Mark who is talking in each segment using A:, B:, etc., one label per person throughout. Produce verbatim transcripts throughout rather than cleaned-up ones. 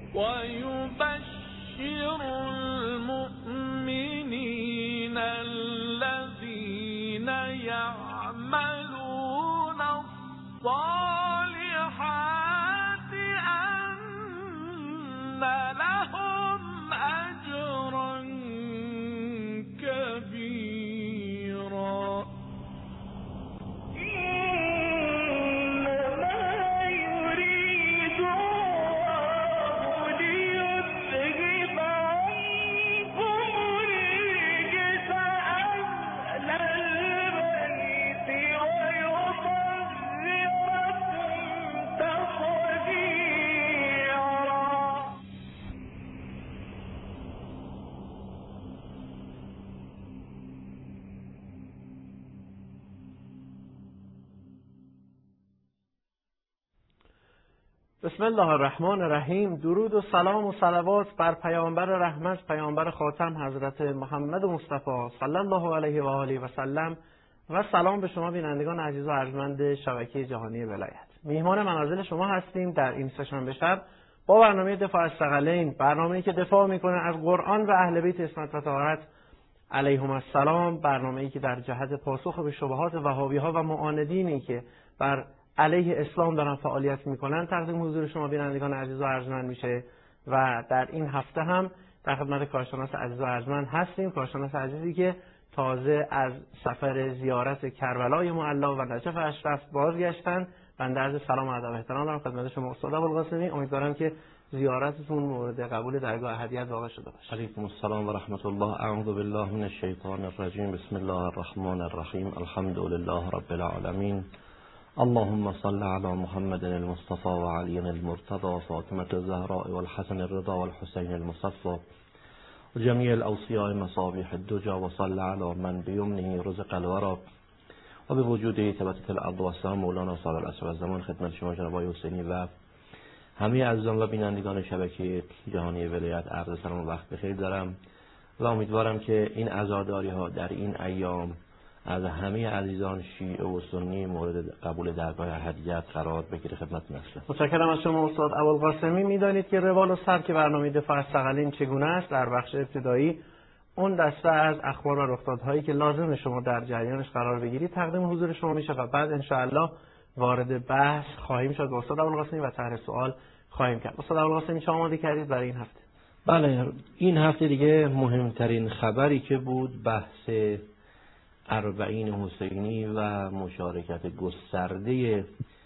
A: ويبشر المؤمنين الذين يعملون الصالحات أن لهم أجرا كبيرا.
B: بسم الله الرحمن الرحیم. درود و سلام و صلوات بر پیامبر رحمت، پیامبر خاتم حضرت محمد مصطفی صلی الله علیه و آله و سلم، و سلام به شما بینندگان عزیز و ارجمند شبکه جهانی ولایت. میهمان منازل شما هستیم در این سه‌شنبه شب با برنامه دفاع از ثقلین، برنامه‌ای که دفاع میکنه از قرآن و اهل بیت عصمت و طهارت علیهم السلام، برنامه‌ای که در جهت پاسخ به شبهات وهابی‌ها و معاندینی که بر علیه اسلام دارن فعالیت میکنن تقدیم حضور شما بینندگان عزیز و ارجمند میشه. و در این هفته هم در خدمت کارشناس عزیز و ارجمند هستیم، کارشناس عزیزی که تازه از سفر زیارت کربلای معلا و نجف اشرف بازگشتن. بنده عرض سلام و ادب و احترام دارم خدمت شما استاد ابوالقاسمی. امیدوارم که زیارتتون مورد قبول درگاه احدیت واقع شده باشه.
C: علیکم السلام و رحمت الله. اعوذ بالله من الشیطان الرجیم. بسم الله الرحمن الرحیم. الحمد لله رب العالمین. اللهم صل على محمد المصطفى وعلي المرتضى فاطمة الزهراء والحسن الرضا والحسين المصفى وجميع الأوصياء مصابيح الدجى وصل على من بيمنه رزق الورى وبوجوده ثبتت الأرض والسلام مولانا صلی الله علیه و زمان. خدمت شما جناب آقای حسینی و همه عزیزان و بینندگان شبکه جهانی ولایت عرض سلام و وقت بخیر دارم و امیدوارم که این عزاداری ها در این ایام از همه عزیزان شیعه و سنی مورد قبول درگاه احدیت قرار بگیره. خدمت نسل.
B: متشکرم از شما استاد ابوالقاسمی. میدانید که روال و سبک برنامه دفاع از ثقلین چگونه است. در بخش ابتدایی اون دسته از اخبار و رخدادهایی که لازم شما در جریانش قرار بگیرید تقدیم حضور شما میشه و بعد ان الله وارد بحث خواهیم شد با استاد ابوالقاسمی و طرح سوال خواهیم کرد. استاد ابوالقاسمی چه آماده کردید برای این هفته؟
C: بله، این هفته دیگه مهمترین خبری که بود بحث اربعین حسینی و مشارکت گسترده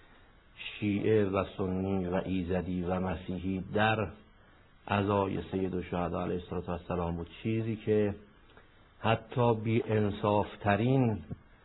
C: شیعه و سنی و ایزدی و مسیحی در عزای سید الشهدا علیه السلام بود. چیزی که حتی بی انصاف ترین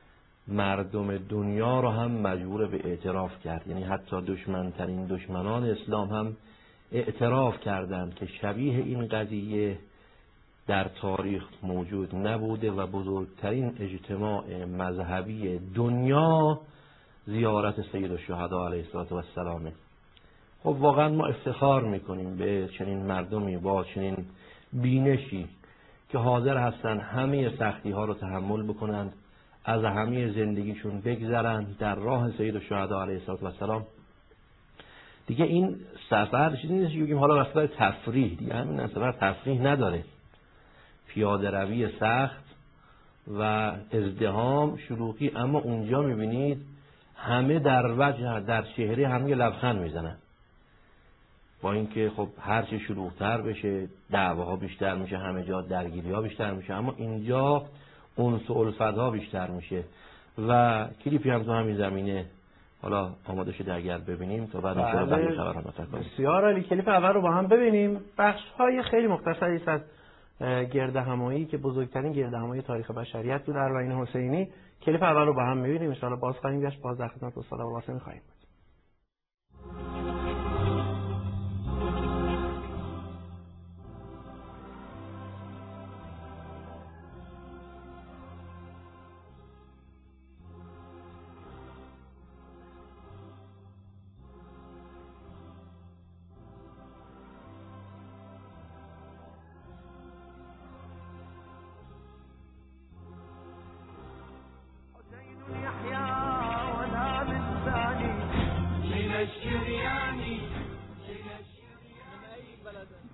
C: مردم دنیا رو هم مجبور به اعتراف کرد. یعنی حتی دشمن ترین دشمنان اسلام هم اعتراف کردند که شبیه این قضیه در تاریخ موجود نبوده و بزرگترین اجتماع مذهبی دنیا زیارت سید الشهدا علیه السلام. خب واقعا ما افتخار میکنیم به چنین مردمی با چنین بینشی که حاضر هستن همه سختی ها رو تحمل بکنند، از همه زندگیشون بگذرند در راه سید الشهدا علیه السلام. دیگه این سفر چیزی نیست که بگیم حالا سفر تفریح، دیگه همین سفر تفریح نداره. پیاده روی سخت و ازدحام شلوغی، اما اونجا میبینید همه در وجه در چهره همه لبخند میزنن، با اینکه خب هرچه شلوغ‌تر بشه دعواها بیشتر میشه، همه جا درگیری‌ها بیشتر میشه، اما اینجا انس و الفت‌ها بیشتر میشه. و کلیپی هم تو همین زمینه حالا آماده شده اگر ببینیم تا بعد میشه بقیه خبرها نترکنیم.
B: بسیار عالی. کلیپ اول رو با هم ببینیم. بخش‌های خیلی مختصری است از گردهمایی که بزرگترین گردهمایی تاریخ بشریت بود، اربعین حسینی. کلیپ اول رو با هم می‌بینیم، ان شاءالله باز خواهیم گشت، باز در خدمت استاد ابوالقاسمی خواهیم بود.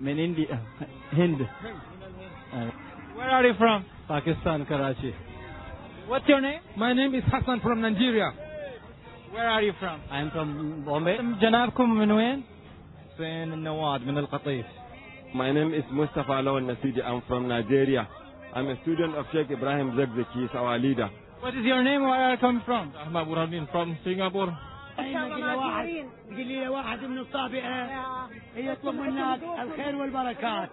D: من India, Hind.
E: Where are you from?
D: Pakistan, Karachi.
E: What's your name?
F: My name is Hassan from Nigeria.
E: Where are you from?
D: I am from Bombay.
E: جنابكم من وين؟
D: حسين النواد من القطيف.
G: My name is Mustafa Lawan Nasidi. I'm from Nigeria. I'm a student of Sheikh Ibrahim Zakzaki. He's our leader.
E: What is your name? Where are you coming from?
G: Ahmad Burhanuddin from Singapore.
H: واحد قليله واحد من الطابئه هي يطلب منا الخير والبركات.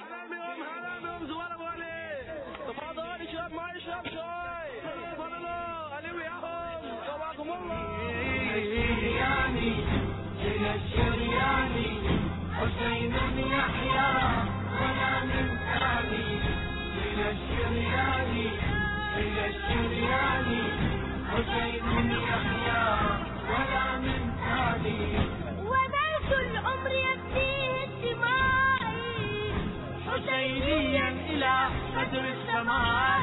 A: حسين يحيى ولا من ثاني من الشريان إلى الشريان حسين يحيى ولا من ثاني وبيت العمر يبديه الدمائي حسينيا إلى قدر السماء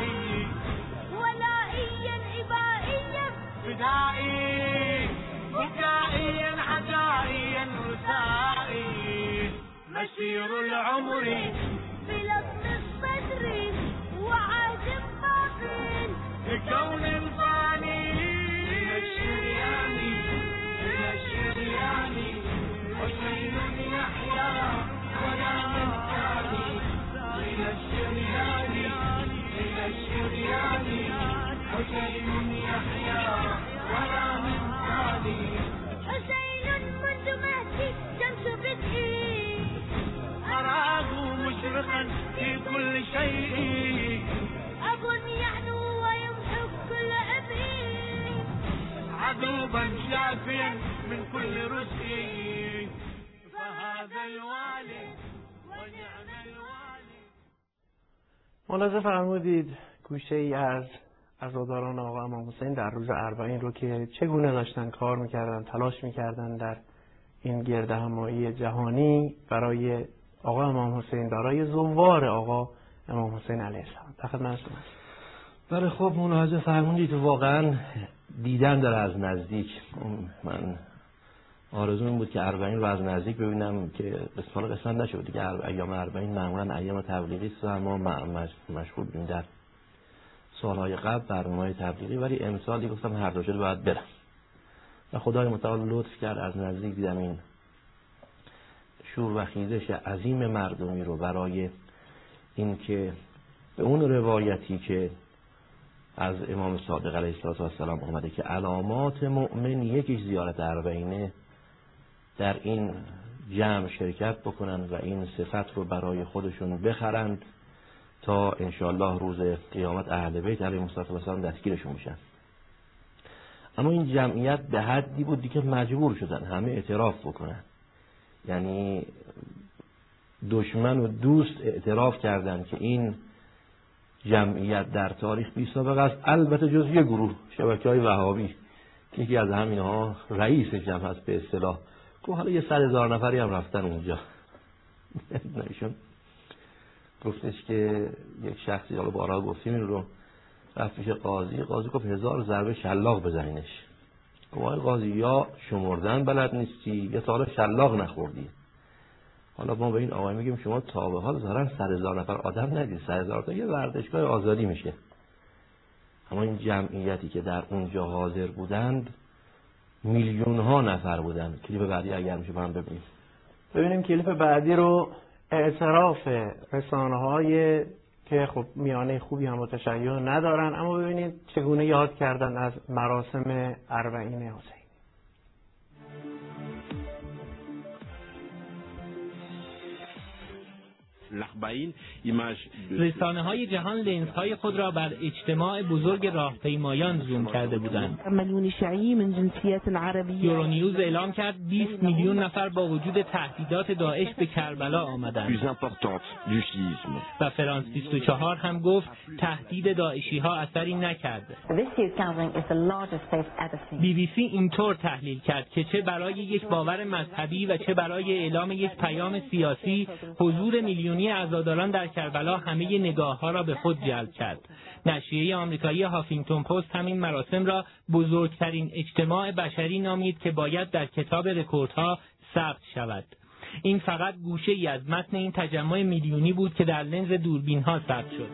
A: ولائيا إبائيا فدائي بكائيا عزائيا رثائي مسير العمر بلطم الصدر وعازم باطن لكون الفاني من الشريان من الشريان حسين يحيى ولا من ثاني من الشريان من الشريان حسين يحيى ولا من ثاني حسين منذ مهدي شمس بدئي أراه مشرقا في كل شيء أب يعلو ويمحو كل أبي عذوبا شافيا من كل رشد فهذا الوالي ونعم الوالي.
B: ملاحظه فرمودید گوشه ای از عزاداران آقا امام حسین در روز اربعین رو که چگونه داشتن کار میکردن، تلاش میکردن در این گردهمایی جهانی برای آقا امام حسین، برای زوار آقا امام حسین علیه السلام. تا خدمت شما.
C: بله خب ملاحظه فرمودید واقعا دیدن داره از نزدیک. من آرزوم بود که اربعین رو از نزدیک ببینم که قسمت قسمت نشد دیگه. ایام اربعین معمولا ایام تبلیغی است و ما مشغول بودیم در سالهای قبل برنامه‌های تبلیغی، ولی امسال دیگه گفتم هر دو شده باید برم و خدای متعال لطف کرد از نزدیک دیدم این شور و خیزش عظیم مردمی رو برای این که به اون روایتی که از امام صادق علیه السلام آمده که علامات مؤمن یکیش زیارت اربعینه، در این جمع شرکت بکنن و این صفت رو برای خودشون بخرند تا انشاءالله روز قیامت اهل بیت علیهم السلام دستگیرشون میشن. اما این جمعیت به حدی بود که مجبور شدن همه اعتراف بکنن، یعنی دشمن و دوست اعتراف کردن که این جمعیت در تاریخ بی سابقه است، البته جز یک گروه شبکه‌های وهابی که یکی از همینها رئیس جمع هست به اصطلاح، که حالا یه صد هزار نفری هم رفتن اونجا. نمیشون گفتش که یک شخصی، حالا بارها گفتیم این رو، رفت پیش قاضی، قاضی گفت هزار ضربه شلاق بزنینش. گفت قاضی یا شمردن بلد نیستی یا تا حالا شلاق نخوردی. حالا ما به این آقای میگیم شما تا به حال ظاهرا صد هزار نفر آدم ندید، صد هزار تا یه ورزشگاه آزادی میشه. اما این جمعیتی که در اونجا حاضر بودند میلیون ها نفر بودند. کلیپ بعدی اگر میشه با هم ببینیم.
B: ببینیم کلیپ بعدی رو. اعتراف رسانه های که خب میانه خوبی هم با تشیع ندارن، اما ببینید چگونه یاد کردن از مراسم اربعین حسین.
I: رسانه های جهان لنز های خود را بر اجتماع بزرگ راهپیمایان زوم کرده بودند.
J: میلیون شیعی من جنسیت عربیه.
I: یورونیوز اعلام کرد بیست میلیون نفر با وجود تهدیدات داعش به کربلا آمدند. و فرانس بیست و چهار هم گفت تهدید داعشی ها اثری نکرد. بی بی سی اینطور تحلیل کرد که چه برای یک باور مذهبی و چه برای اعلام یک پیام سیاسی، حضور میلیونی عزاداران در کربلا همه نگاه ها را به خود جلب کرد. نشریه آمریکایی هافینگتون پست همین مراسم را بزرگترین اجتماع بشری نامید که باید در کتاب رکوردها ثبت شود. این فقط گوشه ای از متن این تجمع میلیونی بود که در لنز دوربین ها ثبت شد.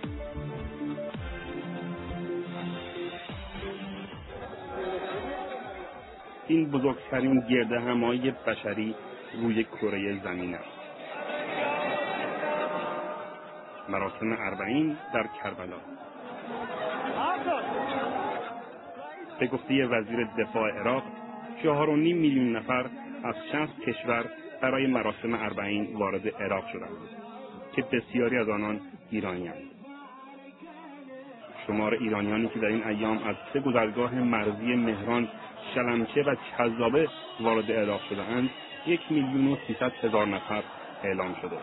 K: این بزرگترین گردهمایی بشری روی کره زمین است. مراسم اربعین در کربلا. به گفته وزیر دفاع عراق، چهار و نیم میلیون نفر از شصت کشور برای مراسم اربعین وارد عراق شدند که بسیاری از آنان ایرانی‌اند. شمار ایرانیانی که در این ایام از سه گذرگاه مرزی مهران، شلمچه و کذابه وارد عراق شده‌اند، یک میلیون و سیصد هزار نفر اعلام شده.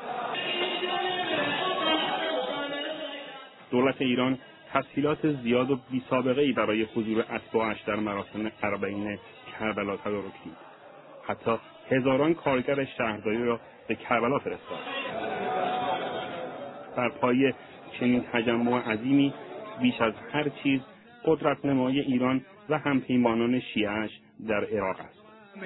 K: دولت ایران تسهیلات زیاد و بی سابقه ای برای حضور اتباعش در مراسم اربعین کربلا تدارک دید. حتی هزاران کارگر شهرداری را به کربلا فرستاد. در پای چنین تجمع عظیمی بیش از هر چیز قدرت نمای ایران و همپیمانان شیعه‌اش در عراق است.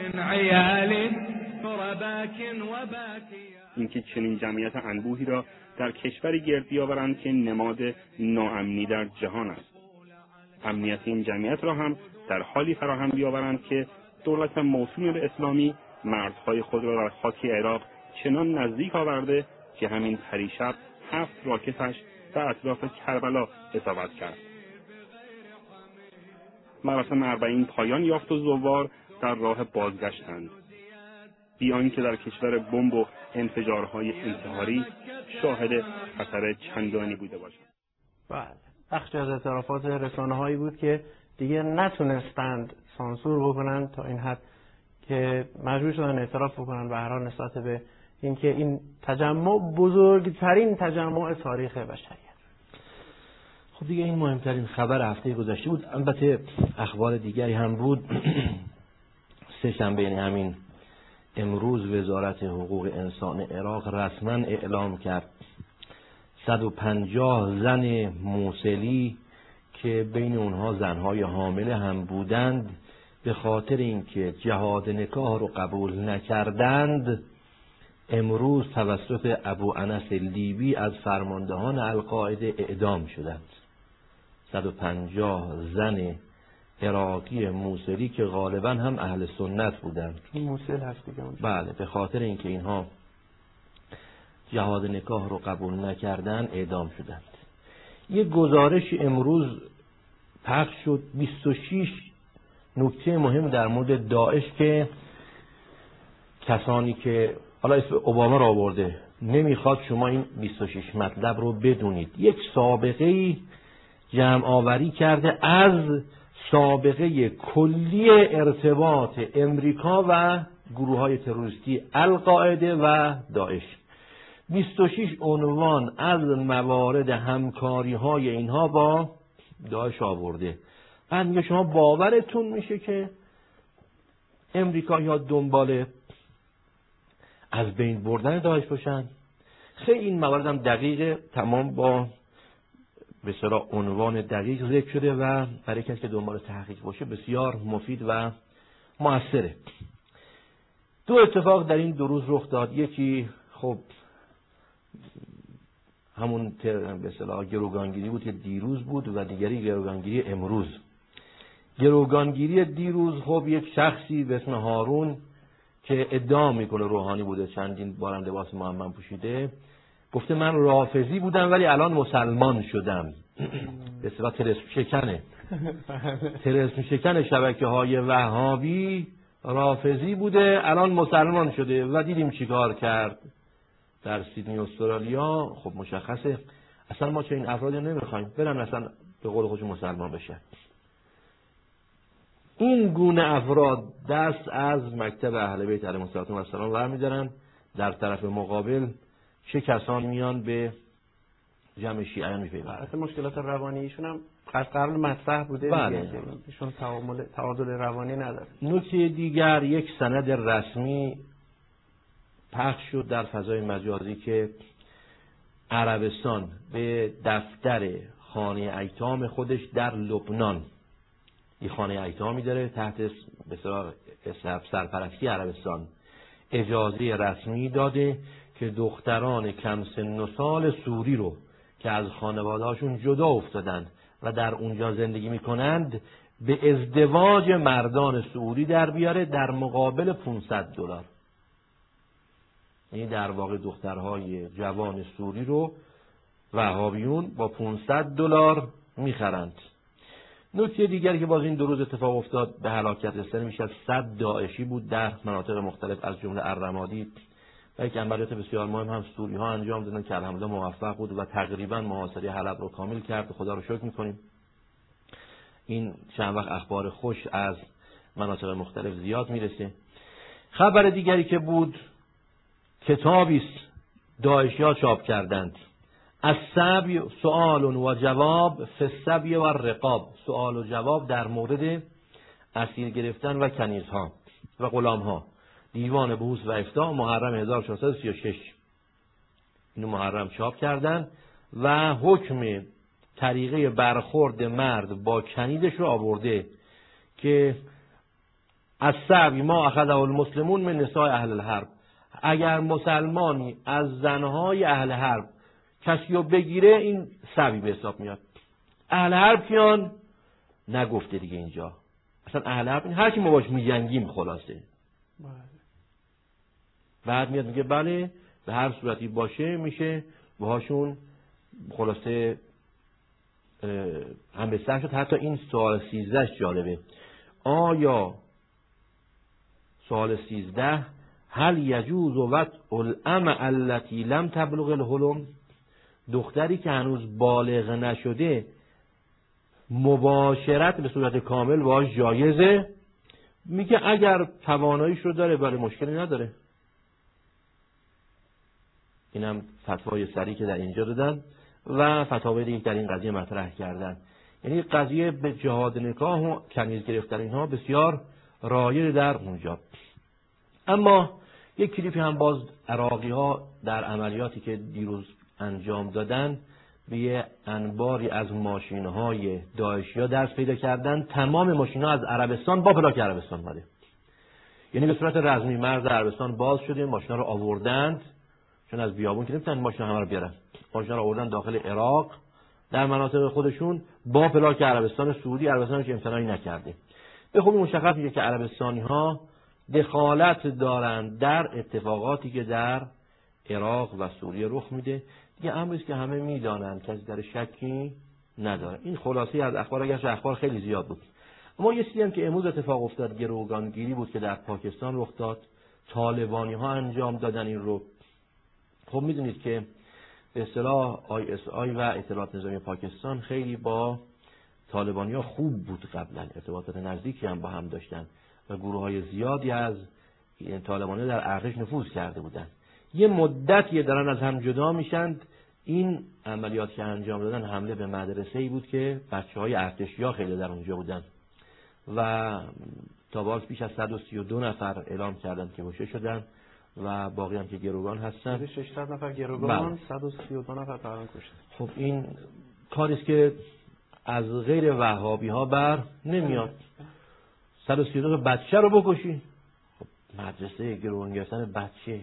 K: اینکه چنین جمعیت انبوهی را در کشوری گرد بیاورند که نماد ناامنی در جهان است. امنیت این جمعیت را هم در حالی فراهم بیاورند که دولت موسوم به اسلامی مرزهای خود را در خاک عراق چنان نزدیک آورده که همین پریشب هفت راکتش به اطراف کربلا اصابت کرد. مراسم اربعین پایان یافت و زوار در راه بازگشتند، بی آنکه در کشور بمب و انفجارهای انتحاری شاهد خطر چندانی بوده باشند.
B: بله، بخشی از اعترافات رسانه‌هایی بود که دیگه نتونستند سانسور بکنند تا این حد که مجبور شدن اعتراف بکنند به هر حال نسبت به اینکه این تجمع بزرگترین تجمع تاریخ بشریت.
C: خب دیگه این مهمترین خبر هفته گذشته بود. البته اخبار دیگری هم بود. سه شنبه یعنی همین امروز وزارت حقوق انسان عراق رسما اعلام کرد صد و پنجاه زن موصلی که بین اونها زنهای حامله هم بودند به خاطر اینکه جهاد نکاح رو قبول نکردند امروز توسط ابو انس لیبی از فرماندهان القاعده اعدام شدند. صد و پنجاه زن عراقی موصلی که غالبا هم اهل سنت بودند.
B: موصل هست دیگه.
C: بله، به خاطر اینکه اینها جهاد نکاح رو قبول نکردن اعدام شدند. یک گزارش امروز پخش شد بیست و شش نکته مهم در مورد داعش که کسانی که حالا اسم اوباما را آورده نمیخواد شما این بیست و شش مطلب رو بدونید. یک سابقه جمع آوری کرده از سابقه کلی ارتباط امریکا و گروه های تروریستی القاعده و داعش. بیست و شش عنوان از موارد همکاری های اینها با داعش آورده. بعد میگه شما باورتون میشه که امریکا یا دنبال از بین بردن داعش باشن؟ خیلی این موارد هم دقیقه، تمام با به اصطلاح عنوان دقیق ذکر شده و برای کسی که دنبال تحقیق باشه بسیار مفید و موثره. دو اتفاق در این دو روز رخ داد. یکی خب همون به اصطلاح گروگانگیری بود که دیروز بود و دیگری گروگانگیری امروز. گروگانگیری دیروز خب یک شخصی به اسم هارون که ادعا میکنه روحانی بوده، چندین بارم لباس محمد پوشیده، گفته من رافضی بودم ولی الان مسلمان شدم. به اصطلاح طلسم شکنه طلسم شکن شبکه های وهابی رافضی بوده الان مسلمان شده و دیدیم چیکار کرد در سیدنی استرالیا. خب مشخصه اصلا ما چه این افرادی نمیخوایم برن اصلا به قول خودشون مسلمان بشن. این گونه افراد دست از مکتب اهل بیت علیهم السلام برمی‌دارن، در طرف مقابل چه کسان میان به جمع شیعیان میپیوندن.
B: اصلا مشکلات روانی ایشون هم از قبل مطرح بوده.
C: بله.
B: ایشون تعامل تعادل روانی نداره.
C: نکته دیگر، یک سند رسمی پخش شد در فضای مجازی که عربستان به دفتر خانه ایتام خودش در لبنان، این خانه ایتامی داره تحت به اصطلاح سرپرستی عربستان، اجازه رسمی داده که دختران کم سن و سال سوری رو که از خانواده‌هاشون جدا افتادند و در اونجا زندگی میکنند به ازدواج مردان سوری در بیاره در مقابل پانصد دلار. یعنی در واقع دخترهای جوان سوری رو وهابیون با پانصد دلار میخرند. نکته دیگری که باز این دو روز اتفاق افتاد به هلاکت رسیدن بیش از صد داعشی بود در مناطق مختلف از جمله الرمادی و یک عملیات بسیار مهم هم سوری ها انجام دادن که الحمدلله موفق بود و تقریبا محاصره حلب رو کامل کرد. خدا رو شکر میکنیم. این چند وقت اخبار خوش از مناطق مختلف زیاد میرسه. خبر دیگری که بود کتابی است داعشی ها چاپ کردند، السبی سؤال و جواب فی السبی و الرقاب، سؤال و جواب در مورد اسیر گرفتن و کنیزها و غلامها، دیوان بحوث و افتاء، محرم هزار و چهارصد و سی و شش. اینو محرم چاپ کردن و حکم طریقه برخورد مرد با کنیزش رو آورده که السبی ما اخذه المسلمون من نساء اهل الحرب، اگر مسلمانی از زنهای اهل حرب کسی رو بگیره این سبی به حساب میاد. اهل حرب کیان؟ نگفته دیگه اینجا. اصلا اهل حرب این هر کی ما باش میجنگیم خلاصه. بعد میاد میگه بله به هر صورتی باشه میشه باهاشون خلاصه هم به سر شد. حتی این سوال سیزده جالبه. آیا سوال سیزده هل یجوز وضع الام التي لم تبلغ الحلم، دختری که هنوز بالغ نشده مباشرت به صورت کامل باهاش جایزه؟ میگه اگر تواناییش رو داره ولی مشکلی نداره. اینم فتوای سری که در اینجا دادن و فتاوی دیگه در این قضیه مطرح کردن. یعنی قضیه به جهاد نکاح و کنیز گرفتن اینها بسیار رایج در اونجا. اما یک کلیپی هم باز عراقی ها در عملیاتی که دیروز انجام دادن به یه انباری از ماشین های داعشی ها دست پیدا کردن. تمام ماشین ها از عربستان با پلاک عربستان اومده، یعنی به صورت رزمی مرز عربستان باز شده. ماشین ها رو آوردند چون از بیابون که نمیتونن ماشین همه رو بیارن، ماشین ها رو آوردن داخل عراق در مناطق خودشون با پلاک عربستان سعودی. عربستان که امتناعی نکرده. به خوبی مشخص میشه که عربستانی ها دخالت دارند در اتفاقاتی که در عراق و سوریه رخ میده. دیگه امری است که همه میدانند، کسی در شکی نداره. این خلاصه از اخبار، اگرچه اخبار خیلی زیاد بود. اما یه چیزی هم که امروز اتفاق افتاد گروگانگیری بود که در پاکستان رخ داد. طالبانی ها انجام دادن این رو. خب میدونید که به اصطلاح آی اس آی و اطلاعات نظامی پاکستان خیلی با طالبانی ها خوب بود قبلا، ارتباطات نزدیکی هم با هم داشتن و گروه های زیادی از طالبانی در ارتش نفوذ کرده بودند. یه مدتی دارن از هم جدا میشن. این عملیات که انجام دادن حمله به مدرسه‌ای بود که بچه‌های ارتشی‌ها خیلی در اونجا بودن و تا باز بیش از صد و سی و دو نفر اعلام کردن که کشته شدن و باقی هم که گروگان هستن.
B: ششصد نفر گروگان، صد و سی و دو نفر فران کشته.
C: خب این کاری است که از غیر وهابی ها بر نمیاد. صد و سی و دو بچه رو بکشی. خب مدرسه گروگان گرفتن بچه،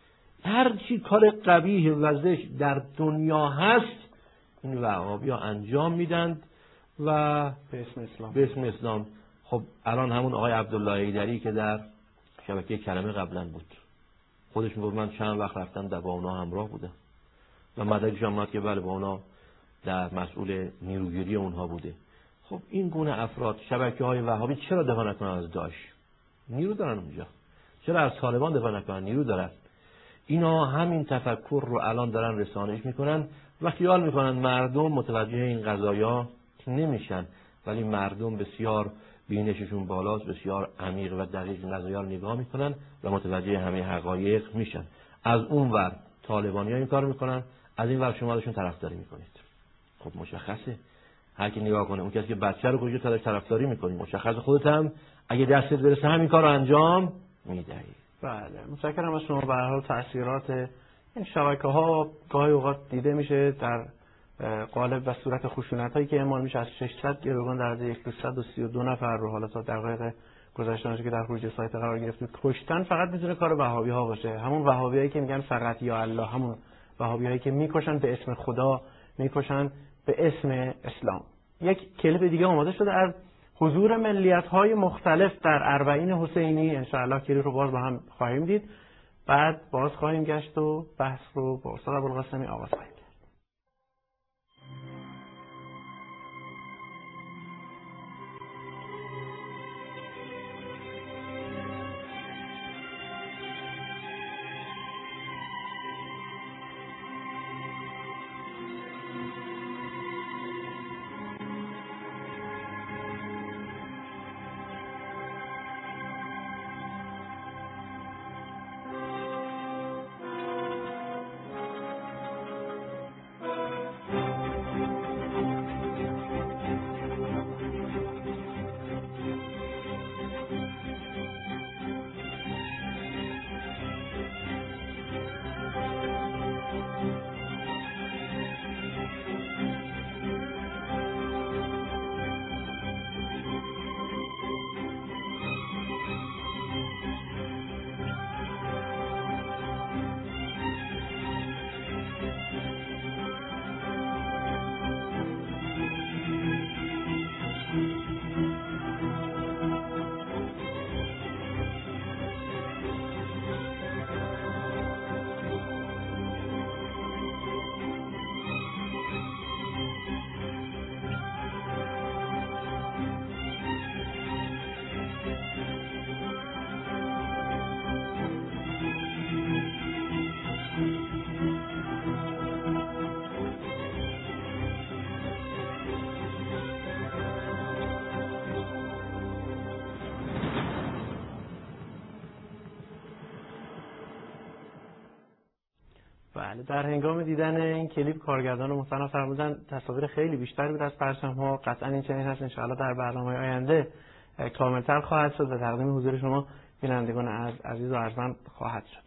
C: هر چی کار قبیح و زشت در دنیا هست این وهابی ها انجام میدند و
B: به اسم اسلام.
C: به اسم اسلام. خب الان همون آقای عبدالله ایدری که در شبکه کلمه قبلا بود خودش میگفت من چند وقت رفتم در با اونا همراه بودم و مدرکش آمد که بله با اونا در مسئول نیروگیری اونها بوده. خب این گونه افراد شبکه های وهابی چرا دفاع نکنن از داعش؟ نیرو دارن اونجا. چرا از طالبان دفاع نکنن؟ نیرو دارن. اینا همین تفکر رو الان دارن رسانه‌اش میکنن و خیال میکنن مردم متوجه این قضایا نمیشن، ولی مردم بسیار بینششون بالاست، بسیار عمیق و دقیق قضایا رو نگاه میکنن و متوجه همه حقایق میشن. از اون ور طالبانی‌ها این کارو میکنن، از این ور شما ازشون طرفداری میکنید. خب مشخصه هر کی نگاه کنه اون کسی که بچه رو کجا ازش طرفداری میکنی، مشخصه خودت هم اگه دستت برسه همین کارو انجام میدهی.
B: بله متشکرم از شما. به هر حال تأثیرات این شبکه‌ها گاهی اوقات دیده میشه در قالب و صورت خشونت‌هایی که اعمال میشه. از ششصد گروگان در از صد و سی و دو نفر رو حالا تا دقایق گذشته که در خروج سایت قرار گرفتید، کشتن فقط میتونه کار وهابی ها باشه. همون وهابیایی که میگن فقط یا الله، همون وهابیایی که میکشن به اسم خدا، میکشن به اسم اسلام. یک کلیپ دیگه آماده شده از حضور ملیت‌های مختلف در اربعین حسینی. انشاءالله کلیپ رو باز با هم خواهیم دید، بعد باز خواهیم گشت و بحث رو با استاد ابوالقاسمی آغاز خواهیم کرد. بله، در هنگام دیدن این کلیپ کارگردان محترم فرمودن تصاویر خیلی بیشتری بود از پرچم‌ها. قطعا این چنین هست، انشاءالله در برنامه‌های آینده کاملتر خواهد شد و تقدیم حضور شما بینندگان عزیز و ارجمند خواهد شد.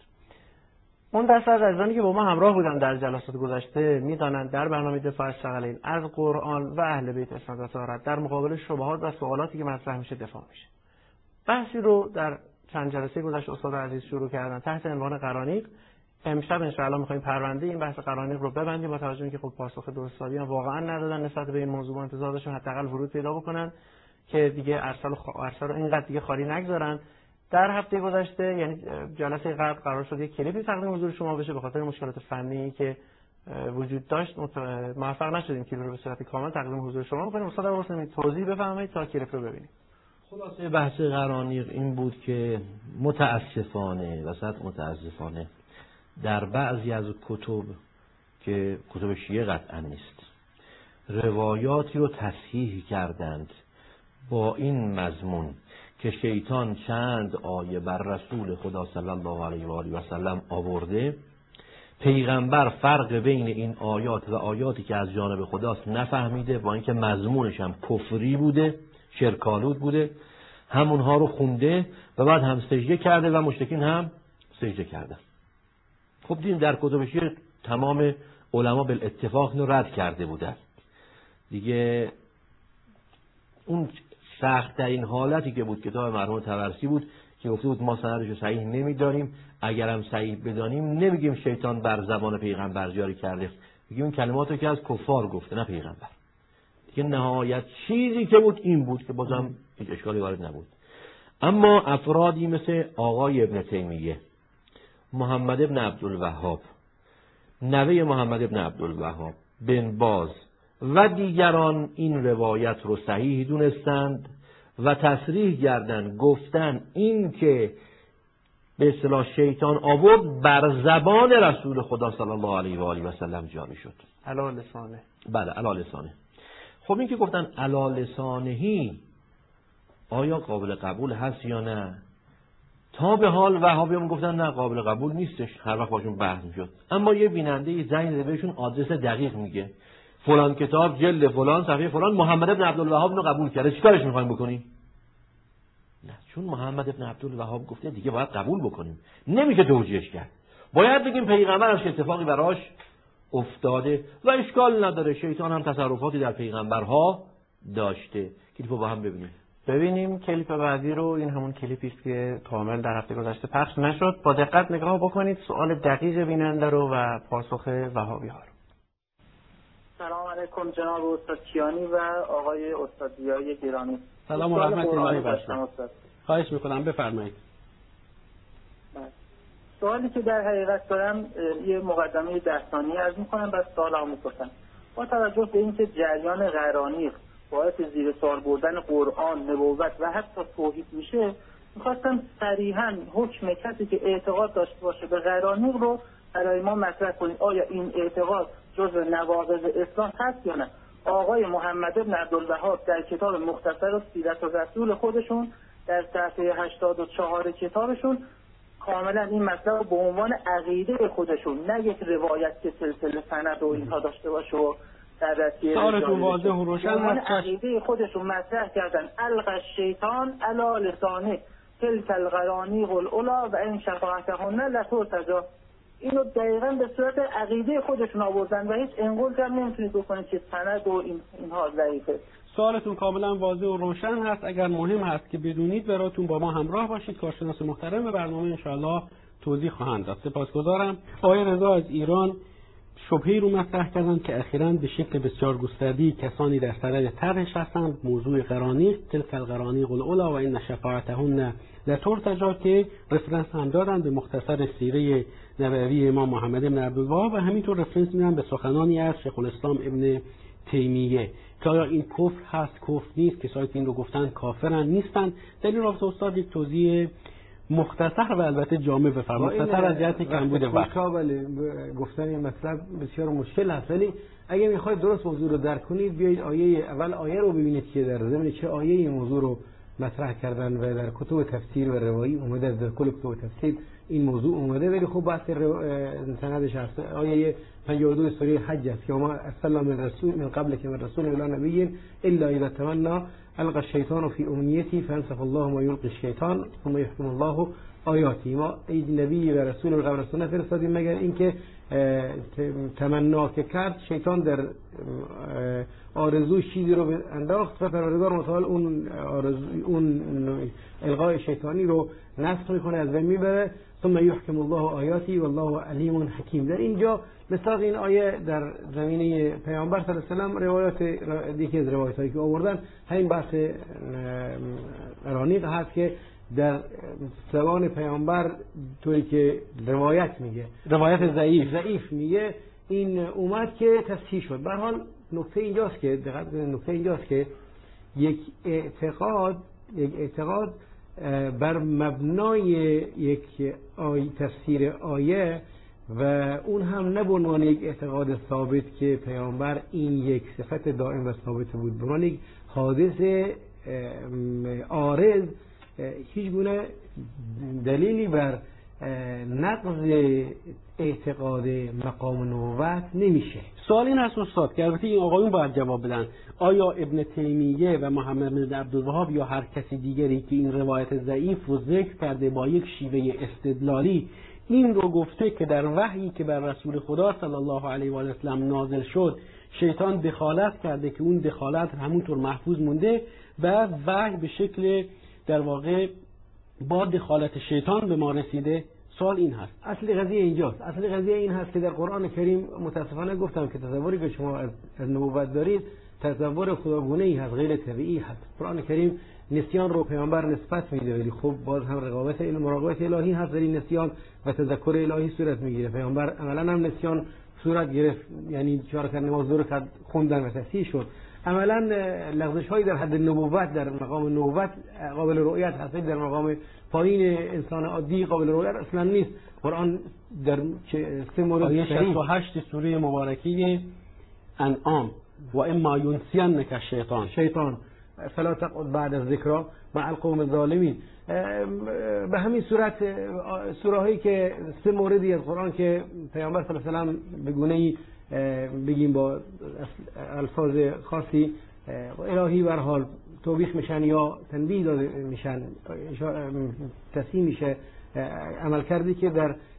B: اون دسته از عزیزانی که با ما همراه بودن در جلسات گذشته میدانند در برنامه دفاع از ثقلین از قرآن و اهل بیت اسمت و طهارت در مقابل شبهات و سوالاتی که مطرح میشه دفاع میشه. بحثی رو در چند جلسه گذشته استاد عزیز شروع کردن تحت عنوان قرانیق. امشب انشاءالله می‌خوایم پرونده این بحث قرانیق رو ببندیم، با توجه به اینکه خب پاسخ درستابی هم واقعا ندادن نسبت به این موضوع. انتظار داشتیم حداقل ورود پیدا بکنن که دیگه ارسال خ... ارسال رو اینقدر دیگه خالی نگذارن. در هفته گذشته یعنی جلسه قبل قرار شد یک کلیپی تقدیم حضور شما بشه، به خاطر مشکلات فنی که وجود داشت مت... موفق نشدیم کلیپ رو به صورت کامل تقدیم حضور شما بکنیم. استاد ابوالقاسمی توضیح بفرمایید تا کلیپ رو ببینیم.
C: خلاصه بحث قرانیق این بود که متاسفانه وسط متاسفانه در بعضی از کتب که کتب شیعه قطعا نیست، روایاتی رو تصحیح کردند با این مضمون که شیطان چند آیه بر رسول خدا صلی الله علیه و آله و سلم آورده، پیغمبر فرق بین این آیات و آیاتی که از جانب خداست نفهمیده، با اینکه مضمونش هم کفری بوده، شرک‌آلود بوده، همونها رو خونده و بعد هم سجده کرده و مشرکین هم سجده کردن. خب دیدیم در کتب شیعه تمام علما بالاتفاق اینو رد کرده بودن. دیگه اون سخت‌ترین حالتی که بود کتاب مرحوم طبرسی بود که گفته بود ما سندش رو صحیح نمی‌دانیم، اگرم صحیح بدانیم نمیگیم شیطان بر زبان پیغمبر جاری کرده، میگیم این کلماتو که از کفار گفته نه پیغمبر. دیگه نهایت چیزی که بود این بود که بازم هیچ اشکالی وارد نبود. اما افرادی مثل آقای ابن تیمیه، محمد ابن عبدالوهاب، نوه محمد ابن عبدالوهاب، بن باز و دیگران این روایت رو صحیح دونستند و تصریح کردند، گفتن این که به اصطلاح شیطان آورد بر زبان رسول خدا صلی الله علیه و آله و سلم جاری شد.
B: علی لسانه.
C: بله علی لسانه. خب این که گفتن علی لسانهی آیا قابل قبول هست یا نه؟ تا به حال وهابیان گفتن نه قابل قبول نیستش، هر وقت باشون بحث میشد. اما یه بیننده زنگ زده بهشون آدرس دقیق میگه، فلان کتاب جلد فلان صفحه فلان محمد ابن عبدالوهاب اینو قبول کرده، چیکارش میخوایم بکنیم؟ نه، چون محمد ابن عبدالوهاب گفته دیگه باید قبول بکنیم، نمیشه توجیهش کرد. باید بگیم پیغمبر هم اتفاقی براش افتاده و اشکال نداره، شیطان هم تصرفاتی در پیغمبرها داشته. کلیپو با هم ببینیم.
B: ببینیم کلیپ بعدی رو. این همون کلیپی است که کامل در هفته گذشته پخش نشد. با دقت نگاه بکنید سوال دقیق بیننده رو و پاسخ وهابی ها رو.
L: سلام علیکم جناب استاد کیانی و آقای استاد ضیای گرامی.
M: سلام و رحمت الله بر شما. خواهش میکنم بفرمایید.
L: سوالی که در حقیقت دارم یه مقدمه ده ثانیه عرض میکنم بعد سوالمو میپرسم. با توجه به اینکه جریان قرانیق باعث زیر سوال بردن قرآن، نبوت و حتی توحید میشه، میخواستم صریحا حکم کسی که اعتقاد داشته باشه به قرانیق رو برای ما مطرح کنید. آیا این اعتقاد جزء نواقض اسلام هست یا نه؟ آقای محمد بن عبدالوهاب در کتاب مختصر سیرت الرسول خودشون در صفحه هشتاد و چهار کتابشون کاملا این مطلب رو به عنوان عقیده خودشون، نه یک روایت که سلسله سند و اینها داشته باشه و درسی
M: سوالتون واضح و روشن هست،
L: عقیده خودشون مطرح کردن. القى الشیطان علی لسانه تلك القرانیق الاولی و این شفاعتهن لترتجا. اینو دقیقاً به صورت عقیده خودشون آوردن و هیچ انقلت هم نمیتونید بکنید که سند و این اینها ضعیفه.
M: سوالتون کاملا واضح و روشن هست. اگر مهم هست که بدونید براتون با ما همراه باشید. کارشناس محترم به برنامه انشاءالله توضیح خواهند داد. سپاسگزارم. آقای رضا از ایران شبهه‌ای رو مطرح کردن که اخیراً به شکل بسیار گسترده‌ای کسانی در صدد طرحش هستند موضوع قرانیق، تلک القرانیق الاولی و ان شفاعتهن لترتجا، که رفرنس هم دادن به مختصر سیره نبوی امام محمد بن عبدالوهاب و همینطور رفرنس میدن به سخنانی از شیخ الاسلام ابن تیمیه که آیا این کفر هست کفر نیست. کسایی که این رو گفتن کافرن نیستن. در این رابطه استاد یک توضیح مختصر و البته جامع بفرمایید. مختصر از جهت کمبود وقت.
N: بله، گفتن این مطلب بسیار مشکل هست، ولی اگه میخواید درست موضوع رو درک کنید بیایید آیه اول آیه رو ببینید که در ضمن چه آیه این موضوع رو مطرح کردن و در کتب تفسیر و روایی اومده. در کل کتب تفسیر این موضوع اومده، ولی خب بحث سندش هست. آیه پنجاه و دو سوره حج است که ما ارسلنا من رسول من قبل که من رسول الی نبی الا اذا تمنى القى الشیطان فی امنیته فانسخ الله ما یلقی الشیطان ثم یحکم الله آیاتی. ما این نبی و رسول رو قبل از تو نفرستادیم مگر اینکه تمنا که کرد شیطان در آرزو چیزی رو انداخت و پروردگار متعال اون آرزو اون الغای شیطانی رو نسخ میکنه، از بین میبره. ثم یحکم الله آیاتی والله علیم حکیم. در اینجا مثل این آیه در زمینه پیامبر صلی الله علیه و سلم روایات دیگه از روایت هایی که آوردن همین بحث قرانیق هست که در زبان پیامبر طوری که روایت میگه،
M: روایت ضعیف
N: ضعیف میگه، این اومد که تصحیح شد. به هر حال نکته اینجاست که دقت کنید، نکته اینجاست که یک اعتقاد یک اعتقاد بر مبنای یک آیه تفسیر آیه و اون هم نه به عنوان یک اعتقاد ثابت که پیامبر این یک صفت دائم و ثابت بود، به عنوان یک حادث عارض هیچ گونه دلیلی بر نقض اعتقاد مقام نبوت نمیشه.
M: سوال این هست استاد که البته این آقایون باید جواب بدن، آیا ابن تیمیه و محمد بن عبدالوهاب یا هر کسی دیگری که این روایت ضعیف رو ذکر کرده با یک شیوه استدلالی این رو گفته که در وحیی که بر رسول خدا صلی الله علیه و سلم نازل شد شیطان دخالت کرده که اون دخالت همونطور محفوظ مونده و وحی به شکل در واقع با دخالت شیطان به ما رسیده؟ سوال این هست.
N: اصل قضیه اینجاست. اصل قضیه این هست که در قرآن کریم متاسفانه گفتم که تصوری که شما از نبوت دارید تصور خداگونه‌ای هست، غیر طبیعی هست. قرآن کریم نسیان رو پیامبر نسبت میده، ولی خب باز هم رقابت علم مراقبت الهی هست در این نسیان و تذکر الهی صورت میگیره. پیامبر عملا هم نسیان صورت گرفت، یعنی چهار رکعت نماز دو رکعت خوندن و تصحیح شد. عملا لغزش هایی در حد نبوت در مقام نبوت قابل رؤیت هست، در مقام پایین انسان عادی قابل رؤیت اصلا نیست. قرآن در سه مورد
M: آیه شصت و هشت سوره مبارکه انعام و اما ینسینک الشیطان
N: شیطان فلا تقعد بعد الذکری مع القوم الظالمین. به همین صورت سوره هایی که سه موردی از قرآن که پیامبر صلی الله علیه و سلم به گونه‌ای بگیم با الفاظ خاصی الهی بر حال توبیخ میشن یا تنبیه داده میشن، تصحیح میشه عمل کردی که در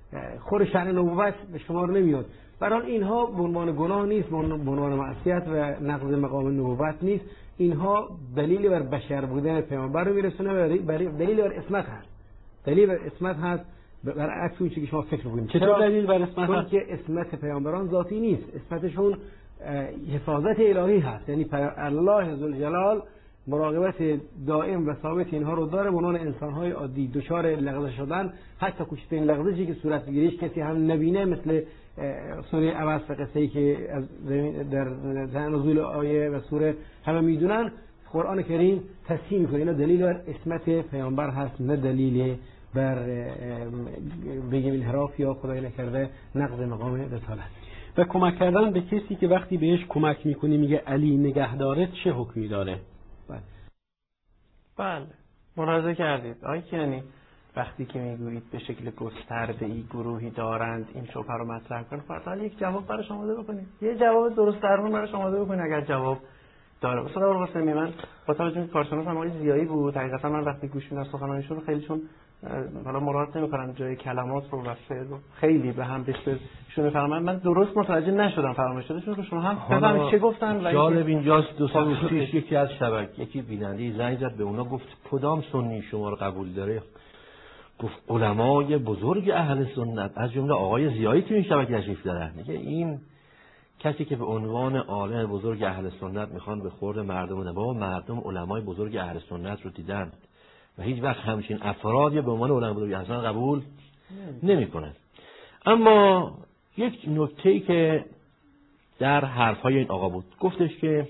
N: خور شأن نبوت به شمار نمیاد. برای اینها به عنوان گناه نیست، به عنوان معصیت و نقض مقام نبوت نیست. اینها دلیل بر بشر بودن پیامبر رو میرسونه و دلیل بر اسمت هست. دلیل بر اسمت هست برعکس اون چیزی که شما فکر می‌کنید.
M: چطور دلیل بر اسمت هست؟
N: که اسمت پیامبران ذاتی نیست، اسمتشون حفاظت الهی هست. یعنی الله ذوالجلال مراقبت دائم و ثابت اینها رو داره. به عنوان انسان‌های عادی دچار لغزش شدن، حتی کوچکترین لغزشی که صورت بگیره کسی هم نبینه، مثل سوره عبس و قصه‌ای که از در نزول آیه و سوره همه میدونن، قرآن کریم تصحیح می‌کنه اینا دلیل بر اسمت پیامبر هست، نه دلیل بر بگیم انحراف یا خدای نکرده نقض مقام رسالت.
M: و کمک کردن به کسی که وقتی بهش کمک میکنی میگه علی نگهدارت چه حکمی داره؟
B: بله بله ملاحظه کردید آقای کیانی وقتی که میگویید به شکل گسترده‌ای گروهی دارند این شبهه رو مطرح کنید، فقط یک جواب براش آماده بکنید، یه جواب درست درمون براش آماده بکنید اگر جواب داره. استاد قاسمی، من با توجه به کارشناس هم آقای زیایی بود، حقیقتا من وقتی گوش میدم سخنانشون خیلی چون حالا مراد نمی‌کنم جای کلمات رو و فعل خیلی به هم ریخته شون فرمان، من درست متوجه نشدم فرمایشاتشون رو. شما هم بفهمید چه گفتن. و
C: جالب اینجاست دو سال پیش یکی از شبکه یکی بیننده زنگ زد به اونا گفت کدام سنی شما رو قبول داره؟ گفت علمای بزرگ اهل سنت از جمله آقای زیایی تو این شبکه تشریف دارن. میگه این کسی که به عنوان عالم بزرگ اهل سنت میخوان به خورد مردم نه، بابا مردم علمای بزرگ اهل سنت رو دیدن و هیچ وقت همچین افرادی به عنوان علمای بزرگ اصلا قبول نمیکنن. اما یک نکته‌ای که در حرفهای این آقا بود، گفتش که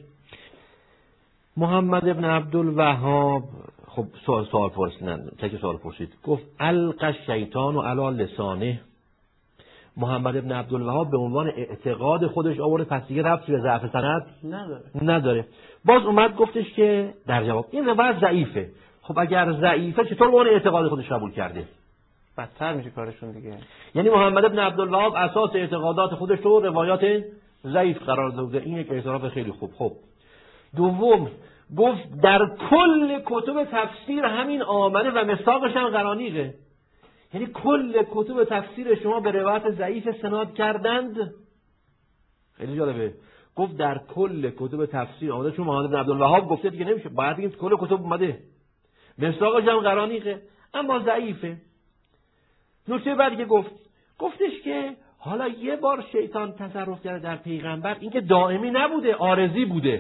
C: محمد ابن عبدالوهاب، خب سوال سوال پرسیدن، تک سوال پرسید، گفت القى الشیطان و علی لسانه. محمد ابن عبدالوهاب به عنوان اعتقاد خودش آورده، پس دیگه ربطی به ضعف سند
B: نداره.
C: نداره. باز اومد گفتش که در جواب این روایت ضعیفه. خب اگر ضعیفه چطور به عنوان اعتقاد خودش قبول کرده؟
B: بدتر میشه کارشون دیگه.
C: یعنی محمد ابن عبدالوهاب اساس اعتقادات خودش رو روایات ضعیف قرار داده. این یک اعتراف خیلی خوب. خب دوم گفت در کل کتب تفسیر همین آمده و مصداقش هم قرانیقه. یعنی کل کتب تفسیر شما به روایت ضعیف استناد کردند. خیلی جالبه. گفت در کل کتب تفسیر آمده، چون محمد بن عبدالوهاب گفته دیگه نمیشه، باید بگیم کل کتب اومده، مصداقش هم قرانیقه اما ضعیفه. نکته بعدی که گفت گفتش که حالا یه بار شیطان تصرف کرده در پیغمبر، این که دائمی نبوده، عارضی بوده.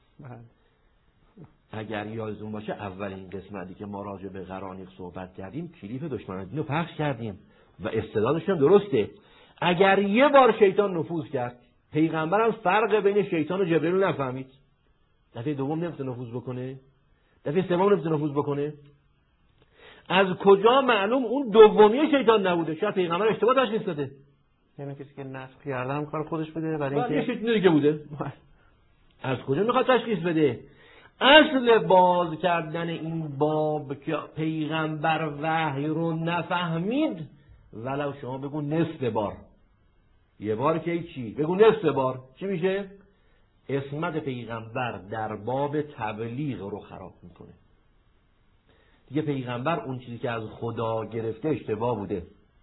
C: اگر یادتون باشه اولین قسمتی که ما راجع به قرانیق صحبت کردیم کلیپ دشمنان دین رو پخش کردیم و استدلالش هم درسته. اگر یه بار شیطان نفوذ کرد، پیغمبر هم فرق بین شیطان و جبرئیل نفهمید، دفعه دوم نمیتونه نفوذ بکنه، دفعه سوم نمیتونه نفوذ بکنه. از کجا معلوم اون دومی شیطان نبوده؟ شاید پیغمبر اشتباه تشخیص داده.
B: یعنی کسی که نسخ کرده هم کار خودش بوده، برای
C: اینکه
B: اینکه
C: شیطان دیگه بوده. از کجا میخواد تشخیص بده؟ اصل باز کردن این باب که پیغمبر وحی رو نفهمید، ولو شما بگو نصف بار، یه بار که چی؟ بگو نصف بار، چی میشه؟ اسمت پیغمبر در باب تبلیغ رو خراب میکنه. دیگه پیغمبر اون چیزی که از خدا گرفته اشتباه بوده.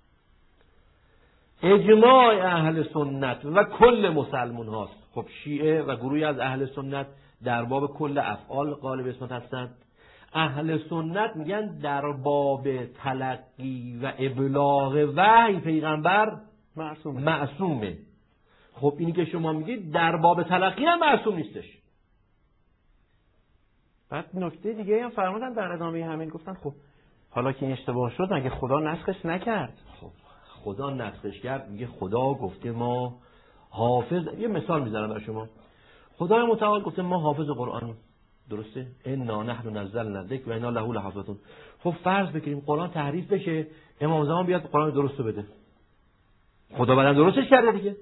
C: اجماع اهل سنت و کل مسلمون هاست. خب شیعه و گروهی از اهل سنت در باب کل افعال غالب اسمت هستند. اهل سنت میگن در باب تلقی و ابلاغ وحی پیغمبر
B: معصومه.
C: معصومه. خب اینی که شما میگید در باب تلقی هم معصوم نیستش.
B: بعد نکته دیگه هم فرمودن در ادامه همین، گفتن خب حالا که این اشتباه شد مگه خدا نسخش نکرد؟
C: خب خدا نسخش کرد، میگه خدا گفته ما حافظ، یه مثال میزنم برای شما. خدای متعال گفته ما حافظ قرآن، درسته؟ انا نحن نزلنا الذکر و انا له لحافظون. خب فرض بکنیم قرآن تحریف بشه، امام زمان بیاد قرآن درست بده، خدا بعداً درستش کرده دیگه.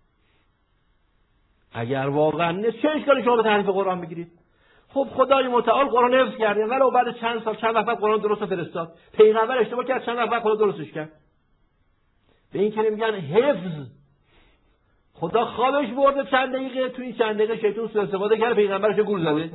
C: اگر واقعا نه چه اشکالی شما به تحریف قرآن بگیرید؟ خب خدای متعال قرآن حفظ کرده، ولو بعد چند سال چند وقت قرآن درست فرستاد، پیغمبر اشتباه کرد چند وقت خدا درستش کرد. به این که میگن حفظ، خدا خوابش برده چند دقیقه، تو این چند دقیقه شیطان سوء استفاده کرد، پیغمبرش گول زده.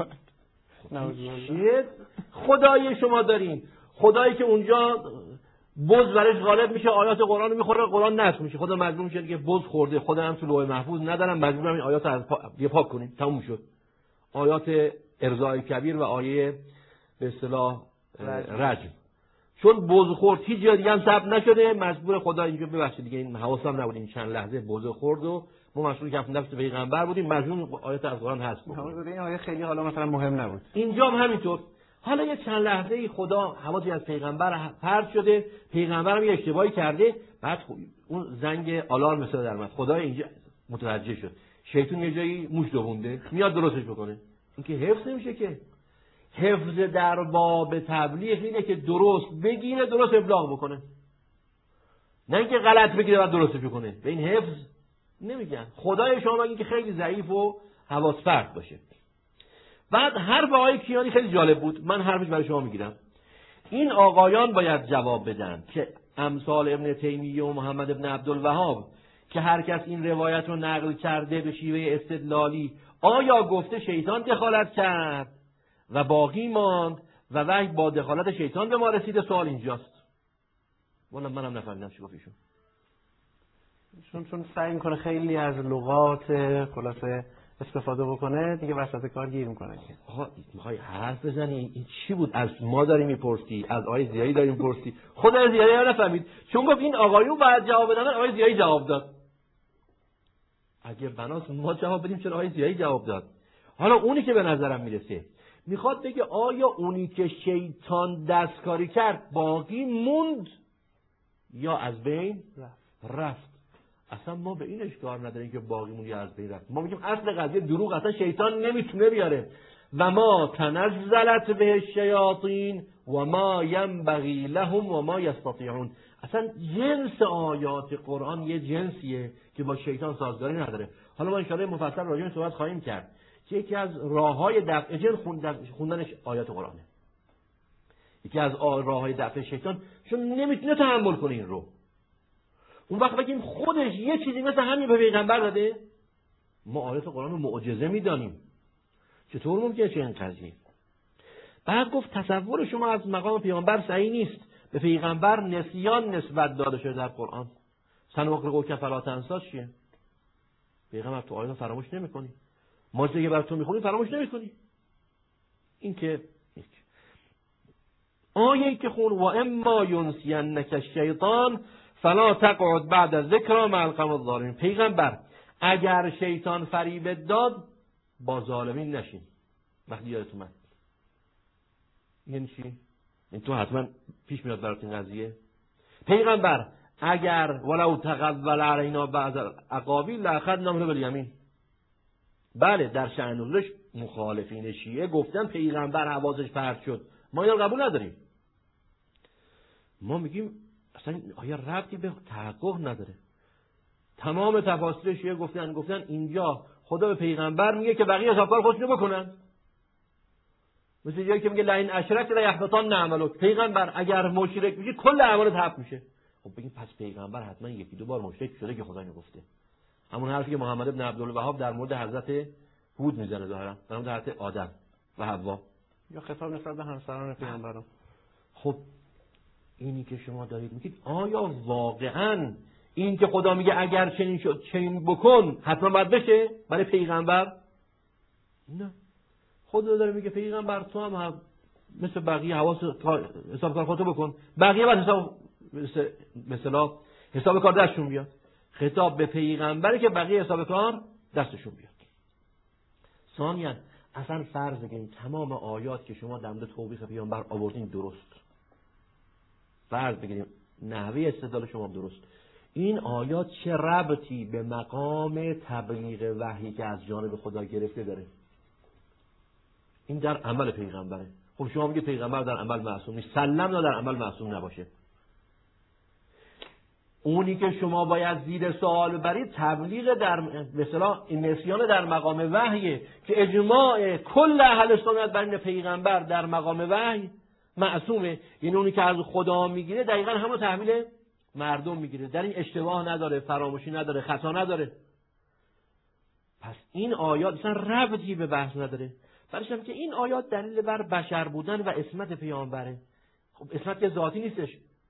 C: چیه خدای شما دارین؟ خدایی که اونجا بز برش غالب میشه، آیات قرآن رو میخوره، قرآن نسخ میشه، خدا مجبور میشه که بز خورده، خدا هم تو لوح محفوظ ندارم، مجبورم این آیات رو از پا... پاک کنیم، تموم شد. آیات ارضای کبیر و آیه به اصطلاح رجم، چون بز خورد هیچ جای دیگه هم ثبت نشده، مجبور خدا اینجا ببخشید دیگه، این حواسم نبود این چند لحظه بز خورد و ما مشغول که نفس پیغمبر بودیم، مجبور آیات از قرآن حذف کنیم.
B: این آیه خیلی حالا مثلا مهم نبود.
C: اینجا هم همینطور. حالا یه چند لحظه ای خدا حواسی از پیغمبر پرت شده، پیغمبر هم یه اشتباهی کرده، بعد اون زنگ آلارم مثلا در اومد، خدا اینجا متوجه شد شیطان یه جایی موش دوونده، میاد درستش بکنه. این که حفظ نمیشه که. حفظ در باب تبلیغ اینه که درست بگیره، درست ابلاغ بکنه، نه اینکه غلط بگیره و درستش بکنه. به این حفظ نمیگن. خدای شما مگه که خیلی ضعیف و حواس پرت باشه. بعد حرف آقای کیانی خیلی جالب بود، من حرفش برای شما میگیرم. این آقایان باید جواب بدن که امثال ابن تیمیه و محمد ابن عبدالوهاب که هر کس این روایت رو نقل کرده به شیوه استدلالی، آیا گفته شیطان دخالت کرد و باقی ماند و وحی با دخالت شیطان به ما رسیده؟ سوال اینجاست. والا منم نفهمیدم چی گفت ایشون.
B: چون چون سعی میکنه خیلی از لغات خلاصه استفاده بکنه، دیگه وسط کار گیر میکنه.
C: آقا میخوای حرف بزنی این چی بود؟ از ما داری میپرسی، از آقای زیایی داری میپرسی. خود از زیایی هم نفهمید، چون گفت این آقایون باید جواب بدن، آقای زیایی جواب داد. اگه بناس ما جواب بدیم چرا آقای زیایی جواب داد؟ حالا اونی که به نظرم میرسه میخواد بگه آیا اونی که شیطان دستکاری کرد باقی موند یا از بین رفت؟ رفت. اصلا ما به این اشکار نداریم که باقی مون یا از بین رفت. ما میگیم اصل قضیه دروغ، اصلا شیطان نمیتونه بیاره. و ما تنزلت به الشیاطین و ما ینبغی لهم و ما یستطیعون. اصلا جنس آیات قرآن یه جنسیه که با شیطان سازگاری نداره. حالا ما ان شاء الله مفصل راجع به صحبت خواهیم کرد که یکی از راههای دفع جن خوندن آیات قرآنه. یکی از راههای دفع شیطان، چون نمیتونه تحمل کنه این رو. اون وقت بگیم خودش یه چیزی مثل همین به پیغمبر داده، ما آیات قرآن رو معجزه میدانیم. چطور ممکنه چه این قضیه؟ بعد گفت تصور شما از مقام پیغمبر صحیح نیست. به پیغمبر نسیان نسبت داده شده در قرآن. سنقرئک فلا تنسی چیه؟ پیغمبر تو آیات فراموش نمی‌کنی. ما چیزی که بر تو می‌خونیم فراموش نمی‌کنی. این که یک آیه که خون و اما ینسینک الشیطان فلا تقعد بعد ذکر مع القوم الظالمین. پیغمبر اگر شیطان فریبت داد با ظالمین نشین. وقتی یادت اومد یعنی چی؟ این تو حتما پیش میاد برات این قضیه. پیغمبر اگر ولو تقول علینا بعض الاقاویل لاخذنا منه بالیمین. بله در شأن نزولش مخالفین شیعه گفتن پیغمبر حواسش پرت شد، ما اینو قبول نداریم. ما میگیم اصلا آیا ربطی به تحقق نداره. تمام تفاسیر شیعه گفتن گفتن اینجا خدا به پیغمبر میگه که بقیه کار خودشونو بکنن. مثل جایی که میگه لئن اشرکت لیحبطن عملک. پیغمبر اگر مشرک میشی کل اعمالت حبط میشه. خب بگیم پس پیغمبر حتما یکی دو بار مشرک شده که خدا اینو گفته. همون حرفی که محمد ابن عبدالوهاب در مورد حضرت هود میزنه ظاهرا، در مورد حضرت آدم و حوا،
B: یا خطاب نسبت به همسران پیغمبران.
C: خب اینی که شما دارید میگید آیا واقعا این که خدا میگه اگر چنین شد چنین بکن حتما باید بشه برای پیغمبر؟ نه، خدا داره میگه پیغمبر تو هم, هم مثل بقیه حواس حساب کار خودتو بکن، بقیه بعد حساب مثلا حساب کار دستشون بیاد. خطاب به پیغمبره که بقیه حساب کار دستشون بیاد. ثانیاً اصلا فرض بگیریم تمام آیات که شما در مورد توبیخ پیغمبر آوردین درست، فرض بگیریم نحوه استدلال شما درست، این آیات چه ربطی به مقام تبلیغ وحی که از جانب خدا گرفته داره؟ این در عمل پیغمبره. خب شما میگه پیغمبر در عمل معصوم نیست، سلم نه در عمل معصوم نباشه. اونی که شما باید زیر سوال برید تبلیغ در مثلا این نسیان در مقام وحیه که اجماع کل اهل سنت بر این پیغمبر در مقام وحی معصومه. یعنی اونی که از خدا میگیره دقیقاً همون تحویل مردم میگیره، در این اشتباه نداره، فراموشی نداره، خطا نداره. پس این آیات اصلا ربطی به بحث نداره. برایش هم که این آیات دلیل بر بشر بودن و اسمت پیامبره. خب اسمت که ذاتی نیستش،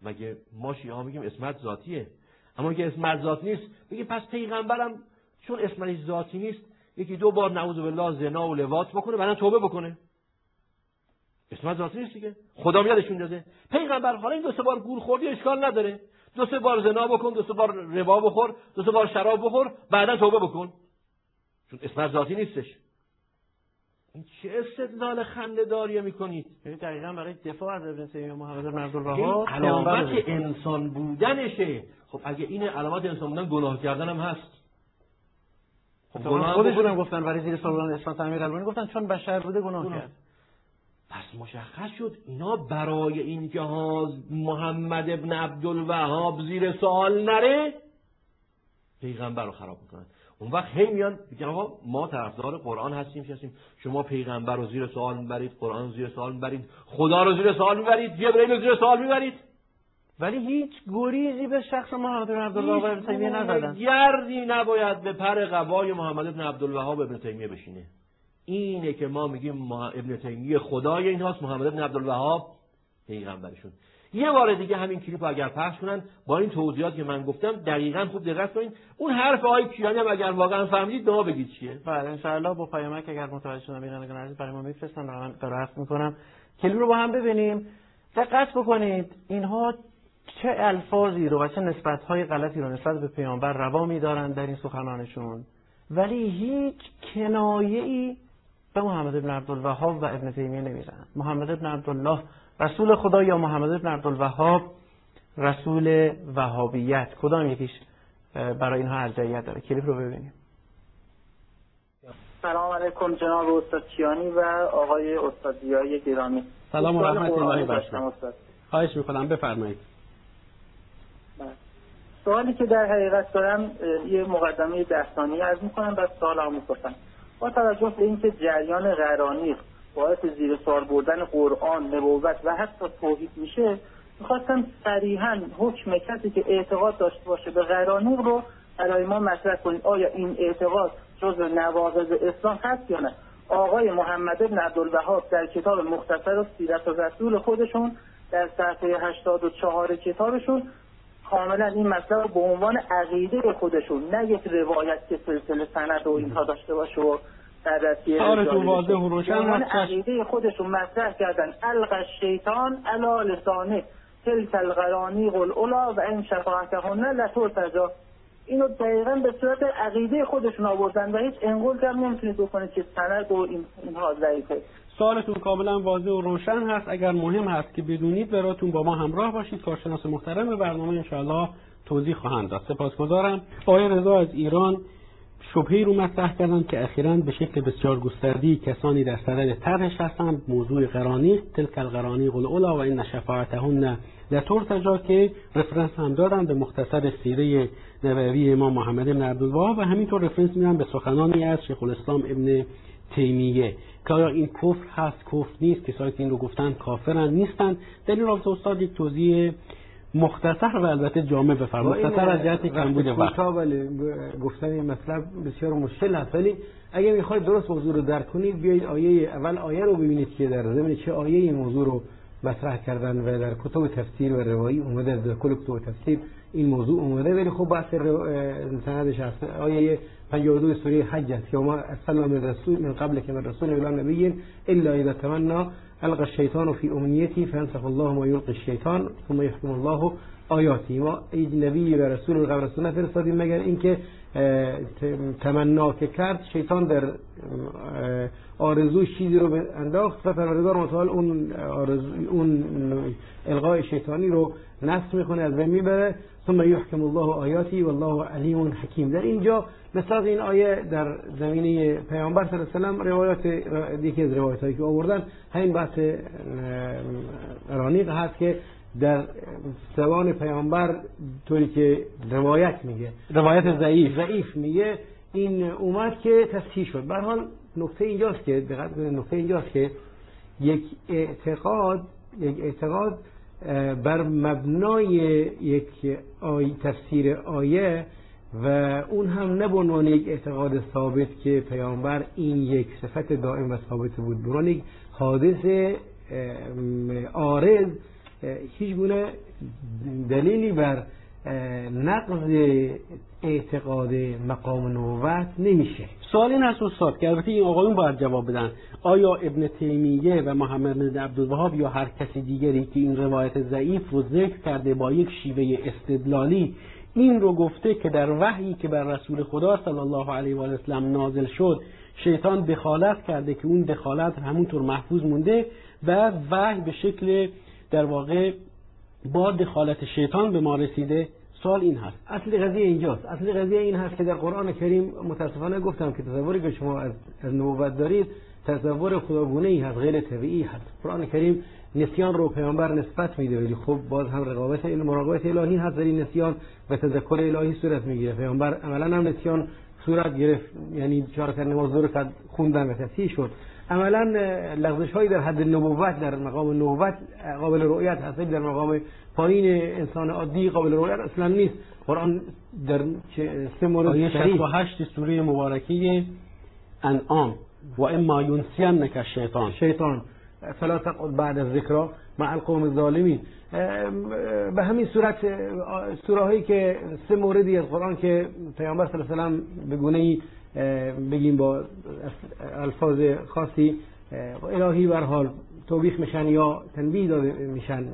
C: مگه ما شیعه ها میگیم اسمت ذاتیه، اما اگه اسمت ذات نیست بگیم پس پیغمبرم چون اسمش ذاتی نیست یکی دو بار نعوذ بالله زنا و لواط بکنه بعدن توبه بکنه، اسمت ذاتی نیست دیگه، خدا یادشون داده. پیغمبر حالا این دو سه بار گول خوردی اشکال نداره، دو سه بار زنا بکن، دو سه بار ربا بخور، دو سه بار شراب بخور، بعدن توبه بکن، چون اسمت ذاتی نیستش. این چه استدلال خنده‌داری میکنید؟
B: یعنی دقیقاً برای دفاع از ابن تیمیه محمد بن عبدالوهاب
C: علامت انسان بودنشه. خب اگه این علامت انسان بودن گناه کردن هم هست.
B: خب خودشون هم گفتن برای زیر سلطان اسلام امیرالمومنین گفتن چون بشر بوده گناه کرد.
C: پس مشخص شد اینا برای اینکه ها محمد ابن عبدالوهاب زیر سوال نره پیغمبر رو خراب میکنن. اون وقت هی میان میگن آقا ما طرفدار قرآن هستیم هستیم شما پیغمبر رو زیر سوال میبرید، قرآن رو زیر سوال میبرید، خدا رو زیر سوال میبرید، جبرئیل رو زیر سوال میبرید،
B: ولی هیچ گریزی به شخص محمد بن عبدالوهاب ابن تیمیه نزدن.
C: گردی نباید به پر قبای محمد بن عبدالوهاب ابن تیمیه بشینه. اینه که ما میگیم ابن تیمیه خدای اینهاست، محمد بن عبدالوهاب پیغمبرشون. یه بار دیگه همین کلیپو اگر پخش کنن با این توضیحات که من گفتم دقیقاً خوب دقت کنین، اون حرف آقای کیانی هم اگر واقعا فهمیدید به ما بگید چیه.
B: بله ان شاء الله با پیامک اگر متوجه شدن ببینن عزیز برای ما میفرستن و من قرائت میکنم. کلیپ رو با هم ببینیم. دقت بکنید اینها چه الفاظی رو و چه نسبت‌های غلطی رو نسبت به پیامبر روا می‌دارن در این سخنانشون، ولی هیچ کنایه‌ای به محمد بن عبدالوهاب و ابن تیمیه نمیزنن. محمد بن عبدالله رسول خدا یا محمد بن عبدالوهاب رسول وهابیت، کدام یکیش برای اینها ارجحیت داره؟ کلیپ رو ببینیم.
L: سلام علیکم جناب استاد کیانی و آقای استاد ضیایی گرامی.
M: سلام و رحمت الله و برکاته. خواهش می‌کنم بفرمایید.
L: سوالی که در حقیقت دارم یه مقدمه ده ثانیه عرض می‌کنم بعد سوالمو می‌پرسم. با توجه به اینکه جریان غرانیق باعث زیر سوال بردن قرآن، نبوت و حتی توحید میشه، می‌خواستم صریحاً حکم کسی که اعتقاد داشته باشه به غرانیق رو برای ما مطرح کنید. آیا این اعتقاد جزء نواقض اسلام هست یا نه؟ آقای محمد بن عبدالوهاب در کتاب مختصر سیرت الرسول خودشون در صفحه هشتاد و چهار کتابشون کاملا این مسئله رو به عنوان عقیده خودشون، نه یک روایت که سلسله سند و اینها داشته باشه و بررسی
M: سوالتون واضح و روشن هست،
L: عقیده خودشون مطرح کردن. القى الشیطان علی لسانه تلك الغرانیق العلا و ان شفاعتهن لترتجا. اینو دقیقاً به صورت عقیده خودشون آوردن و هیچ انقل هم نمیتونید بکنید که سند و این اینها ضعیفه.
M: سوالتون کاملا واضح و روشن هست. اگر مهم هست که بدونید براتون با ما همراه باشید. کارشناس محترم به برنامه انشاءالله توضیح خواهند داد. سپاسگزارم. آقای رضا از ایران شبهه‌ای رو مطرح کردن که اخیراً به شکل بسیار گسترده‌ای کسانی در صدد طرحش هستند. موضوع غرانیق، تلک الغرانیق العلا و ان شفاعتهن لترتجا که رفرنس هم دادن به مختصر سیره نبوی امام محمد بن عبدالوهاب و همینطور رفرنس میدن به سخنانی از شیخ الاسلام ابن تیمیه که آیا این کفر هست کفر نیست، کسایی که این رو گفتن کافرن نیستن. در این رابطه استاد یک توضیح مختصر و البته جامع بفرمایید. مختصر از جهت کمبود وقت.
N: ولی گفتن این مطلب بسیار مشکل است، ولی اگه میخواید درست موضوع رو درک کنید بیایید آیه اول آیه رو ببینید که در ضمن چه آیه این موضوع رو مطرح کردن و در کتب تفسیر و روایی اومده. در کل کتب تفسیر این موضوع اومده، ولی خب بحث سندش هست. آیه پنجاه و دو سوره حج است که ما ارسلنا من رسول من قبل که من رسول الی نبی الا اذا تمنى القى الشیطان فی امنیته فینسخ الله ما یلقی الشیطان ثم یحکم الله آیاتی. ما این نبی و رسول قبل رسول نفرستادیم مگر اینکه تمنا که کرد شیطان در آرزوی چیزی رو انداخت و پروردگار متعال اون آرزو اون القای شیطانی رو نسخ میکنه، از بین میبره. ثم یحکم الله آیاتی والله علیم حکیم. در اینجا مثل این آیه در زمینه پیامبر صلی الله علیه و سلم روایات یکی از روایتایی که آوردن همین بحث رانیق هست که در زبان پیامبر طوری که روایت میگه، روایت ضعیف ضعیف میگه، این اومد که تصحیح شد. به هر حال نکته اینجاست که دقت کنید، نکته اینجاست که یک اعتقاد یک اعتقاد بر مبنای یک آیه تفسیر آیه و اون هم نه به عنوان یک اعتقاد ثابت که پیامبر این یک صفت دائم و ثابت بود، به عنوان یک حادث عارض هیچ گونه دلیلی بر نقض اعتقاد مقام نبوت نمیشه.
M: سوال این هست استاد که البته این آقایون باید جواب بدن، آیا ابن تیمیه و محمد بن عبدالوهاب یا هر کسی دیگری که این روایت ضعیف رو ذکر کرده با یک شیوه استدلالی این رو گفته که در وحیی که بر رسول خدا صلی الله علیه و آله و سلم نازل شد شیطان دخالت کرده که اون دخالت همونطور محفوظ مونده و وحی به شکل در واقع با دخالت شیطان به ما رسیده؟ سوال این هست.
N: اصل قضیه اینجاست. اصل قضیه این هست که در قرآن کریم متاسفانه گفتم که تصوری که شما از نبوت دارید تصور خداگونه ای هست، غیر طبیعی هست. قرآن کریم نسیان رو پیامبر نسبت میده، ولی خب باز هم رقابت مراقبت الهی هست در این نسیان و تذکر الهی صورت میگیره. پیامبر عملا هم نسیان صورت گرفت، یعنی چهار رکعت نماز دو رکعت خوندن و تصحیح شد. عملا لغزش هایی در حد نبوت در مقام نبوت قابل رؤیت هست، در مقام پایین انسان عادی قابل رؤیت اصلا نیست. قرآن در سه مورد
M: آیه شصت و هشت سوره مبارکه انعام و اما ینسینک الشیطان
N: شیطان فلا تقعد بعد الذکر مع القوم الظالمین. به همین صورت سوره هایی که سه موردی از قرآن که پیامبر صلی الله علیه و سلم به گونه‌ای بگیم با الفاظ خاصی الهی بر حال توبیخ میشن یا تنبیه داده میشن،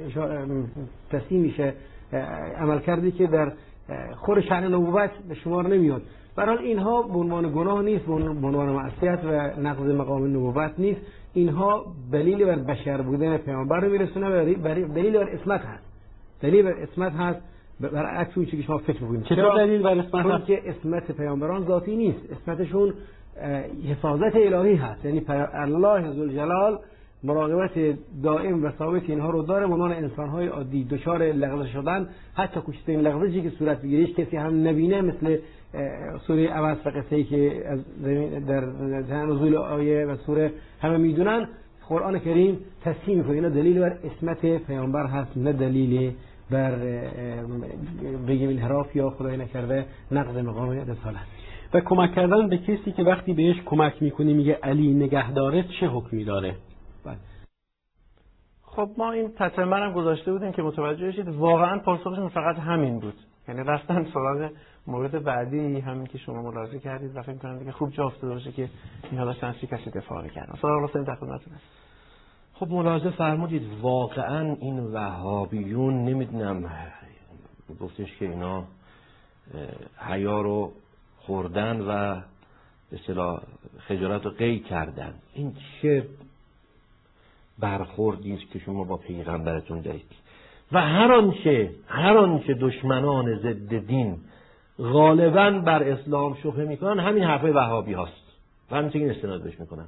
N: تصحیح میشه عمل کردی که در خور شأن نبوت به شمار نمیاد. برحال اینها به عنوان گناه نیست، به عنوان معصیت و نقض مقام نبوت نیست. اینها دلیل بر بشر بودن پیامبر رو میرسونه و دلیل بر اسمت هست. دلیل بر اسمت هست برعکس اون چیزی که شما فکر می‌کنید.
M: چطور دلیل بر اسمت هست؟
N: که اسمت پیامبران ذاتی نیست، اسمتشون حفاظت الهی هست. یعنی الله ذوالجلال مراقبت دائم و ثابت اینها رو داره. عنوان انسان‌های عادی دچار لغزش شدن، حتی کوچکترین لغزشی که صورت بگیره کسی هم نبینه، مثل سوره عبس و قصه‌ای که از در نزول آیه و سوره همه میدونن، قرآن کریم تصحیح می‌کنه اینا دلیل بر اسمت پیامبر هست، نه دلیل بر بگیم انحراف یا خدای نکرده نقض مقام رسالت.
M: و کمک کردن به کسی که وقتی بهش کمک می‌کنی میگه علی نگهداره چه حکمی داره؟
B: بله. خب ما این تتمه هم گذاشته بودیم که متوجه شید واقعا پاسخشون فقط همین بود، یعنی رفتن سراغ مورد بعدی همین که شما ملاحظه کردید و فکر می‌کنم دیگه خوب جا افتاده باشه که اینا داشتن از کسی دفاع کردن. سوال راست این خدمتتون است.
C: خب ملاحظه فرمودید واقعا این وهابیون نمیدونم گفتش که اینا حیا رو خوردن و به اصطلاح خجالت رو قی کردن. این چه برخوردی است که شما با پیغمبرتون دارید و هر آنچه هر آنچه دشمنان ضد دین غالبا بر اسلام شبهه میکنن همین حرفای وهابی هاست و همین این استناد بهش میکنن.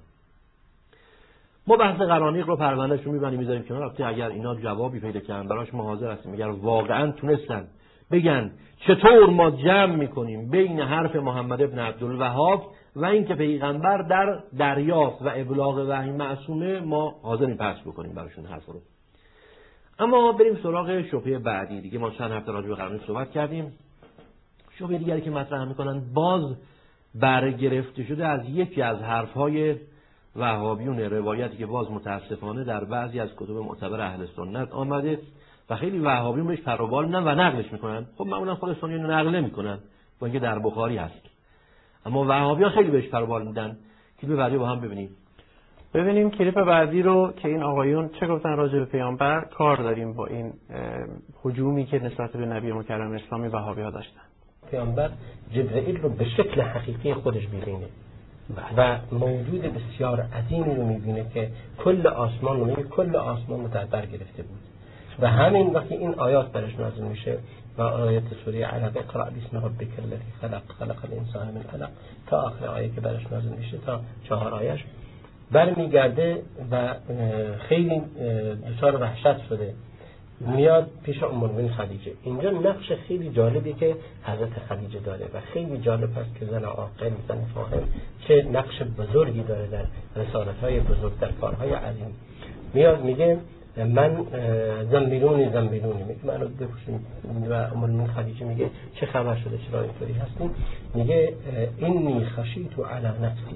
C: ما بحث قرانیق رو پروندهش رو میبنیم میذاریم کنار. البته اگر اینا جوابی پیدا کردن براش ما حاضر هستیم. اگر واقعا تونستن بگن چطور ما جمع میکنیم بین حرف محمد ابن عبدالوهاب و اینکه پیغمبر در دریافت و ابلاغ وحی معصومه، ما حاضریم پس بکنیم براشون حرف رو. اما بریم سراغ شبهه بعدی. دیگه ما چند هفته راجع به قرآن صحبت کردیم. شبهه دیگری که مطرح میکنن باز برگرفته شده از یکی از حرفهای وهابیون، روایتی که باز متاسفانه در بعضی از کتب معتبر اهل سنت آمده و خیلی وهابیون بهش پروبال میدن و نقلش میکنن. خب معمولا خود سنیون نقل نمیکنن با اینکه در بخاری هست، اما وهابیان خیلی بهش پروبال میدن. کلیپ بعدی با هم ببینیم.
B: ببینیم کلیپ بعدی رو که این آقایون چه گفتن راجع به پیامبر. کار داریم با این هجومی که نسبت به نبی مکرم اسلامی وهابی‌ها داشتن.
O: پیامبر جبرئیل رو به شکل حقیقی خودش می‌بینه و موجود بسیار عظیمی رو می‌بینه که کل آسمان رو می‌بینه، کل آسمان رو در بر گرفته بود و همین وقتی این آیات برش نازل میشه و آیات سوره علق اقرأ باسم ربک الذی خلق خلق الانسان من علق تا آخر آیه که برش نازل میشه تا چهار آیه‌اش برمیگرده و خیلی دچار وحشت شده. میاد پیش ام المؤمنین خدیجه. اینجا نقش خیلی جالبی که حضرت خدیجه داره و خیلی جالب است که زن عاقل، زن فاهم چه نقش بزرگی داره در رسالت‌های بزرگ، در کارهای عظیم. میاد میگه من زنبیلونی زنبیلونی میگه منو بپوشون و ام المؤمنین خدیجه میگه چه خبر شده، چرا اینطوری هستین؟ میگه اینی خشیت علی نفسی،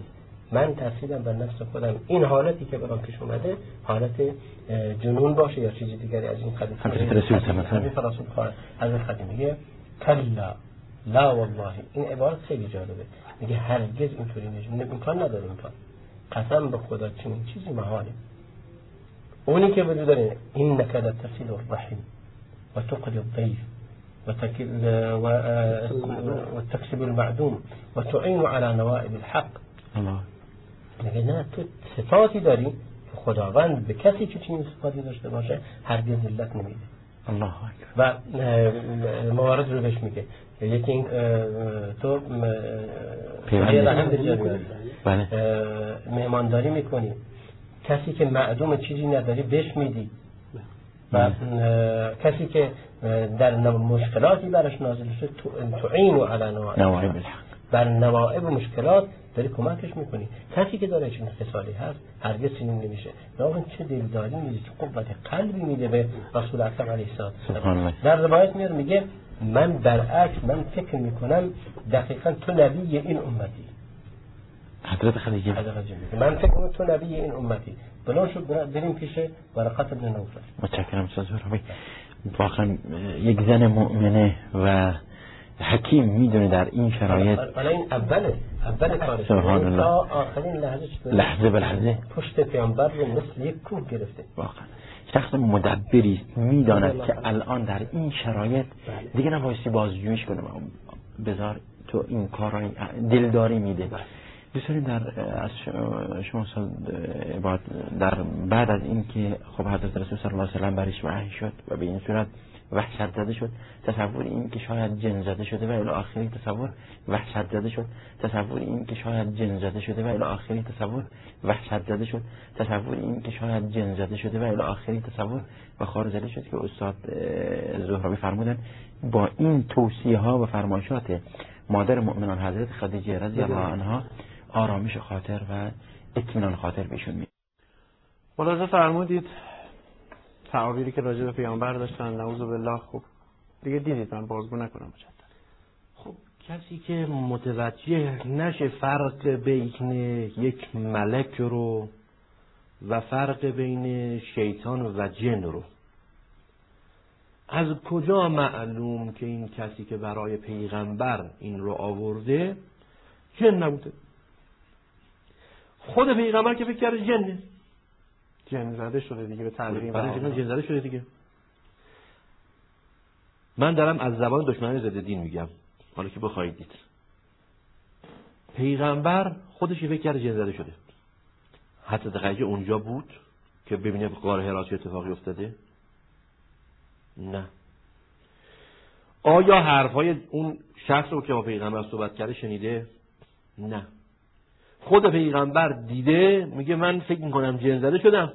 O: من ترسیدم بر نفس خودم این حالتی که برام پیش اومده حالت جنون باشه یا چیزی دیگری از این قبیل.
C: حضرت رسول صلی الله علیه و
O: رسول خدا حضرت خدیم میگه کلا لا والله، این عبارت خیلی جالبه، میگه هرگز اینطوری نمیشه، امکان نداره این کار، قسم به خدا چنین چیزی محاله. اونی که وجود داره انک لتصل الرحم و تقضي الضيف وتكسب المعدوم و تعین على نوائب الحق.
C: الله
O: میگه نه تو صفاتی داری که خداوند به کسی که چنین صفاتی داشته باشه هرگز ذلت نمیده.
C: الله
O: و موارد رو بهش میگه، یکی این تو پیوند رحم بجاری،
C: بله،
O: مهمانداری میکنی، کسی که معدوم چیزی نداری بهش میدی و کسی که در مشکلاتی برش نازل شد تعین علی نوائب الحق، بر نوائب و مشکلات داری کمکش میکنی. کسی که داره چنین خصالی هست هرگز چنین نمیشه. ناگهان چه دلداری میده، چه قوت قلبی میده به رسول اکرم علیه السلام. در روایت میاد میگه من برعکس من فکر میکنم دقیقا تو نبی این امتی.
C: حضرت خدیجه
O: من فکر میکنم تو نبی این امتی. بلان شد بریم پیش ورقت ابن نوفل.
C: متشکرم استاد زهراوی. واقعا یک زن مؤمنه و حکیم میدونه در این شرایط.
O: حالا این اوله اول کارش
C: سبحان الله،
O: تا آخرین لحظه
C: لحظه به لحظه
O: پشت پیامبر رو مثل یک کوه گرفته.
C: واقعا شخص مدبری میداند که الان در این شرایط دیگه نبایستی بازجویش کنه، بذار تو این کارا دلداری میده. بسیاری در از شما بعد در بعد از این که خب حضرت رسول صلی الله علیه و سلم برش وحی شد و به این صورت وحشت زده شد، تصور این که شاید جن زده شده و الی آخری تصور وحشت زده شد، تصور این که شاید جن زده شده و الی آخری تصور وحشت زده شد، تصور این که شاید جن زده شده و الی آخری تصور و خار زده شد که استاد زهراوی فرمودن با این توصیه ها و فرمایشات مادر مؤمنان حضرت خدیجه رضی الله عنها آرامش خاطر و اطمینان خاطر بهشون میاد.
B: ملاحظه فرمودید تعابیری که راجع به پیامبر داشتن نعوذ بالله. خب دیگه دیدید، من بازگو نکنم مجدد.
C: خب کسی که متوجه نشه فرق بین یک ملک رو و فرق بین شیطان و جن رو، از کجا معلوم که این کسی که برای پیغمبر این رو آورده جن نبوده؟ خود پیغمبر که فکر کرده جنه،
B: جن زده شده دیگه، به تعبیر
C: برای جن جن زده شده دیگه. من دارم از زبان دشمنان ضد دین میگم، حالا که بخواید دید. پیغمبر خودش فکر کرده جن زده شده. حتی دقیقه اونجا بود که ببینه غار حرا چه اتفاقی افتاده؟ نه. آیا حرفای اون شخص رو که با پیغمبر صحبت کرده شنیده؟ نه. خود پیغمبر دیده، میگه من فکر میکنم جن زده شدم.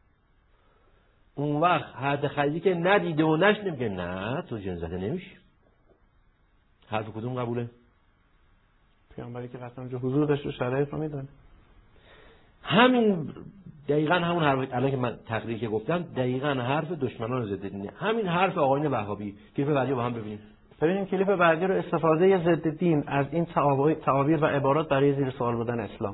C: اون وقت حد خیلی که ندیده و نشنه میگه نه تو جن زده نمیشی. حرف کدوم قبوله؟
B: پیامبری که قسم جو حضور داشت و شرایط رو میدونه.
C: همین دقیقاً همون حرف الان که من تقریری که گفتم دقیقاً حرف دشمنان ضد دینه. همین حرف آقایون وهابی. کلیپ بعدی با هم ببینیم.
B: ببینیم کلیپ بعدی رو، استفاده ضد دین از این تعابیر و عبارات برای زیر سوال بردن اسلام.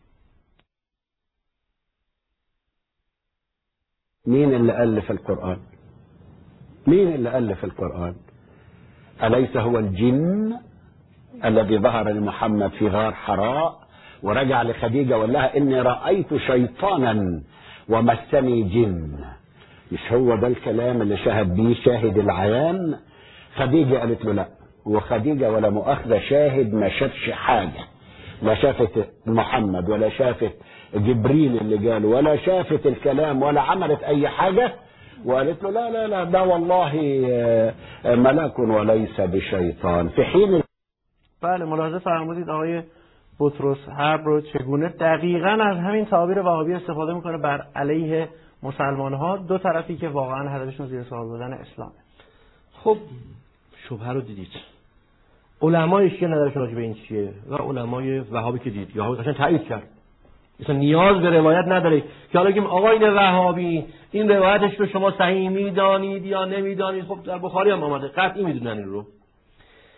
P: مين اللي ألف القرآن؟ مين اللي ألف القرآن؟ أليس هو الجن الذي ظهر لمحمد في غار حراء ورجع لخديجة وقال لها إني رأيت شيطانا ومسني جن؟ مش هو ده الكلام اللي شاهد بيه شاهد العيان؟ خديجة قالت له لا، وخديجة ولا مؤاخذة شاهد ما شافش حاجة، لا شافت محمد ولا شافت جبريل اللي قاله ولا شافت الكلام ولا عملت اي حاجة، وقالت له لا لا لا ده والله ملك وليس بشيطان. في حين
B: بله ملاحظه فرمودید آقای بطرس حرب رو چگونه دقیقاً از همین تعابیر وهابی استفاده میکنه بر علیه مسلمان ها، دو طرفی که واقعا هدفشون زیر سوال بردن اسلامه.
C: خب شبهه رو دیدید، علمای شیعه نظرشون راجع به این چیه و علمای وهابی که دید یا قشنگ تایید کرد، مثلا نیاز به روایت نداره که حالا بگیم آقای وهابی این روایتش رو شما صحیح میدانید یا نمیدانید. خب در بخاری هم آمده، قطعی میدونن این رو.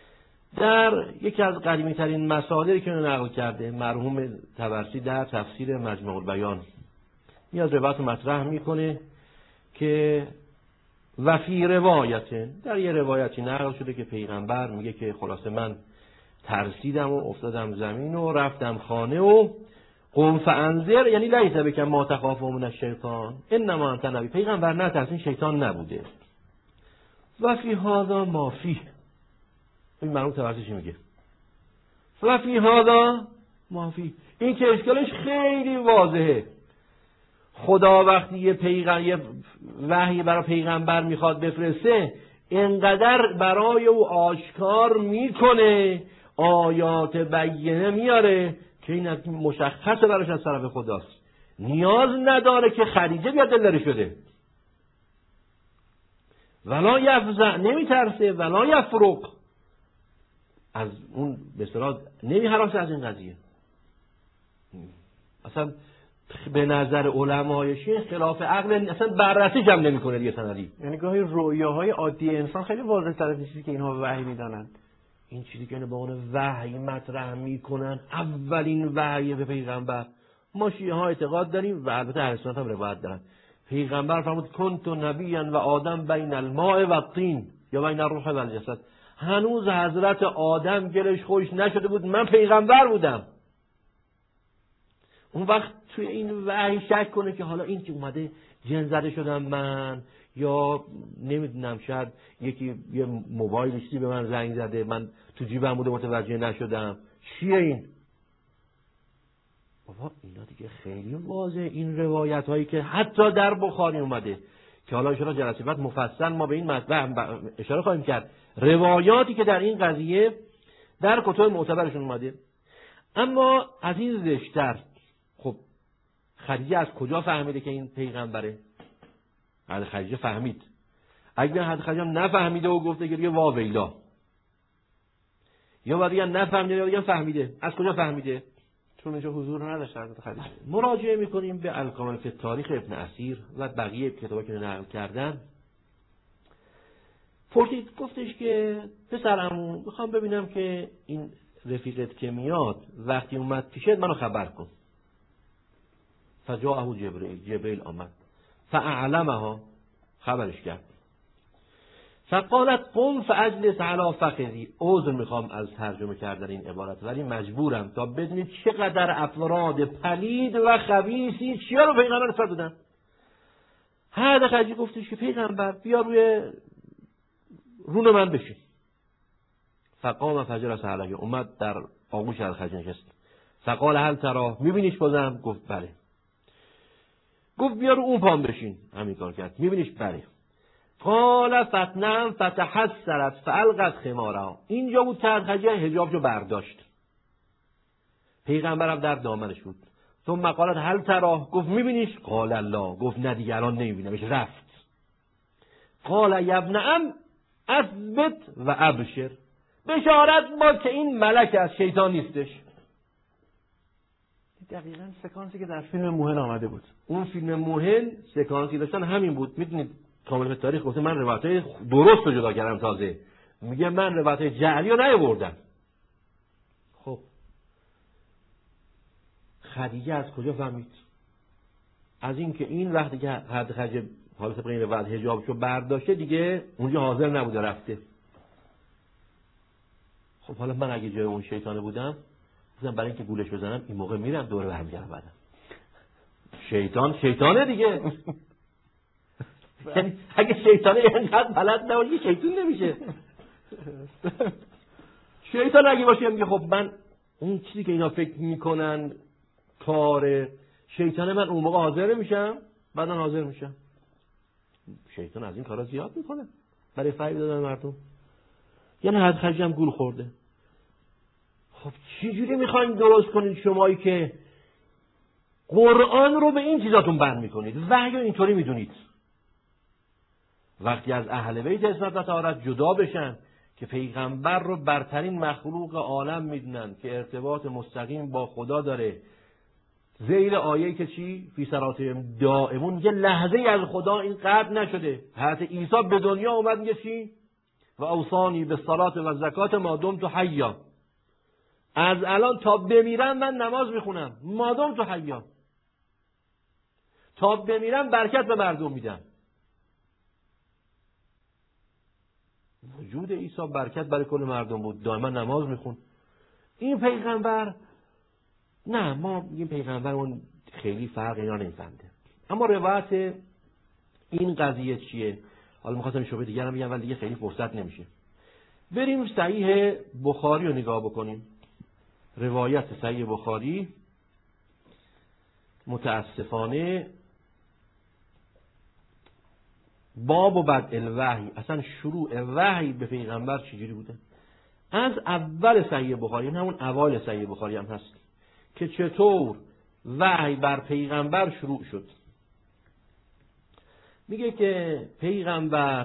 C: در یکی از قدیمی ترین مصادری که نقل کرده مرحوم طبرسی در تفسیر مجموع البیان میاد روایت مطرح میکنه که و فی روایت، در یه روایتی نقل شده که پیغمبر میگه که خلاصه من ترسیدم و افتادم زمین و رفتم خانه و قم فانذر، یعنی لیس بک ما تخاف من الشیطان انما انت نبی، پیغمبر نه ترسین شیطان نبوده. و فی هذا ما فیه، این مرحوم طبرسی چی میگه؟ و فی هذا ما فیه، این که اشکالش خیلی واضحه. خدا وقتی یه پیغمبر یه وحی برای پیغمبر میخواد بفرسته اینقدر برای او آشکار میکنه، آیات بینه میاره که این مشخصه براش از طرف خداست، نیاز نداره که خدیجه بیاد دلداری شده. ولا یفزع، نمیترسه، ولا یفرق، از اون به اصطلاح نمیهراسه از این قضیه. اصلا به نظر علمای شیعه خلاف عقل اصلا بررسی جمع نمیکنه دیگه سندی.
B: یعنی گاهی رویاهای عادی انسان خیلی واضح تر از چیزی که اینها وحی میدانند.
C: این چیزی که به عنوان وحی مطرح میکنن، اولین وحی به پیغمبر. ما شیعه ها اعتقاد داریم و البته اهل سنت هم روایت دارن، پیغمبر فرمود کنت نبیا و آدم بین الماء و الطین یا بین الروح و الجسد، هنوز حضرت آدم گلش خوش نشده بود من پیغمبر بودم. اون وقت توی این وحی شک کنه که حالا این که اومده جن زده شدم من، یا نمیدونم شاید یکی یه موبایلشتی به من زنگ زده من تو جیبم بوده متوجه نشدم، چیه این؟ بابا اینا دیگه خیلی واضحه. این روایت هایی که حتی در بخاری اومده که حالا اشاره جلسه بعد مفصل ما به این مطلب اشاره خواهیم کرد، روایاتی که در این قضیه در کتب معتبرشون اومده. اما از این زشتر، خب خدیجه از کجا فهمیده که این پیغمبره؟ حضرت خدیجه فهمید. اگر حضرت خدیجه نفهمیده و گفته که وا ویلا، یا بعد دیگه نفهمیده یا دیگه فهمیده، از کجا فهمیده؟
B: چون اینجا حضور نداشت حضرت خدیجه.
C: مراجعه میکنیم به الکامل فی تاریخ ابن اسیر و بقیه کتابا که نقل کردن. پرسید، گفتش که پسرم میخوام ببینم که این رفیقت که میاد وقتی اومد پیشت منو خبر کن. فجاءه جبرئیل، جبرئیل آمد فاعلمها، خبرش کرد. فقالت قم فاجلس علی فخذی، عذر میخوام از ترجمه کردن این عبارت ولی مجبورم تا بدونید چقدر افراد پلید و خبیثی چیا رو پیغمبر نسبت دادن. هر خدیجه گفتش که پیغمبر بیا روی رون من بشین. فقام فجلس علیه، اومد در آغوش از خدیجه نشست. فقال هل ترا، میبینیش بازم؟ گفت بله. گفت بیا رو اون پام بشین، همین کار کرد. میبینیش؟ بله. قال فتنم فتحسرت فالقت خمارها، اینجا بود که خدیجه حجابشو برداشت، پیغمبرم در دامنش بود. ثم قالت هل ترا، گفت میبینیش؟ قال الله، گفت نه دیگه الان نمیبینمش، رفت. قال یا ابن ام اثبت و ابشر، بشارت با که این ملک از شیطان نیستش.
B: دقیقاً سکانسی که در فیلم موهن آمده بود.
C: اون فیلم موهن سکانسی داشتن همین بود. میدونید کامل تاریخ گفته من روایت‌های درست رو جدا کردم، تازه میگه من روایت‌های جعلی رو نیاوردم. خب خدیجه از کجا فهمید؟ از این که این وقتی که حضرت خدیجه حالا طبق این روایت حجابشو برداشته دیگه اونجا حاضر نبوده، رفته. خب حالا من اگه جای اون شیطانه بودم مثلا برای اینکه گولش بزنم این موقع میرم دور به هم گردم. شیطان شیطانه دیگه. یعنی اگه شیطانه اینقدر بلد نباشه شیطان نمیشه. شیطان اگه باشه میگه خب من اون چیزی که اینا فکر میکنن کار شیطانه، من اون موقع حاضر نمیشم، بعدا حاضر میشم. شیطان از این کارا زیاد میکنه برای فریب دادن مردم. یعنی حد خرجی هم گول خورده. خب چی جوری میخواین درست کنید شمایی که قرآن رو به این چیزاتون بند میکنید، وحی اینطوری میدونید؟ وقتی از اهل بیت عصمت و طهارت جدا بشن که پیغمبر رو برترین مخلوق عالم میدونن که ارتباط مستقیم با خدا داره، ذیل آیه که چی؟ فی صلاتهم دائمون، یه لحظه از خدا این قطع نشده. حضرت عیسی به دنیا اومد میگه چی؟ و اوصانی به صلات و زکات ما دمت حیا. از الان تا بمیرم من نماز میخونم، ما دمت حیا. تا بمیرم برکت به مردم میدم. وجود عیسی برکت برای کل مردم بود، دائما نماز میخون. این پیغمبر نه، ما میگیم پیغمبر اون خیلی فرق اینا نمیفهمده. اما روایت این قضیه چیه؟ حالا می‌خواستم شبهه دیگه هم بگم ولی دیگه خیلی فرصت نمیشه. بریم صحیح بخاری رو نگاه بکنیم. روایت صحیح بخاری متاسفانه باب و بدء الوحی، اصلا شروع وحی به پیغمبر چجوری بوده؟ از اول صحیح بخاری، همون اوایل صحیح بخاری هم هست که چطور وحی بر پیغمبر شروع شد. میگه که پیغمبر،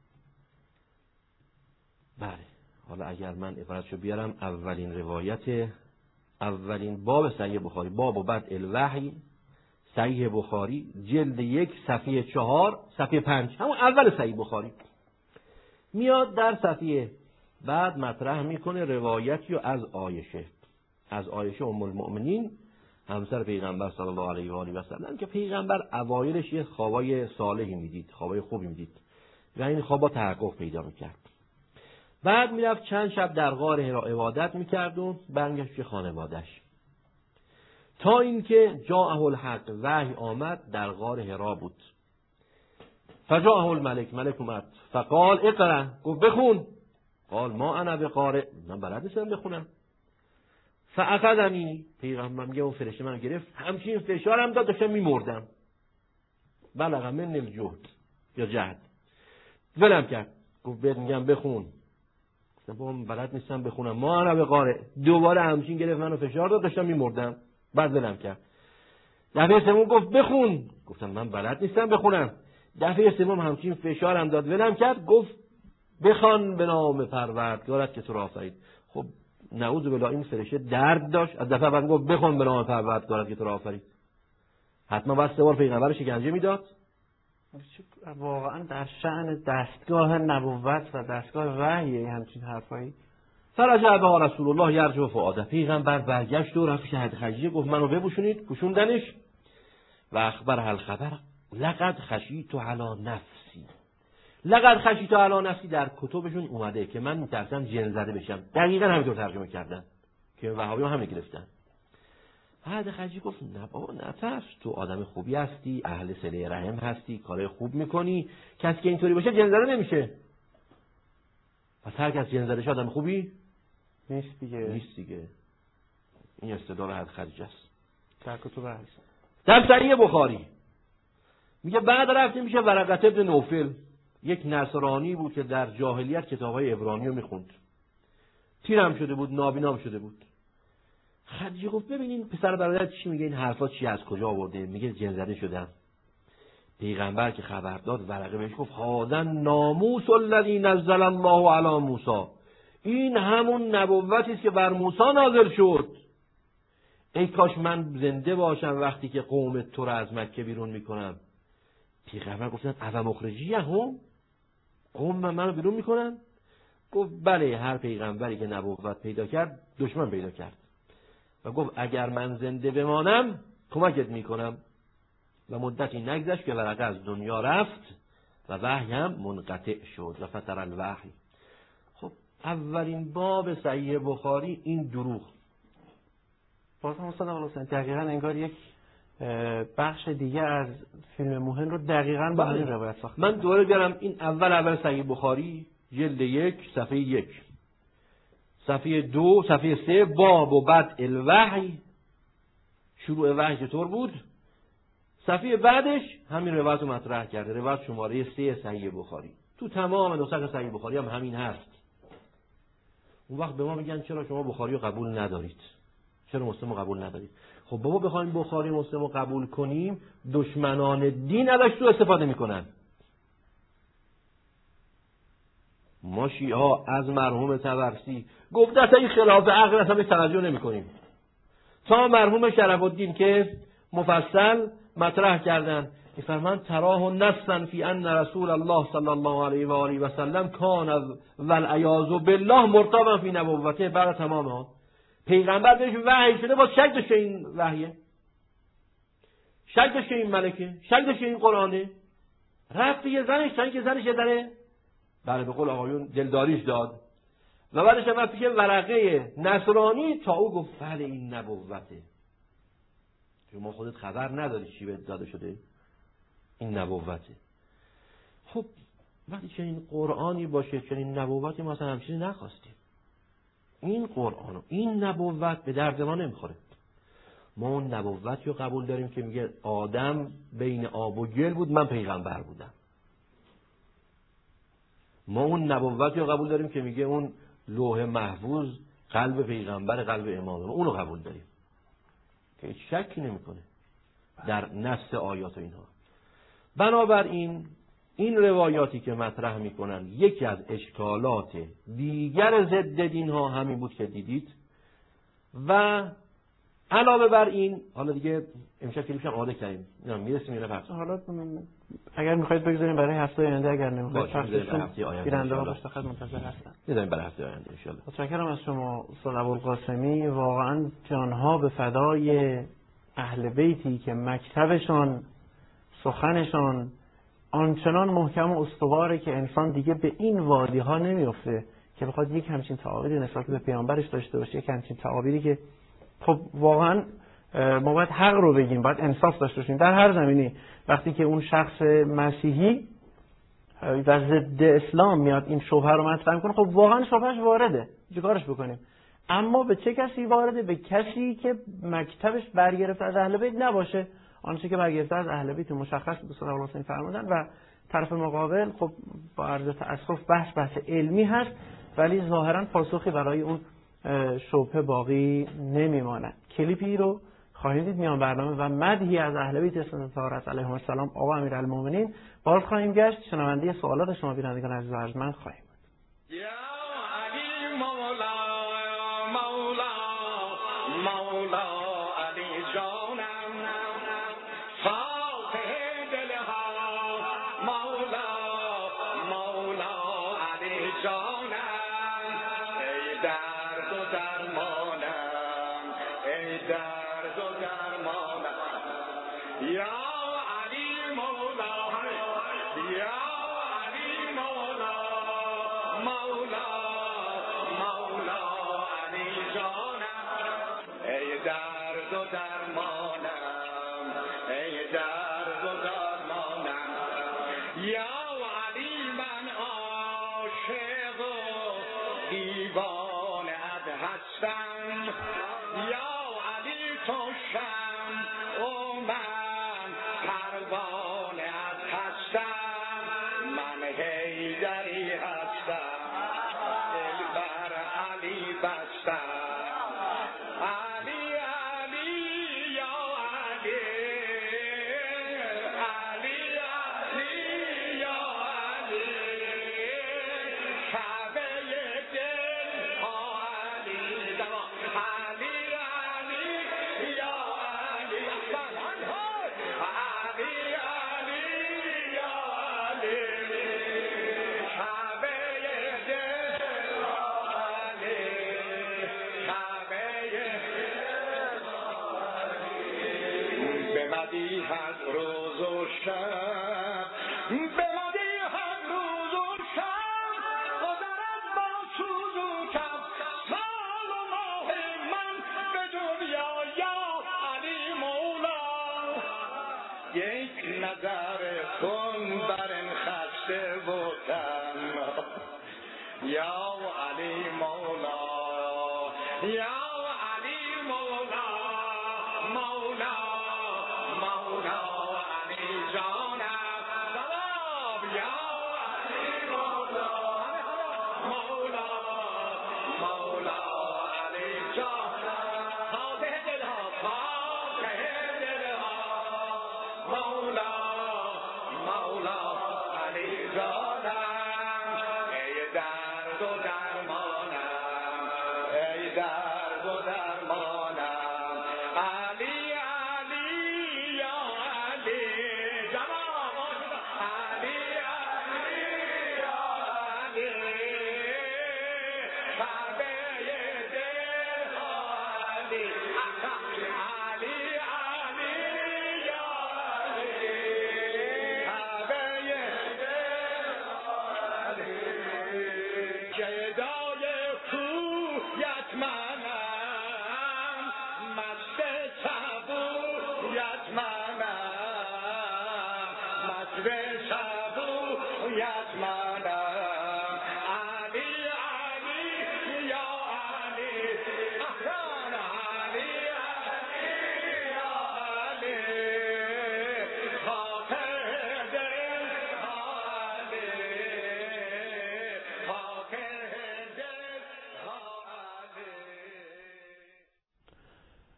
C: بله حالا اگر من عبارتشو بیارم، اولین روایت اولین باب صحیح بخاری، باب و بدء الوحی، صحیح بخاری جلد یک صفحه چهار صفحه پنج، همون اول صحیح بخاری میاد در صفحه بعد مطرح میکنه روایتی از عایشه، از عایشه ام المؤمنین همسر پیغمبر صلی الله علیه و آله و سلم، که پیغمبر اوایلش یه خوابای صالحی میدید، خوابای خوبی میدید و این خوابا تحقق پیدا میکرد. بعد میرفت چند شب در غار حرا عبادت میکرد و برمیگشت به خانواده‌اش، تا اینکه جاءه الحق، وحی آمد، در غار حرا بود. فجاءه الملک، ملک اومد، فقال اقرأ، گفت بخون. قال ما انا بقارئ، من بلد نیستم بخونم. فاخذنی، پیغمبر میگه اون فرشته من گرفت، همچین فشارم داد داشتم میمردم. بلغ من الجهد یا جهد، ولم کرد، گفت بهت میگم بخون. گفتم بابا من بلد نیستم بخونم، ما انا بقارئ. دوباره همچین گرفت منو فشار داد داشتم میمردم، بعد ولم کرد. دفعه سوم گفت بخون، گفتم من بلد نیستم بخونم. دفعه سوم همچین فشارم داد ولم کرد، گفت بخوان به نام پروردگارت که تو را آفرید. خب نعوذ بالله این فرشته درد داشت، از دفعه بعد گفت بخوان به نام پروردگارت که تو را آفرید. حتما بعد سه بار پیغمبر شکنجه میداد.
B: واقعا در شأن دستگاه نبوت و دستگاه وحی همچین حرفایی.
C: فرجع به رسول الله یرجو فؤاده، پیغمبر برگشت و رفت شهد خدیجه، گفت منو بپوشونید، پوشوندنش. و اخبر هل خبر لقد خشیت علی نفسی، لقد خشیت علی نفسی در کتبشون اومده که من میترسم جن زده بشم. دقیقا همینطور ترجمه کردن که وهابی هم گرفتن. بعد خدیجه گفت نه بابا نترس، تو آدم خوبی هستی، اهل صله رحم هستی، کارای خوب میکنی، کسی که اینطوری باشه جن زده نمیشه. پس هر کس جن زده شه آدم خوبی
B: نیست دیگه.
C: نیست دیگه. این استدلال حد خدیجه است.
B: در کتب هست.
C: در صحیح بخاری میگه بعد رفتیم میشه ورقه ابن نوفل، یک نصرانی بود که در جاهلیت کتابهای عبرانی رو میخوند، تیرم شده بود، نابینام شده بود. خدیجه گفت ببینین پسر برادر چی میگه، این حرفا چی، از کجا آورده؟ میگه جن زده شدم. پیغمبر که خبر داد ورقه بهش گفت هذا ناموس الذی نزل الله علی موسی، این همون نبوتی است که بر موسی نازل شد. ای کاش من زنده باشم وقتی که قوم تو را از مکه بیرون میکنم. پیغمبر گفتن اوا مخرجی هم، قوم من منو بیرون میکنن؟ گفت بله، هر پیغمبری که نبوت پیدا کرد دشمن پیدا کرد. و گفت اگر من زنده بمانم کمکت میکنم. و مدتی نگذشت که ورقه از دنیا رفت و وحی هم منقطع شد و فتر الوحی. خب اولین باب صحیح بخاری این دروغ.
B: بازم استاد حسین دقیقاً انگار یک بخش دیگه از فیلم موهن رو دقیقاً با همین روایت ساخت.
C: من دوباره بیارم این اول اول صحیح بخاری جلد یک صفحه یک، صفحه دو، صفحه سه، باب و بدء الوحی، شروع وحی چطور بود. صفحه بعدش همین روایت رو مطرح کرده، روایت شماره سه صحیح بخاری. تو تمام نسخ صحیح بخاری هم همین هست. اون وقت به ما میگن چرا شما بخاری رو قبول ندارید، چرا مسلم رو قبول ندارید؟ خب بابا بخوایم بخاری مسلم رو قبول کنیم دشمنان دین ازش تو استفاده میکنن. ما شیعه ها از مرحوم طبرسی گفت اصلا این خلاف عقل، اصلا به توجه نمی کنیم، تا مرحوم شرف الدین که مفصل مطرح کردن میفرماند تراه نفسا فی ان رسول الله صلی الله علیه و آله و سلم کان والعیاذ بالله مرتابا فی نبوته بعد تمامها. پیغمبر بهش وحی شده با شک داشته این وحیه، شک داشته این ملکه، شک داشته این قرآنه، رفت یه زنش تا اینکه زنش داره بله به قول آقایون دلداریش داد و بعدش هم رفت که ورقه نصرانی تا او گفت بله این نبوته. شما خودت خبر نداری چی بهت داده شده؟ این نبوته. خب وقتی چنین قرآنی باشه، چنین نبوتی ما اصلا همچینی نخواستیم. این قرآن و این نبوت به درد ما نمیخوره. ما اون نبوتی رو قبول داریم که میگه آدم بین آب و گل بود، من پیغمبر بودم. ما اون نبوتی رو قبول داریم که میگه اون لوح محفوظ قلب پیغمبر، قلب امامه، اون رو قبول داریم که هیچ شکی نمیکنه در نص آیات و اینها. بنابراین این روایاتی که مطرح میکنن یکی از اشکالات دیگر ضد دین ها همین بود که دیدید و علاوه بر این حالا دیگه امشب کلیپش هم آماده کردیم، اینا میرسیم اینا پخش.
B: حالا اگر میخواید بگذاریم برای هفته آینده، اگر نمیخواید
C: پخشش
B: گیرنده ها باشه خدمت منتظر هستن.
C: میذاریم برای هفته آینده ان شاء الله.
B: متشکرم از شما استاد ابوالقاسمی، واقعا جانها به فدای اهل بیتی که مکتبشان، سخنشان آنچنان محکم و استواره که انسان دیگه به این وادی ها نمیفته که بخواد یک همچین تعابیری نسبت به پیامبرش داشته باشه، یک همچین تعابیری که خب واقعا ما باید حق رو بگیم، باید انصاف داشته باشیم در هر زمینی. وقتی که اون شخص مسیحی و ضد اسلام میاد این شبهه رو مطرح میکنه، خب واقعا شبهش وارده، چیکارش بکنیم؟ اما به چه کسی وارده؟ به کسی که مکتبش برگرفته از اهل بیت نباشه. آنچه که برگرفته از اهل بیت مشخص به صورت الحسین فرمودن و طرف مقابل خب با عرض تأسف بحث بحث علمی هست ولی ظاهرا پاسخی برای اون شبهه باقی نمیماند. کلیپی رو خواهید دید میان برنامه و مدحی از اهل بیت طاهرة علیهم السلام آقا امیرالمومنین. باز خواهیم گشت شنونده سوالات شما بینندگان عزیز و ارجمند خواهیم بود.
A: علی علی یا علی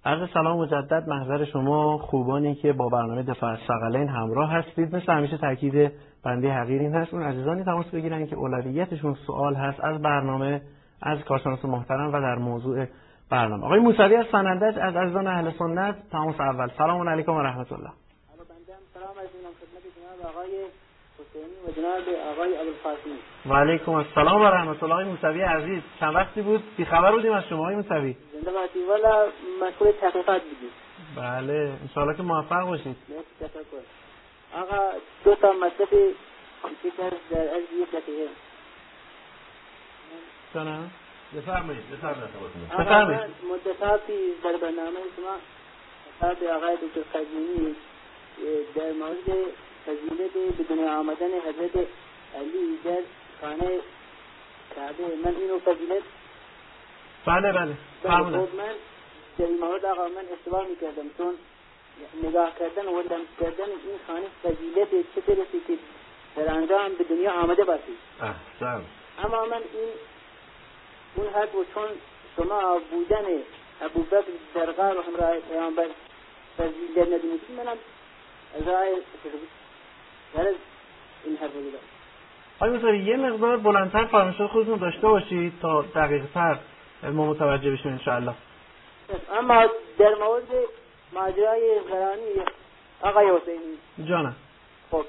B: عرض سلام مجدد محضر شما خوبانی که با برنامه دفاع از ثقلین همراه هستید. مثل همیشه تاکید بنده حقیر این هست اون عزیزانی تماس بگیرن که اولویتشون سوال هست از برنامه، از کارشناس محترم و در موضوع برنامه. آقای موسوی از سنندج از عزیزان اهل سنت تماس اول. سلام علیکم و رحمت الله.
Q: سلام از اینم خدمت جناب آقای حسینی و جناب آقای ابوالقاسمی.
B: و علیکم السلام و رحمت الله. آقای موسوی عزیز، چند وقتی بود بی خبر بودیم از شما آقای موسوی؟
Q: زنده باشید. والا مسئول تحقیقات بودید.
B: بله، ان شاء الله که موفق باشید.
Q: تشکر. آقا دو تا مطلب کوچیک در از یک دقیقه.
B: جانم
C: بفرمایید بفرمایید
B: بفرمایید.
Q: مدتی در برنامه شما حساب آقای دکتر قزوینی در مورد فضیلت به دنیا آمدن حضرت علی در خانه کعبه، من اینو فضیلت
B: بله بله
Q: فرمودم. من در این مورد آقا من اشتباه میکردم، چون نگاه کردن و لمس کردن این خانه فضیلت چه درستی که در انجام به دنیا آمده باشید.
C: احسن.
Q: اما من این اون حق و چون شما بودن ابوبکر در غار و همراه پیامبر فضیلت ندونید، منم رای غرض این حرف رو دارم.
B: آقای موسوی یه مقدار بلندتر فرمایشات خودتون داشته باشید تا دقیق‌تر ما متوجه بشیم ان شاء الله.
Q: اما در مورد ماجرای غرانی آقای حسینی
B: جانم.
Q: خب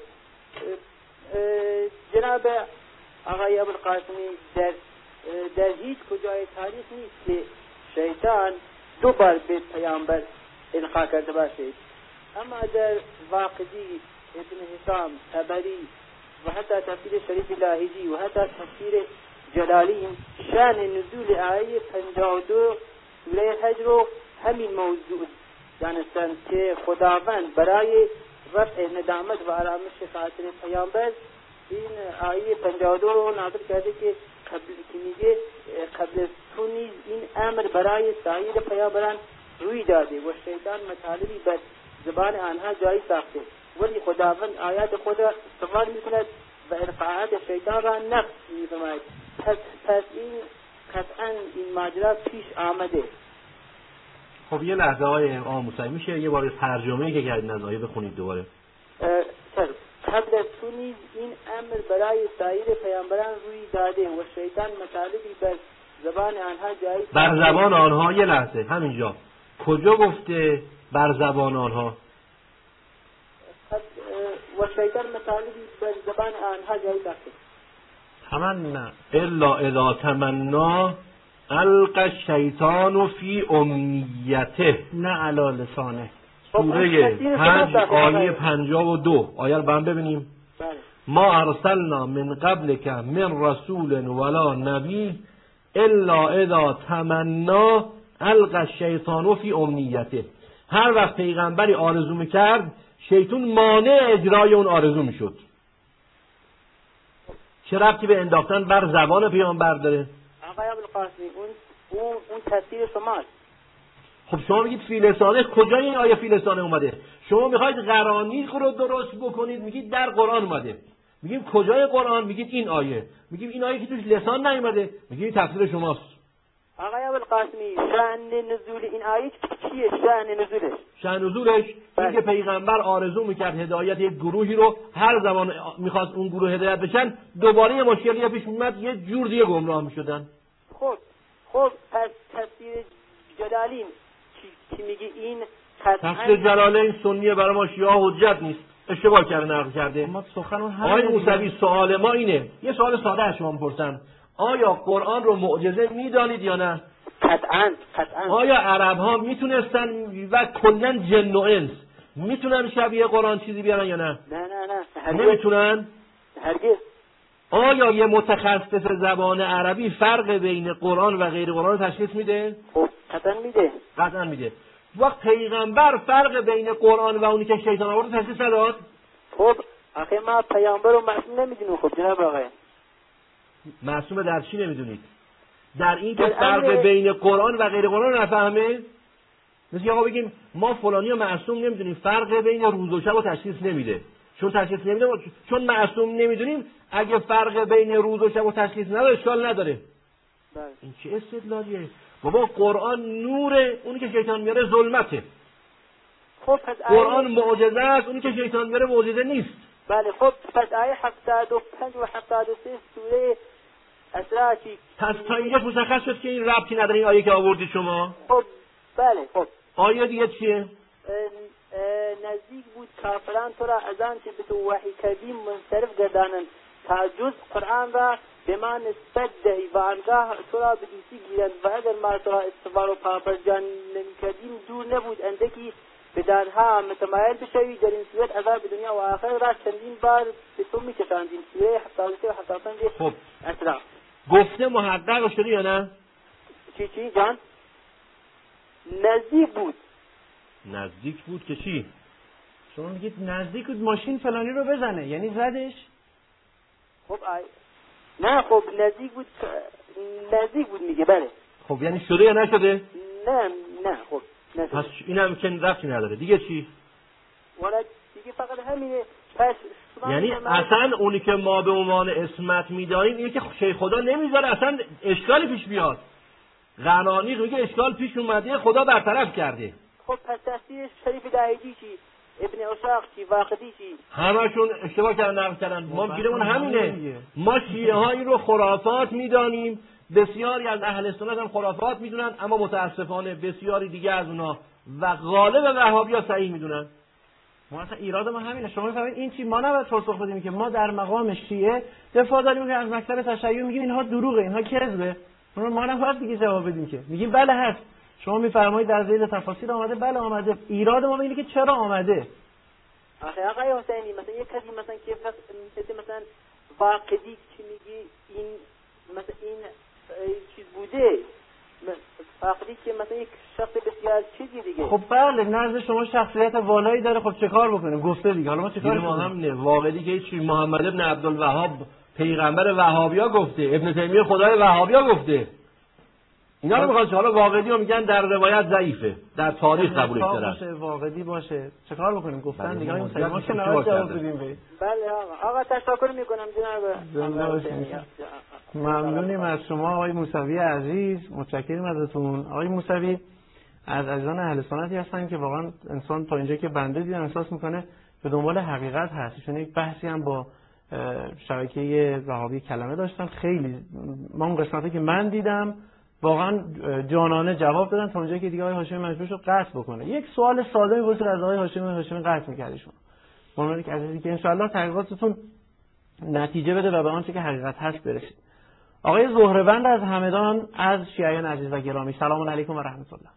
Q: جناب آقای ابوالقاسمی در در هیچ کجای تاریخ نیست که شیطان دو بار به پیامبر القا کرده باشد، اما در واقعی ابن حسام طبری و حتی تفسیر شریف لاهیجی و حتی تفسیر جلالی شأن نزول آیه پنجاه و دو سوره حج رو همین موضوع دانستند که خداوند برای رفع ندامت و آرامش خاطر پیامبر این آیه پنجاه و دو رو نازل کرده که قبل که میگه قبل تو نیز این امر برای سایر پیامبران روی داده و شیطان مطالبی بر زبان آنها جاری ساخته، ولی خداوند آیات خود را استعمال میکند و القاءات شیطان را نقض میفرماید. پس پس این قطعا این ماجرا پیش آمده.
C: خب یه لحظه آقای آقا موسوی میشه یه بار ترجمه‌ای که کردین از آیه بخونید دوباره؟
Q: چرا قبل از تو نیز این امر برای سایر پیامبران روی داده و شیطان مطالبی بر زبان آنها جاری
C: بر زبان آنها. یه لحظه همینجا کجا گفته بر زبان آنها؟
Q: و شیطان مطالبی بر زبان آنها جاری ساخته.
B: تمنا
C: الا اذا تمنا القى الشیطان فی امنیته،
B: نه علی لسانه.
C: سوره حج آیه پنجاه و دو آیه رو برام ببینیم. ما ارسلنا من قبلک من رسول ولا نبی الا اذا تمنا القى الشیطان فی امنیته. هر وقت پیغمبری آرزو میکرد شیطان مانع اجرای اون آرزو میشد. چه ربطی به انداختن بر زبان پیامبر داره؟
Q: آقای ابوالقاسمی اون اون اون تفسیر شماست.
C: خب شما میگید فی لسانه، کجا این آیه فی لسانه اومده؟ شما میخواید قرانیق رو درست بکنید میگید در قرآن اومده. میگیم کجای قرآن؟ میگید این آیه. میگیم این آیه که توش لسان نیومده، میگید تفسیر شماست.
Q: آقای ابوالقاسمی شأن نزول این آیه چیه؟ شأن نزولش
C: شأن نزولش این که پیغمبر آرزو میکرد هدایت یک گروهی رو، هر زمان میخواست اون گروه هدایت بشن دوباره یه مشکلی پیش اومد یه جور دیگه گمراه میشدن.
Q: خب خب پس تفسیر جلالی چی میگه؟ این
C: تفسیر جلالین سنیه، برای ما شیعه حجت نیست، اشتباه کرده نقل کرده.
B: ما سخنون
C: آقای موسوی سوال ما اینه، یه سوال ساده از شما میپرسم، آیا قرآن رو معجزه میدانید یا نه؟
Q: قطعاً قطعاً.
C: آیا عرب ها میتونستن و کلا جن و انس میتونن شبیه قرآن چیزی بیارن یا نه؟
Q: نه نه نه هرگز.
C: نمیتونن؟
Q: هرگز.
C: آیا یه متخصص زبان عربی فرق بین قرآن و غیر قرآن رو تشخیص میده؟
Q: خب قطعاً میده.
C: قطعاً میده. وقت پیغمبر فرق بین قرآن و اونی که شیطان آورد تشخیص نداد؟
Q: خب آخه ما پیامبر رو معصوم نمیدونیم. خب جناب آقای
C: معصوم در چی نمیدونید؟ در این که فرق بین قرآن و غیر قرآن رو نفهمه؟ مثل آقا بگیم ما فلانی رو معصوم نمیدونیم، فرق بین روز و شب رو تشخیص نمیده. چون تشخیص نمیده چون معصوم نمیدونیم، اگه فرق بین روز و شب رو تشخیص نده اشکال نداره.
Q: بله.
C: این چه استدلالیه؟ بابا قرآن نوره، اونی که شیطان میاره ظلمته.
Q: خب پس
C: قرآن معجزه است، اونی که شیطان میاره معجزه نیست.
Q: بله خب پس آیه هفتاد و پنج و هفتاد و سه سوره اسراء چی؟
C: پس تا اینجا مشخص شد که این ربطی نداره این آیه که آوردی شما.
Q: خب بله خب
C: آیه دیگه چیه؟
Q: نزدیک بود کافران تو را از آن چه به تو وحی کردیم منصرف گردانند تا جز قرآن را به ما نسبت دهی و آنگاه تو را به دوستی گیرند و اگر ما تو را استغفار و پاپرجان نمی کردیم دور نبود اندکی به دانها متمایل بشوی. در این صورت عذاب دنیا و آخر را چندین بار به تو می کشاندیم. سوره هفتاد و سه و هفتاد و پنج
C: خب
Q: اسراء
C: گفته محقق شده یا نه؟
Q: چی چی جان؟ نزدیک بود.
C: نزدیک بود که چی؟
B: شما میگید نزدیک بود ماشین فلانی رو بزنه، یعنی زدش؟
Q: خب آی... نه خب نزدیک بود نزدیک بود میگه بله.
C: خب یعنی شده یا نشده؟
Q: نه نه خب نشده.
C: پس این هم که ربطی نداره. دیگه چی؟
Q: والا دیگه فقط همینه. پس
C: یعنی اصلا اونی که ما به عنوان اسمت میدانیم اینه که شیخ خدا نمیذاره اصلا اشکالی پیش بیاد. غنانیق میگه اشکال پیش اومده خدا برطرف کرده.
Q: خب پس تفسیر شریف داهیجی چی؟ ابن اشاق چی؟ واقدی چی؟
C: همشون اشتباه کردن نقل کردن. ما گیرمون همینه. ما شیعه ها این رو خرافات میدانیم، بسیاری از اهل سنت هم خرافات میدونن، اما متاسفانه بسیاری دیگه از اونا و غالب وهابیا صحیح میدونن.
B: ما اصلا ایراد ما همینه. شما میفهمید این چی؟ ما نباید پاسخ بدیم که ما در مقام شیعه دفاع داریم که از مکتب تشیع میگیم اینها دروغه، اینها کذبه. ما نباید دیگه جواب بدیم که میگیم بله هست. شما میفرمایید در ذیل تفاسیر آمده، بله آمده. ایراد ما اینه که چرا آمده.
Q: آخه آقای حسینی مثلا یک کسی مثلا که مثلا مثلا واقعی چی میگی این مثلا این چیز بوده واقعی که مثلا یک شخص بسیار چیزی دیگه.
B: خب بله نزد شما شخصیت والایی داره، خب چه کار بکنیم؟ گفته دیگه. حالا ما چه کار
C: ما هم نه واقعی که چی محمد ابن عبدالوهاب پیغمبر وهابیا گفته، ابن تیمیه خدای وهابیا گفته. اینا رو میخواد حالا واقعی رو میگن در روایت ضعیفه، در تاریخ قبولش دارن.
B: باشه واقعی باشه چه کار بکنیم؟ گفتن دیگه این سیما که نباید جواب بدیم.
Q: بله آقا آقا تشکر میکنم جناب.
B: ممنونیم از شما آقای موسوی عزیز، متشکریم ازتون. آقای موسوی از عزیزان اهل سنتی هستن که واقعا انسان تا اینجا که بنده دیدن احساس میکنه به دنبال حقیقت هست. چون یک بحثی هم با شبکه وهابی کلمه داشتن، خیلی ما اون قسمتی که من دیدم واقعا جانانه جواب دادن تا اونجایی که دیگه آقای هاشمی مجبور شد قطع بکنه. یک سوال ساده می‌پرسید از آقای هاشمی، هاشمی قطع می‌کردشون. من یک عزیزی که ان شاءالله تحقیقاتتون نتیجه بده و به آنچه که حقیقت هست برسید. آقای زهره‌وند از همدان از شیعیان عزیز و گرامی، سلام علیکم و رحمت الله.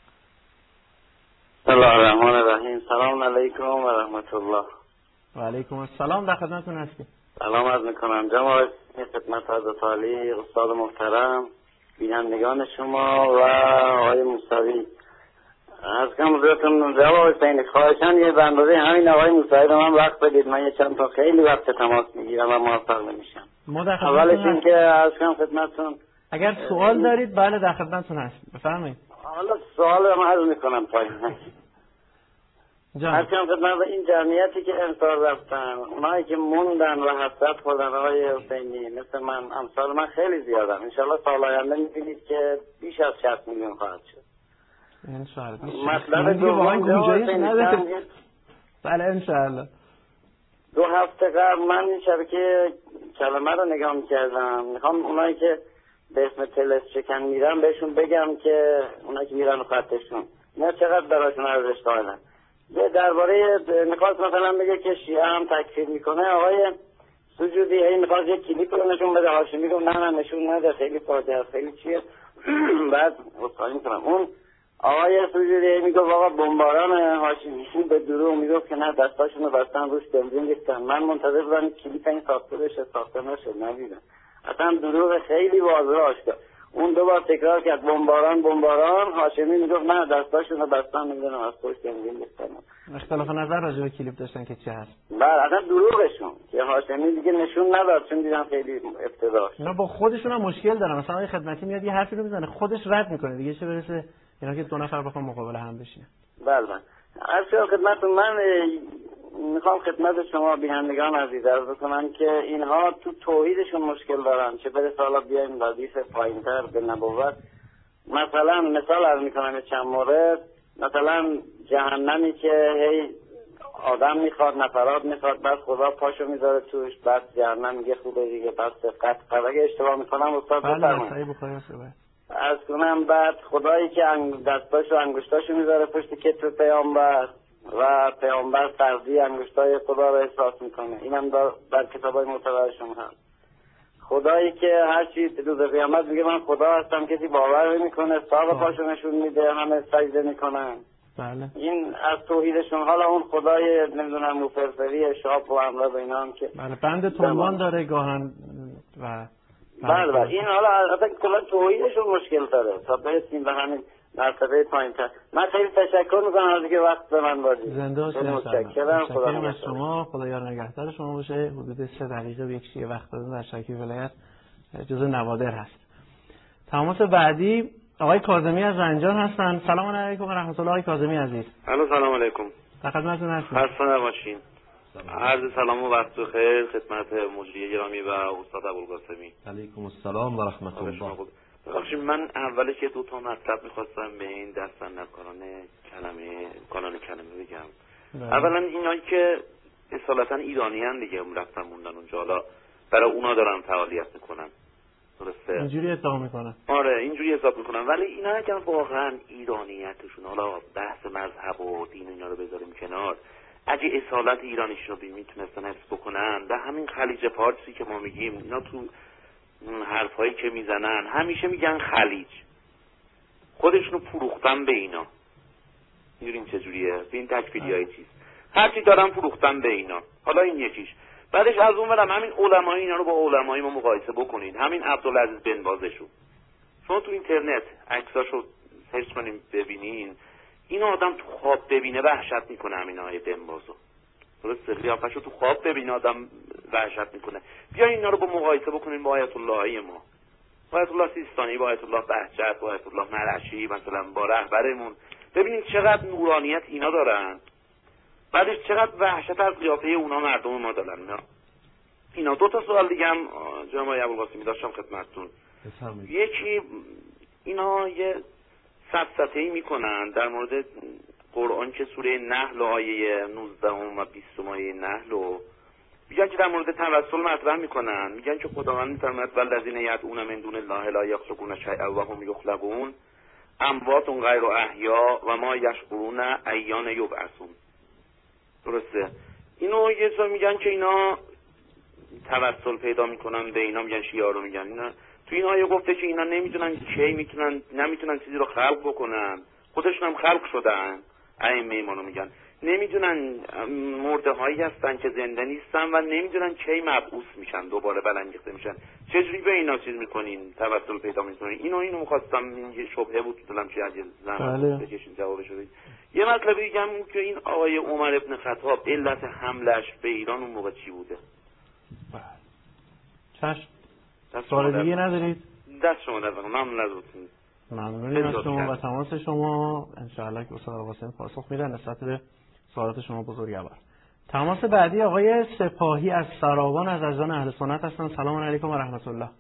R: بسم الله الرحمن الرحیم. سلام علیکم و رحمت الله.
B: و علیکم السلام. در خدمتتون هستیم.
R: سلام عرض می‌کنم جناب خدمت حضرت عالی استاد محترم، بینندگان شما و آقای موسوی. از کم حضورتون جواب حسینی خواهشان یه بندازه همین آقای موسوی رو من وقت بدید، من یه چند تا خیلی وقت تماس میگیرم و موفق نمیشم. اولش این که از کم خدمتتون
B: اگر سوال دارید بله در خدمتتون هستیم، بفرمایید.
R: حالا سوال رو عرض میکنم پایین. از کم خدمت این جمعیتی که انصار رفتن، اونایی که موندن و حسرت خوردن آقای حسینی مثل من، امثال من خیلی زیادن. انشالله سال آینده میبینید که بیش از شصت میلیون خواهد شد.
B: انشالله.
R: مطلب دوم
B: بله انشالله.
R: دو هفته قبل من این شبکه کلمه رو نگاه میکردم، میخوام اونایی که به اسم تلس شکن میرن بهشون بگم که اونایی که میرن و خطشون نه چقدر براشون ارزش قائلن. درباره میخواست مثلا بگه که شیعه هم تکفیر میکنه، آقای سجودی این میخواست یک کلیپ رو نشون بده، هاشمی رو نه نه نشون نده، خیلی فاجعه خیلی چیه. بعد وصالی میکنم اون آقای سجودی میگه آقا بمباران هاشمی به دروغ میگفت که نه دستاشون رو بستن روش بنزین ریختن. من منتظر بودم کلیپ این ساخته بشه، ساخته نشد، ندیدم. اصلا دروغ خیلی واضح آشکار. اون دو بار تکرار کرد بمباران بمباران، هاشمی میگفت نه دستاشون رو بستن، نمیدونم از پشت بنزین ریختن.
B: اختلاف نظر راجع به کلیپ داشتن که چه هست.
R: بله اصلا دروغشون که هاشمی دیگه نشون نداد، چون دیدم خیلی افتضاح.
B: نه با خودشون هم مشکل دارن. مثلا آقای خدمتی میاد یه حرفی رو میزنه خودش رد میکنه، دیگه چه برسه اینا که دو نفر بخوام مقابله هم بشینن.
R: بله بله. عرض خدمتتون من میخوام خدمت شما بینندگان عزیز عرض بکنم که اینها تو توحیدشون مشکل دارن، چه برسه حالا بیایم حدیث پایینتر به نبوت. مثلا مثال عرض میکنم چند مورد، مثلا جهنمی که هی آدم میخواد، نفرات میخواد، بعد خدا پاشو میذاره توش، بعد جهنم میگه خوبه دیگه، بعد سقط قد اگه اشتباه میکنم استاد بفرمایید. از کنم بعد خدایی که دستاشو انگشتاشو میذاره پشت کتف پیامبر و پیامبر سردی انگشتای خدا رو احساس میکنه. اینم در کتابای معتبرشون هست. خدایی که هر چی روز قیامت میگه من خدا هستم، کسی باور نمیکنه، ساق پاشو نشون میده، همه سجده میکنن.
B: بله.
R: این از توحیدشون. حالا اون خدای نمیدونم موفرفری شاپ و امراض و اینا هم که
B: بله بند تنبان داره گاهن و
R: بله بله این حالا البته کلا توحیدشون مشکل داره تا برسیم به همین مرتبه پایین‌تر. من خیلی تشکر میکنم از اینکه وقت به من دادید.
B: زنده باشید.
R: متشکرم.
B: خدا از شما، خدایا نگهدار شما باشه. حدود سه دقیقه به یک شیعه وقت دادن در شکی ولایت جزء نوادر هست. تماس بعدی آقای کاظمی از زنجان هستن. سلام علیکم و رحمت الله. آقای کاظمی عزیز.
S: الو سلام علیکم.
B: در خدمتتون هستم.
S: خسته نباشین. عرض سلام و وقت بخیر خدمت مجری گرامی و استاد ابوالقاسمی.
C: علیکم السلام و رحمت الله.
S: بخشید من اولش که دو تا مطلب می‌خواستم به این دست‌اندرکاران کلمه کانال کلمه بگم. اولا اینایی که اصالتا ایرانیان دیگه رفتن موندن اونجا، حالا برای اونا دارن فعالیت میکنن. درسته؟
B: اینجوری ادعا میکنن.
S: آره اینجوری حساب میکنن، ولی اینا اگر واقعا ایرانیتشون، حالا بحث مذهب و دین اینا رو بذاریم کنار، اگه اصالت ایرانیشون رو میتونستن حفظ بکنن، و همین خلیج فارسی که ما میگیم، اینا تو حرفایی که میزنن همیشه میگن خلیج، خودشونو فروختن به اینا. میدونیم چجوریه؟ به این تکفیری های چیز هرچی دارن فروختن به اینا. حالا این یکیش. بعدش از اون برم همین علمای اینا رو با علمای ما مقایسه بکنید. همین عبدالعزیز بن بازشو شما تو اینترنت عکساشو سرچ کنیم ببینین، این آدم تو خواب ببینه وحشت میکنه. همین آقای بن بازو درسته، قیافه‌شو تو خواب ببینه آدم وحشت میکنه. بیا اینا رو با مقایسه بکنین با آیت اللهی ما، با آیت الله سیستانی، با آیت الله بهجت، با آیت الله مرعشی، مثلا با رهبرمون. ببینید چقدر نورانیت اینا دارن، بعدش چقدر وحشت از قیافه اونا مردم ما دارن. اینا اینا دو تا سوال دیگه هم جناب آقای ابوالقاسمی داشتم خدمتتون. یکی اینا یه سفسطه‌ای میکنن در مورد قرآن که سوره نحل آیه نوزده و بیست آیه نحل رو میگن که در مورد توسل مطرح میکنن. میگن که خداوند میفرماید والذین یدعون من دون الله لا یخلقون شیئا و هم یخلقون اموات غیر احیا و ما یشعرون ایان یبعثون. درسته؟ اینو یه جا میگن که اینا توسل پیدا میکنن به اینا، میگن شیعه رو میگن. اینا تو این آیه گفته که اینا نمیدونن کی میتونن نمیتونن چیزی رو خلق بکنن، خودشون هم خلق شدن. ائمه ایمانو میگن نمیدونن مرده هایی هستن که زنده نیستن و نمیدونن کی مبعوث میشن، دوباره برانگیخته میشن. چجوری به اینا چیز میکنین، توسل پیدا میکنین؟ اینو اینو میخواستم، این یه شبهه بود تو دلم که اگه زمان بکشین جوابشو بدید. یه مطلبی دیگه هم که این آقای عمر ابن خطاب علت حملش به ایران اون موقع چی بوده؟
B: چشم. سوال دیگه ندارید؟
S: دست شما در واقع ممنون ازتون.
B: ممنونیم از شما و تماس شما. انشاءالله که استاد قاسم پاسخ میدن نسبت به سوالات شما بزرگوار. تماس بعدی آقای سپاهی از سراوان از عزیزان اهل سنت هستن. سلام علیکم و رحمت الله.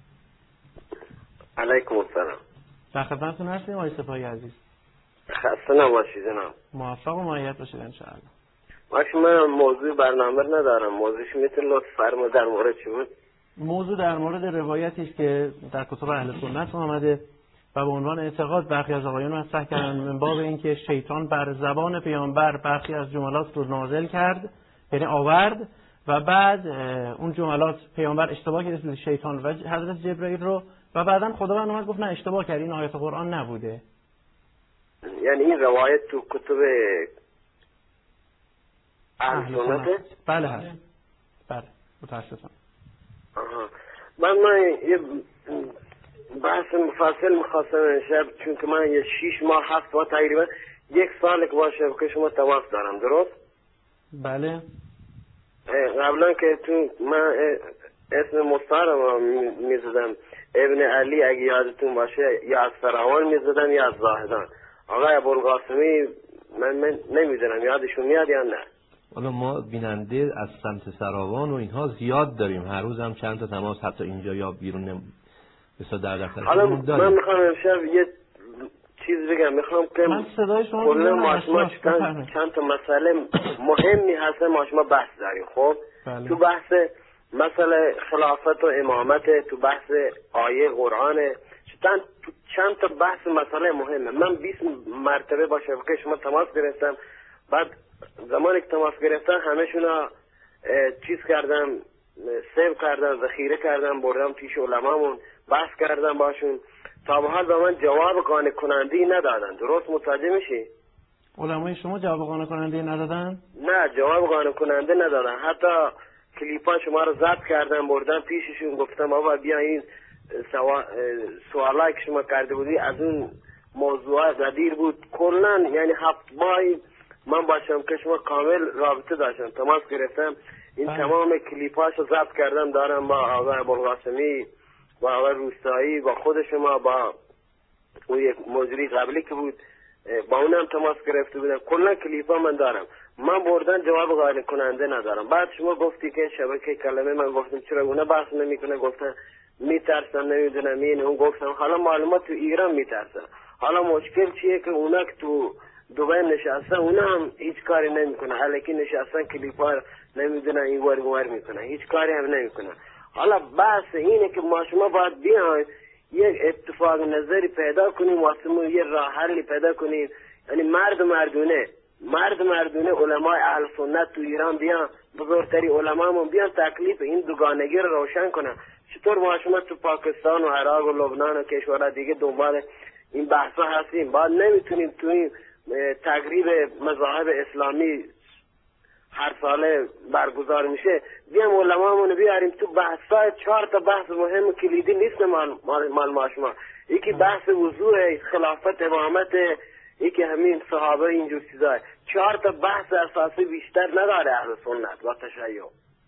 T: علیکم السلام.
B: در خدمتتون هستیم آقای سپاهی عزیز.
T: خسته نباشید جناب.
B: موفق و معید باشید انشاءالله.
T: باشه من موضوع برنامه ندارم. موضوعش میتونه لطف فرمایید در مورد چی بود؟
B: موضوع در مورد روایتی است که در کتب اهل سنت آمده و به عنوان اعتقاد برخی از آقایان مطرح کردن من باب اینکه شیطان بر زبان پیامبر برخی از جملات رو نازل کرد، یعنی آورد، و بعد اون جملات پیامبر اشتباه کرد شیطان و حضرت جبرئیل رو، و بعداً خداوند اومد گفت نه اشتباه کردی، این آیات قرآن نبوده.
T: یعنی این روایت تو کتب اهل سنت؟
B: بله هست. بله متاسفم.
T: آها. من من یه بحث مفصل میخواستم امشب، چون که من یه شیش ماه هفت ماه تقریبا یک سال که با شبکه شما تماس دارم، درست؟
B: بله.
T: قبلا که تو من اسم مستعارم میزدم ابن علی، اگه یادتون باشه، یا از فراوان میزدم یا از زاهدان. آقای ابوالقاسمی من, من نمیدونم یادشون میاد یا نه.
C: حالا ما بیننده از سمت سراوان و اینها زیاد داریم، هر روز هم چند تا تماس حتی اینجا یا بیرون بسا در دفتر
T: حالا من میخوام امشب یه چیز بگم. میخوام که
B: من صدای شما
T: کلا
B: رو
T: ما شما چند, چند تا مسئله مهمی هست ما شما بحث داریم. خب
B: بله.
T: تو بحث مسئله خلافت و امامت، تو بحث آیه قرآن، چند چند تا بحث مسئله مهمه. من بیست مرتبه با شبکه شما تماس گرفتم، بعد زمانی که تماس گرفتن همه‌شون چیز کردم، سیو کردم، ذخیره کردم، بردم پیش علمامون بحث کردم باشون. تا به حال به من جواب قانع کننده ندادن. درست متوجه میشی؟
B: علمای شما جواب قانع کننده ندادن؟
T: نه، جواب قانع کننده ندادن. حتی کلیپا شما رو ضبط کردم بردم پیششون، گفتم آقا بیا این سوا... سوالایی که شما کرده بودی از اون موضوع غدیر بود. کلا یعنی هفت ماهی من باشم که شما کامل رابطه داشتم، تماس گرفتم، این
B: بله.
T: تمام کلیپاشو ضبط کردم دارم با آقای ابوالقاسمی، با آقای روستایی، با خود شما، با اون یک مجری قبلی که بود با اونم تماس گرفته بودم. کلا کلیپا من دارم. من بردن جواب قانع کننده ندارم. بعد شما گفتی که شبکه کلمه، من گفتم چرا اونا بحث نمیکنه، گفتن میترسن نمیدونم این اون. گفتم حالا معلومات تو ایران میترسن، حالا مشکل چیه که اونا که تو دبی نشستن اونا هم هیچ کاری نمیکنن، الکی نشستن کلیپا نمیدونن این ور ور میکنن، هیچ کاری هم نمیکنن. حالا بحث اینه که ما شما باید بیاین یک اتفاق نظری پیدا کنیم، واسه یه راه حلی پیدا کنیم. یعنی مرد مردونه مرد مردونه علمای اهل سنت تو ایران بیان، بزرگتری علمامون بیان تکلیف این دوگانگی رو روشن کنن. چطور ما شما تو پاکستان و عراق و لبنان و کشورها دیگه دنبال این بحثا هستیم، بعد نمیتونیم تو این تقریب مذاهب اسلامی هر ساله برگزار میشه بیام علمامون بیاریم تو بحثای چهار تا بحث مهم کلیدی نیست مال مال ما شما. یکی بحث وضوع، خلافت، امامت، یکی همین صحابه، اینجور چیزا. چهار تا بحث اساسی بیشتر نداره اهل سنت و تشیع.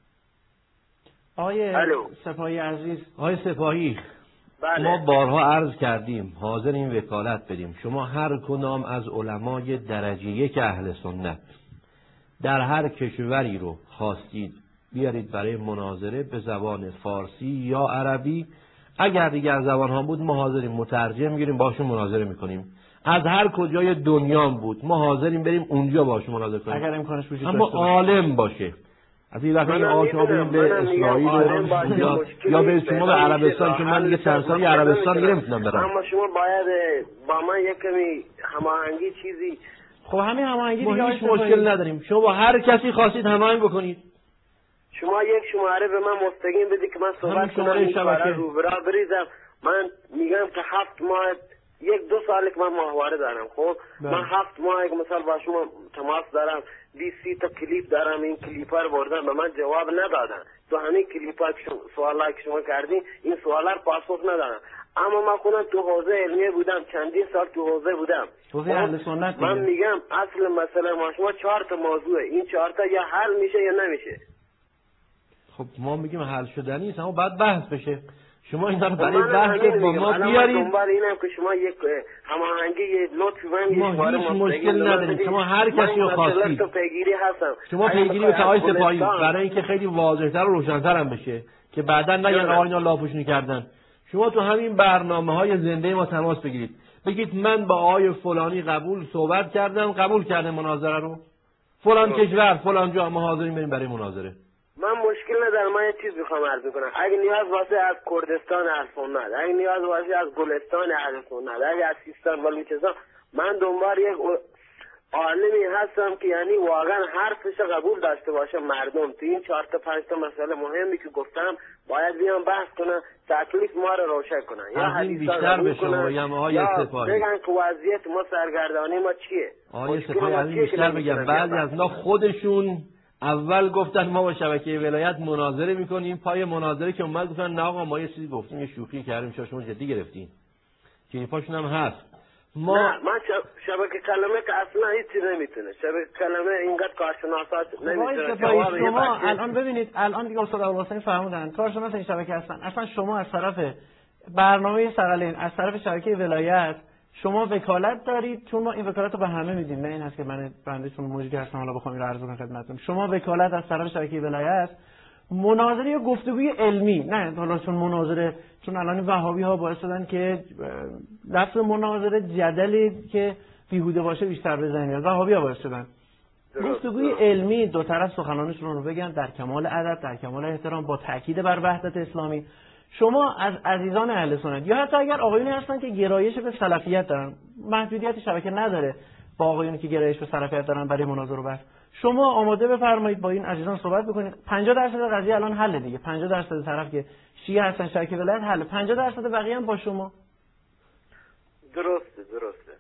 B: آیه سپاهی عزیز،
C: آیه سپاهی،
T: بله.
C: ما بارها عرض کردیم حاضرین وکالت بدیم. شما هر کدام از علمای درجه یک اهل سنت در هر کشوری رو خواستید بیارید برای مناظره به زبان فارسی یا عربی. اگر دیگر زبان ها بود ما حاضریم مترجم گیریم باشون مناظره میکنیم. از هر کجای دنیا بود ما حاضریم بریم اونجا باشون مناظره کنیم،
B: اگر امکانش بشه،
C: اما عالم باشه. از این وقتی آشنا بریم به اسرائیل یا, یا به شما به عربستان، که من دیگه چند سالی عربستان دیگه نمیتونم برم.
T: اما شما باید با من یک کمی هماهنگی چیزی.
B: خب همین هماهنگی
C: دیگه هیچ مشکل نداریم. شما با هر کسی خواستید هماهنگ بکنید.
T: شما یک شماره به من مستقیم بدید که من صحبت کنم، این شماره رو برا بریزم. من میگم که هفت ماه یک دو سال که من ماهواره دارم. خب من هفت ماه که مثلا با شما تماس دارم، بیست سی تا کلیپ دارم، این کلیپا رو بردن به من جواب ندادن. تو همین کلیپا که سوالا که شما کردین این سوالا رو پاسخ ندادن. اما من خودم تو حوزه علمیه بودم، چندین سال تو حوزه بودم.
B: حوزه اهل سنت.
T: من میگم اصل مسئله ما شما چهار تا موضوعه، این چهار تا یا حل میشه یا نمیشه.
C: خب ما میگیم حل شدنی نیست، اما بعد بحث بشه. شما اینا رو برای بحث با ما بیارید.
T: من دنبال اینم که شما یک هماهنگی لطفی من
C: ما هیچ مشکل نداریم. شما هر کسی رو خواستید.
T: پیگیری هستم.
C: شما پیگیری به آقای سپاهی برای اینکه خیلی واضح‌تر و روشن‌تر هم بشه که بعداً نگن آقا اینا لاپوشونی کردن. شما تو همین برنامه‌های زنده ما تماس بگیرید. بگید من با آقای فلانی قبول صحبت کردم، قبول کرده مناظره رو. فلان کشور، فلان جا ما حاضریم بریم برای مناظره.
T: من مشکل ندارم. من یه چیز میخوام عرض کنم. اگه نیاز باشه از کردستان اهل سنت، اگه نیاز باشه از گلستان اهل سنت، اگه از سیستان بلوچستان، من دنبال یک عالمی هستم که یعنی واقعا حرفش قبول داشته باشه مردم. تو این چهار تا پنج تا مسئله مهمی که گفتم باید بیان بحث کنن، تکلیف ما رو روشن کنن. یا
C: حدیثان بیشتر بگم آقای سپاهی،
T: بگن که وضعیت ما سرگردانی ما چیه.
C: آقای سپاهی از این بیشتر بگم. بعضی از اینا خودشون اول گفتن ما با شبکه ولایت مناظره میکنیم، پای مناظره که اومد گفتن نه آقا ما یه چیزی گفتیم، یه شوخی کردیم، شما جدی گرفتین. که پاشون هم هست.
T: ما نه من شبکه کلمه که اصلا هیچی نمیتونه. شبکه کلمه اینقدر کارشناسات نمیتونه.
B: شما الان ببینید، الان دیگه استاد ابوالقاسمی فرمودن کارشناس این شبکه هستن. اصلا شما از طرف برنامه ثقلین، از طرف شبکه ولایت شما وکالت دارید، چون ما این وکالت رو به همه میدیم. نه این هست که من بنده چون مجری هستم حالا بخوام این رو عرض کنم خدمتتون. شما وکالت از طرف شبکه ولایت مناظره یا گفتگوی علمی، نه حالا چون مناظره، چون الان وهابی ها باعث شدن که لفظ مناظره جدلی که بیهوده باشه بیشتر بزنید، وهابی ها باعث شدن. گفتگوی علمی دو طرف سخنانشون رو بگن در کمال ادب، در کمال احترام، با تاکید بر وحدت اسلامی. شما از عزیزان اهل سنت یا حتی اگر آقایونی هستن که گرایش به سلفیت دارن، محدودیت شبکه نداره با آقایونی که گرایش به سلفیت دارن برای مناظره و بحث، شما آماده بفرمایید با این عزیزان صحبت بکنید. پنجاه درصد قضیه الان حل دیگه، پنجاه درصد طرف که شیعه هستن شرک ولایت حل، پنجاه درصد بقیه هم با شما.
T: درسته درسته.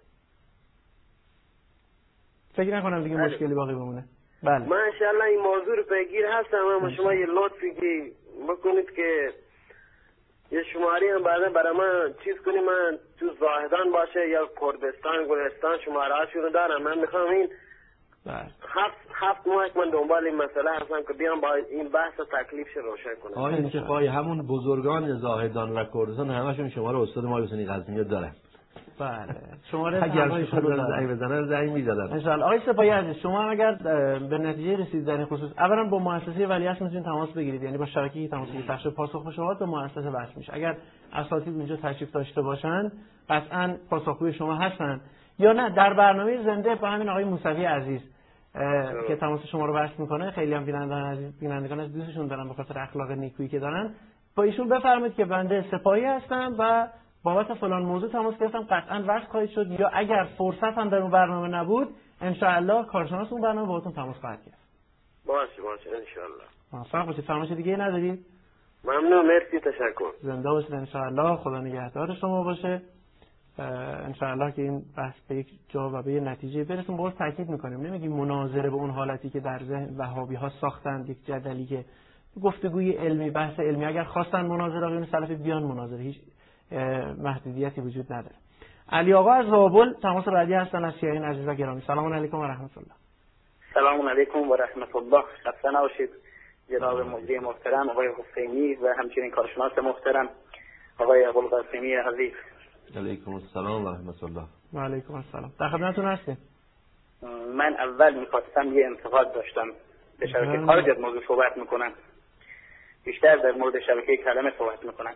B: فکر نکنم دیگه مشکلی باقی بمونه. بله.
T: من انشالله این موضوع رو پیگیر هستم، اما شما یه لطفی که بکنید که یه شماری هم بعدا برای من چیز کنید، من تو زاهدان باشه یا کردستان گلستان شماره‌هاشون رو دارم. من میخوام این هفت هفت ماه من دنبال این مسئله هستم که بیام با این بحث و تکلیفش روشن کنم.
C: آقای انتخابی همون بزرگان زاهدان و کردستان همشون شماره استاد ما حسین غزنوی دارن.
B: بله. شماره
C: اگر شما زنگ بزنن زنگ می‌زدن.
B: ان شاء الله. آقای سپاهی عزیز، شما هم اگر به نتیجه رسید در این خصوص، اولا با مؤسسه ولیعصر میتونید تماس بگیرید، یعنی با شبکه‌ای تماس بگیرید، بخش پاسخگو شبهات به مؤسسه وصل میشه. اگر اساتید اونجا تشریف داشته باشن قطعاً پاسخگوی شما هستن، یا نه در برنامه زنده با همین آقای موسوی عزیز که تماس شما رو وصل میکنه، خیلی هم بینندگان عزیز بینندگان از دوستشون دارن به خاطر اخلاق نیکویی که دارن، با ایشون بفرمایید که بنده سپاهی هستم و بابت فلان موضوع تماس گرفتم، قطعا وصل خواهید شد، یا اگر فرصت هم در اون برنامه نبود ان شاء الله کارشناس اون برنامه باهاتون تماس خواهد گرفت.
T: باشه باشه ان شاء الله.
B: موفق باشید. فرمایش دیگه ندارید؟
T: ممنون، مرسی، تشکر.
B: زنده باشید ان شاء الله. خدا نگهدار شما باشه. ان شاء الله که این بحث به یک جا و به یک نتیجه برسیم. باز تاکید میکنیم نمیگیم مناظره به اون حالتی که در ذهن وهابی ها ساختند، یک جدلی که گفتگوی علمی، بحث علمی. اگر خواستن مناظره آقایون سلفی بیان مناظره، هیچ محدودیتی وجود نداره. علی آقا از زابل تماس بعدی هستن از شیعیان عزیز و گرامی. سلام علیکم و رحمت الله.
U: سلام علیکم و رحمت الله. خسته نباشید جناب مجری محترم آقای حسینی و همچنین کارشناس محترم آقای ابوالقاسمی عزیز.
C: علیکم السلام و رحمت الله.
B: و علیکم السلام. در خدمتتون هستیم.
U: من اول می‌خواستم یه انتقاد داشتم به شبکه خارج از موضوع صحبت میکنم، بیشتر در مورد شبکه کلمه صحبت میکنم.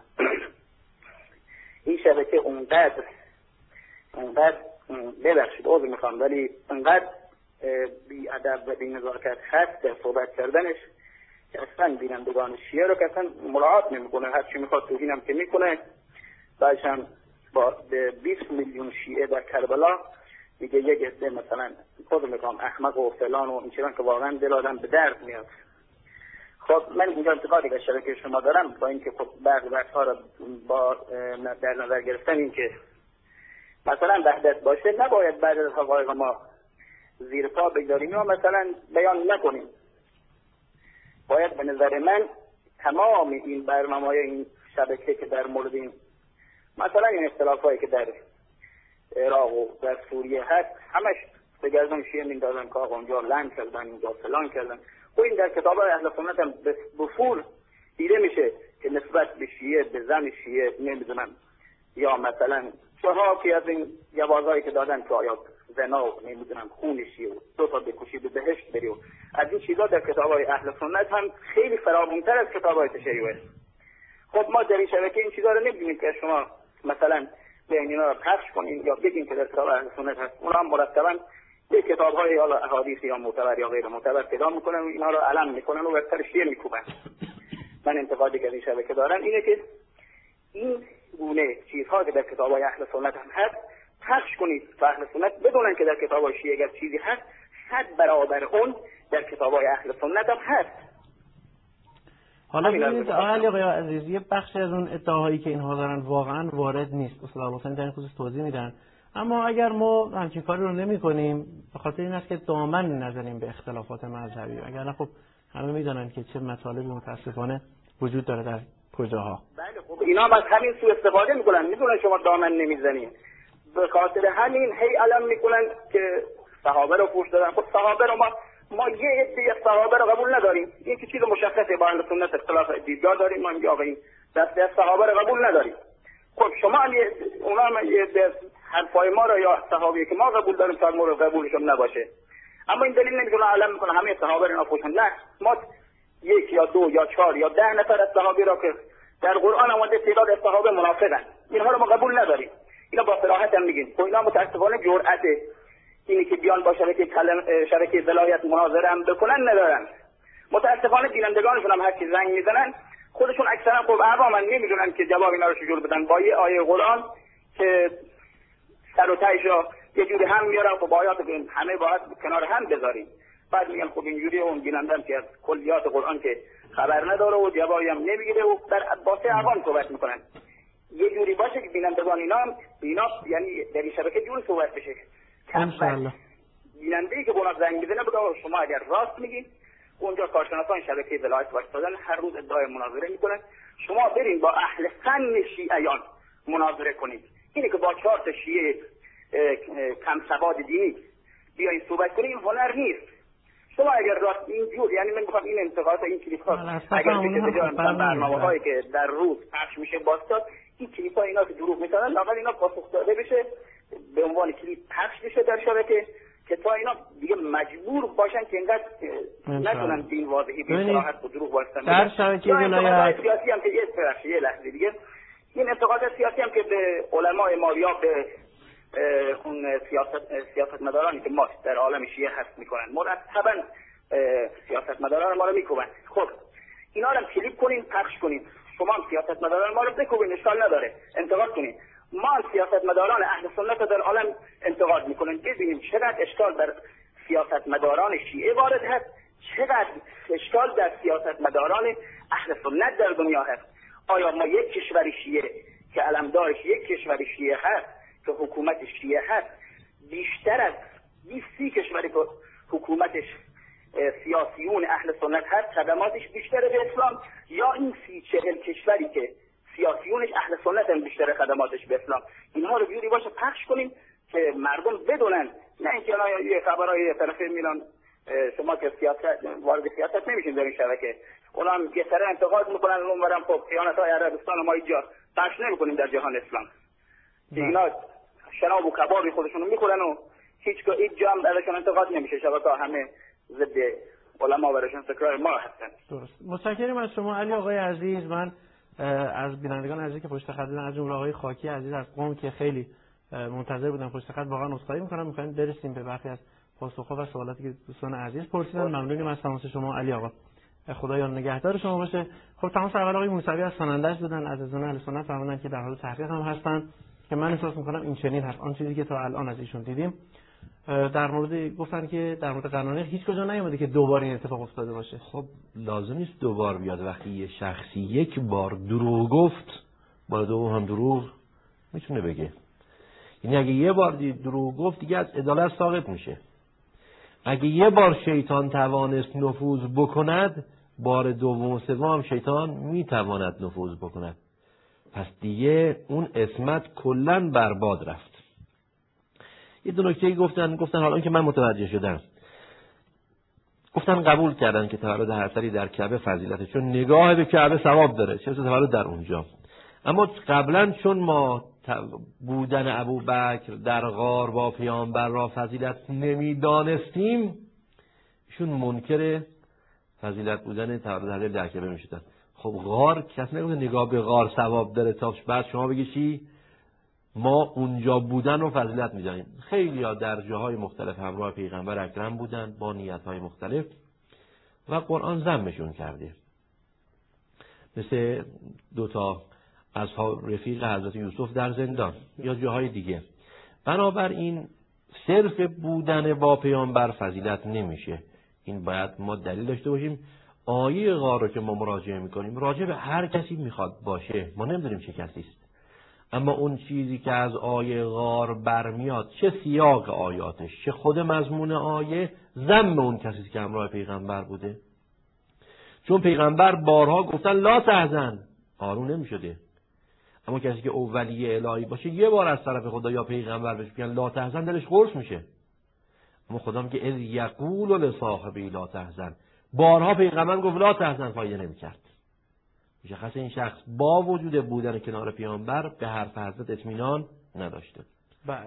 U: این شبکه اونقدر اونقدر ببخشید عذر میخوام ولی اونقدر بی ادب و بی نزاکت هست در صحبت کردنش که اصلا بینندگان شیعه رو که اصلا مراعات نمیکنه، هر چی میخواد توهینم که میکنه. بعدش هم با بیست میلیون شیعه در کربلا میگه یک عده مثلا خود میگم احمق و فلان و اینچنان که واقعا دل آدم به درد میاد. خب من اینجا انتقادی به شبکه شما دارم با اینکه خب بعضی بحث‌ها رو با در نظر گرفتن این که مثلا وحدت باشه نباید بعد از حقایق ما زیر پا بگذاریم یا مثلا بیان نکنیم. باید به نظر من تمام این برنامه‌های این شبکه که در مورد این مثلا این اختلافایی که در عراق و در سوریه هست همش به گردن شیعه میندازن که آقا اونجا لند کردن اینجا فلان کردن. خب این در کتاب‌های اهل سنت هم به فول دیده میشه که نسبت به شیعه به زن شیعه نمیدونم یا مثلا چهار که از این جوازایی که دادن که آیا زنا و نمیدونم خون شیعه و دو تا بکشی به بهشت بری و از این چیزا در کتاب‌های اهل سنت هم خیلی فراوان‌تر از کتاب‌های تشیع است. خب ما در این شبکه این چیزا رو نمی‌بینیم که شما مثلا بیاین اینا رو پخش کنین یا بگین که در کتاب اهل سنت هست. اونا هم مرتباً به کتاب‌های یا احادیث یا معتبر یا غیر معتبر پیدا میکنن و اینا رو علم میکنن و بهتر شیعه میکوبن. من انتقادی که از این شبکه دارم اینه که این گونه چیزها که در کتاب‌های اهل سنت هم هست پخش کنید و اهل سنت بدونن که در کتاب‌های شیعه اگر چیزی هست صد برابر اون در کتاب‌های اهل سنت هم هست.
B: حالا ببینید آقای آقای عزیز، یه بخشی از اون ادعاهایی که اینها دارن واقعا وارد نیست. استاد حسین در این خصوص توضیح میدن. اما اگر ما همچین کاری رو نمی کنیم به خاطر این است که دامن نزنیم به اختلافات مذهبی، اگر نه خب همه میدونن که چه مطالبی متاسفانه وجود داره در کجاها.
U: بله خب اینا از همین سوء استفاده میکنن، میدونن شما دامن نمیزنین، به خاطر همین هی علم میکنن که صحابه رو پوش دادن. خب صحابه رو ما ما یه عده صحابه رو قبول نداریم، این که چیز مشخصه با اهل سنت اختلاف دیدگاه داریم، ما میگیم آقا این دسته از صحابه رو قبول نداریم. خب شما هم اونا هم یه حرفای ما رو یا صحابی که ما قبول داریم تا مورد قبولشون نباشه، اما این دلیل نمیتونه علم میکنه همه صحابه رو نپوشن. نه، ما یک یا دو یا چهار یا ده نفر از صحابه را که در قرآن آمده تعداد از صحابه منافقن، اینها رو ما قبول نداریم. اینا با صراحت هم میگیم. خب اینا متاسفانه جرأت اینی که بیان با شبکه کلم شبکه ولایت مناظره هم بکنن ندارن. متاسفانه بینندگانشون هم هر کی زنگ میزنن خودشون اکثرا خب عوامن نمیدونن که جواب اینا رو چجور بدن. با یه آیه قرآن که سر و تهش را یه جوری هم میارن، خب آیات همه باید کنار هم بذاریم. بعد میگن خب اینجوری اون بینندم که از کلیات قرآن که خبر نداره و جوابی هم نمیگیره و در باسه عوام صحبت میکنن. یه جوری باشه که بینندگان اینا هم اینا یعنی در این شبکه جور صحبت بشه.
B: انشاءالله.
U: بیننده‌ای که بنا زنگ میزنه بگه شما اگر راست میگین، اونجا کارشناسان شبکه ولایت وایسادن هر روز ادعای مناظره میکنن، شما برین با اهل فن شیعیان مناظره کنید. اینه که با چهار تا شیعه کم سواد دینی بیاین صحبت کنید، این هنر نیست. شما اگر راست اینجور، یعنی من میخوام این انتقادات این کلیپ ها اگر بشه به جای برنامه‌هایی که در روز پخش میشه باستاد، این کلیپ ها اینا که دروغ میکنن لااقل اینا پاسخ داده بشه، به عنوان کلیپ پخش بشه در شبکه که تا اینا دیگه مجبور باشن که اینقدر نتونن دین واضحی به صراحت و دروغ واسطن.
B: در شبکه ولایت
U: سیاسی هم که یه طرف یه لحظه دیگه این انتقادات سیاسی هم که به علمای ما یا به اون سیاست سیاستمدارانی که ما در عالم شیعه هست میکنن، مرتبا سیاستمداران ما رو میکوبن. خب اینا رو کلیپ کنین پخش کنین، شما هم سیاستمداران ما رو بکوبین، اشکال نداره، انتقاد کنین. ما هم سیاستمداران اهل سنت در عالم انتقاد میکنن، ببینیم چقدر اشکال در سیاستمداران شیعه وارد هست، چقدر اشکال در سیاستمداران اهل سنت در دنیا هست. آیا ما یک کشور شیعه که علمدارش یک کشور شیعه هست که حکومت شیعه هست بیشتر از بیست کشور که حکومتش سیاسیون اهل سنت هست خدماتش بیشتر به اسلام، یا این سی چهل کشوری که سیاسیونش اهل سنت هم بیشتر خدماتش به اسلام؟ اینها رو جوری باشه پخش کنیم که مردم بدونن، نه اینکه الان یه خبرای یه طرفه میرن شما که سیاست وارد سیاست نمیشین در این شبکه، اونا هم یه سره انتقاد میکنن، اونورم خب خیانت‌های عربستان و ما اینجا پخش نمیکنیم در جهان اسلام. اینا شراب و کبابی خودشونو میخورن و هیچ هیچ جا هم ازشون انتقاد نمیشه، شبکه همه ضد علما و برشون تکرار ما هستن.
B: درست. متشکرم از شما علی آقای عزیز. من از بینندگان عزیز که پشت خط بودن، از جمله آقای خاکی عزیز از قم که خیلی منتظر بودن پشت خط، واقعا عذرخواهی میکنم. میخوایم برسیم به برخی از پاسخ‌ها و سوالاتی که دوستان عزیز پرسیدن. ممنونیم از تماس شما علی آقا. خدایا نگهدار شما باشه. خب تماس اول آقای موسوی از سنندج بودن، عزیزان اهل سنت فرمودن که در حال تحقیق هم هستن که من احساس میکنم این چنین هست. آن چیزی که تا الان از ایشون دیدیم در مورد گفتن که در مورد قرنانه هیچ کجا نیومده که دوباره این اتفاق افتاده باشه.
C: خب لازم نیست دوبار بیاد. وقتی یه شخصی یک بار دروغ گفت، بار دوم هم دروغ میتونه بگه. یعنی اگه یه بار دروغ گفت دیگه از عدالت ساقط میشه. اگه یه بار شیطان توانست نفوذ بکند، بار دوم و سوم هم شیطان میتواند نفوذ بکند. پس دیگه اون اسمت کلا برباد رفت. یه دو نکته گفتن گفتن حالا که من متوجه شدم، گفتن قبول کردن که تولد هر سری در کعبه فضیلته، چون نگاه به کعبه ثواب داره، چه تولد در اونجا. اما قبلا چون ما بودن ابوبکر در غار با پیامبر را فضیلت نمیدانستیم، ایشون منکر فضیلت بودن تولد هر سری در کعبه میشدن. خب غار کسی نگفته نگاه به غار ثواب داره تا بعد شما بگی چی؟ ما اونجا بودن رو فضیلت می‌دانیم. خیلی ها در جاهای مختلف همراه پیغمبر اکرم بودن با نیت‌های مختلف و قرآن ذمشون کرده، مثل دوتا اصحاب رفیق حضرت یوسف در زندان یا جاهای دیگه. بنابراین صرف بودن با پیامبر فضیلت نمیشه. این باید ما دلیل داشته باشیم. آیه غار رو که ما مراجعه میکنیم راجع به هر کسی میخواد باشه، ما نمیدونیم چه کسی است، اما اون چیزی که از آیه غار برمیاد، چه سیاق آیاتش چه خود مضمون آیه، ذم اون کسی که همراه پیغمبر بوده. چون پیغمبر بارها گفتن لا تحزن، آروم نمیشده. اما کسی که اولیه الهی باشه یه بار از طرف خدا یا پیغمبر بهش بگن لا تحزن، دلش قرص میشه. اما خدا میگه اذ یقول لصاحبه لا تحزن، بارها پیغمبر گفت لا تحزن، فایده نمیکرد. مشخص این شخص با وجود بودن کنار پیامبر به حرف حضرت اطمینان نداشته.
B: بله.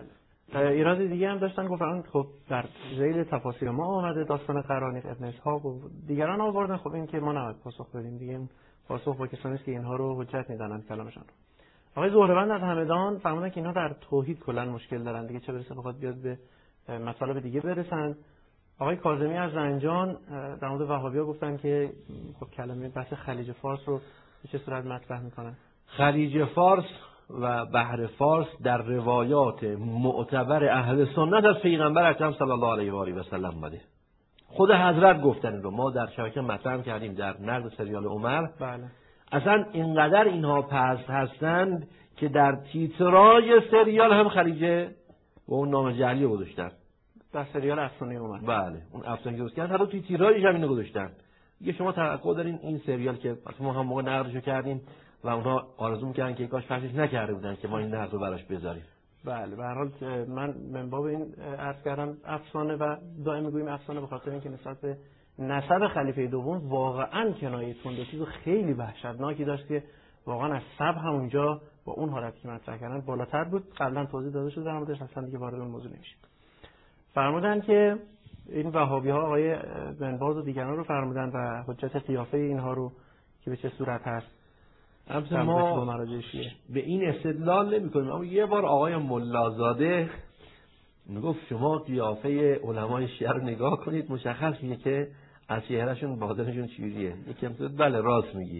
B: ایراد دیگه هم داشتن گفتن خب در ذیل تفاسیر ما آمده داستان قرانیق، ابن اسحاق و دیگران آوردن، خب این که ما نباید پاسخ بدیم دیگه، پاسخ با کسانی است که اینها رو حجت میدونن کلامشان رو. آقای زهره‌وند از همدان فرمودن که اینها در توحید کلا مشکل دارن دیگه، چه برسه بخواد بیاد به مطالب دیگه برسن. آقای کاظمی از زنجان در مورد وهابی‌ها گفتن که خب کلمه بحث خلیج فارس رو به چه صورت مطرح میکنن؟
C: خلیج فارس و بحر فارس در روایات معتبر اهل سنت از پیغمبر اکرم صلی الله علیه و آله و سلم بوده. خود حضرت گفتن رو ما در شبکه مطرح کردیم در نقد سریال عمر.
B: بله.
C: اصلا اینقدر اینها پست هستند که در تیترای سریال هم خلیج و اون نام جعلی گذاشتن.
B: در سریال افسانه عمر.
C: بله، اون افسانه درست کردن، حالا توی تیترایش هم اینو گذاشتن. دیگه شما توقع دارین این سریال که ما هم موقع نقدشو کردیم و اونها آرزو می‌کردن که کاش پخشش نکرده بودن که ما این نقد رو براش بذاریم.
B: بله، به هر حال من من باب این عرض کردم افسانه و دائم میگویم افسانه به خاطر اینکه نسبت به نسب خلیفه دوم واقعا کنایه تند و چیز خیلی وحشتناکی داشت که واقعا از سب هم اونجا با اون حالتی که مطرح کردن بالاتر بود. قبلا توضیح داده شد در موردش، اصلا دیگه وارد اون موضوع نمیشیم. فرمودن که این وهابی‌ها آقای بن باز و دیگران رو فرمودن و حجت قیافه اینها رو که به چه صورت هست.
C: البته ما به این استدلال نمی‌کنیم، اما یه بار آقای ملازاده میگفت شما قیافه علمای شیعه رو نگاه کنید، مشخص میشه که از چهرهشون باطنشون چجوریه. یکم تو بله راست میگی.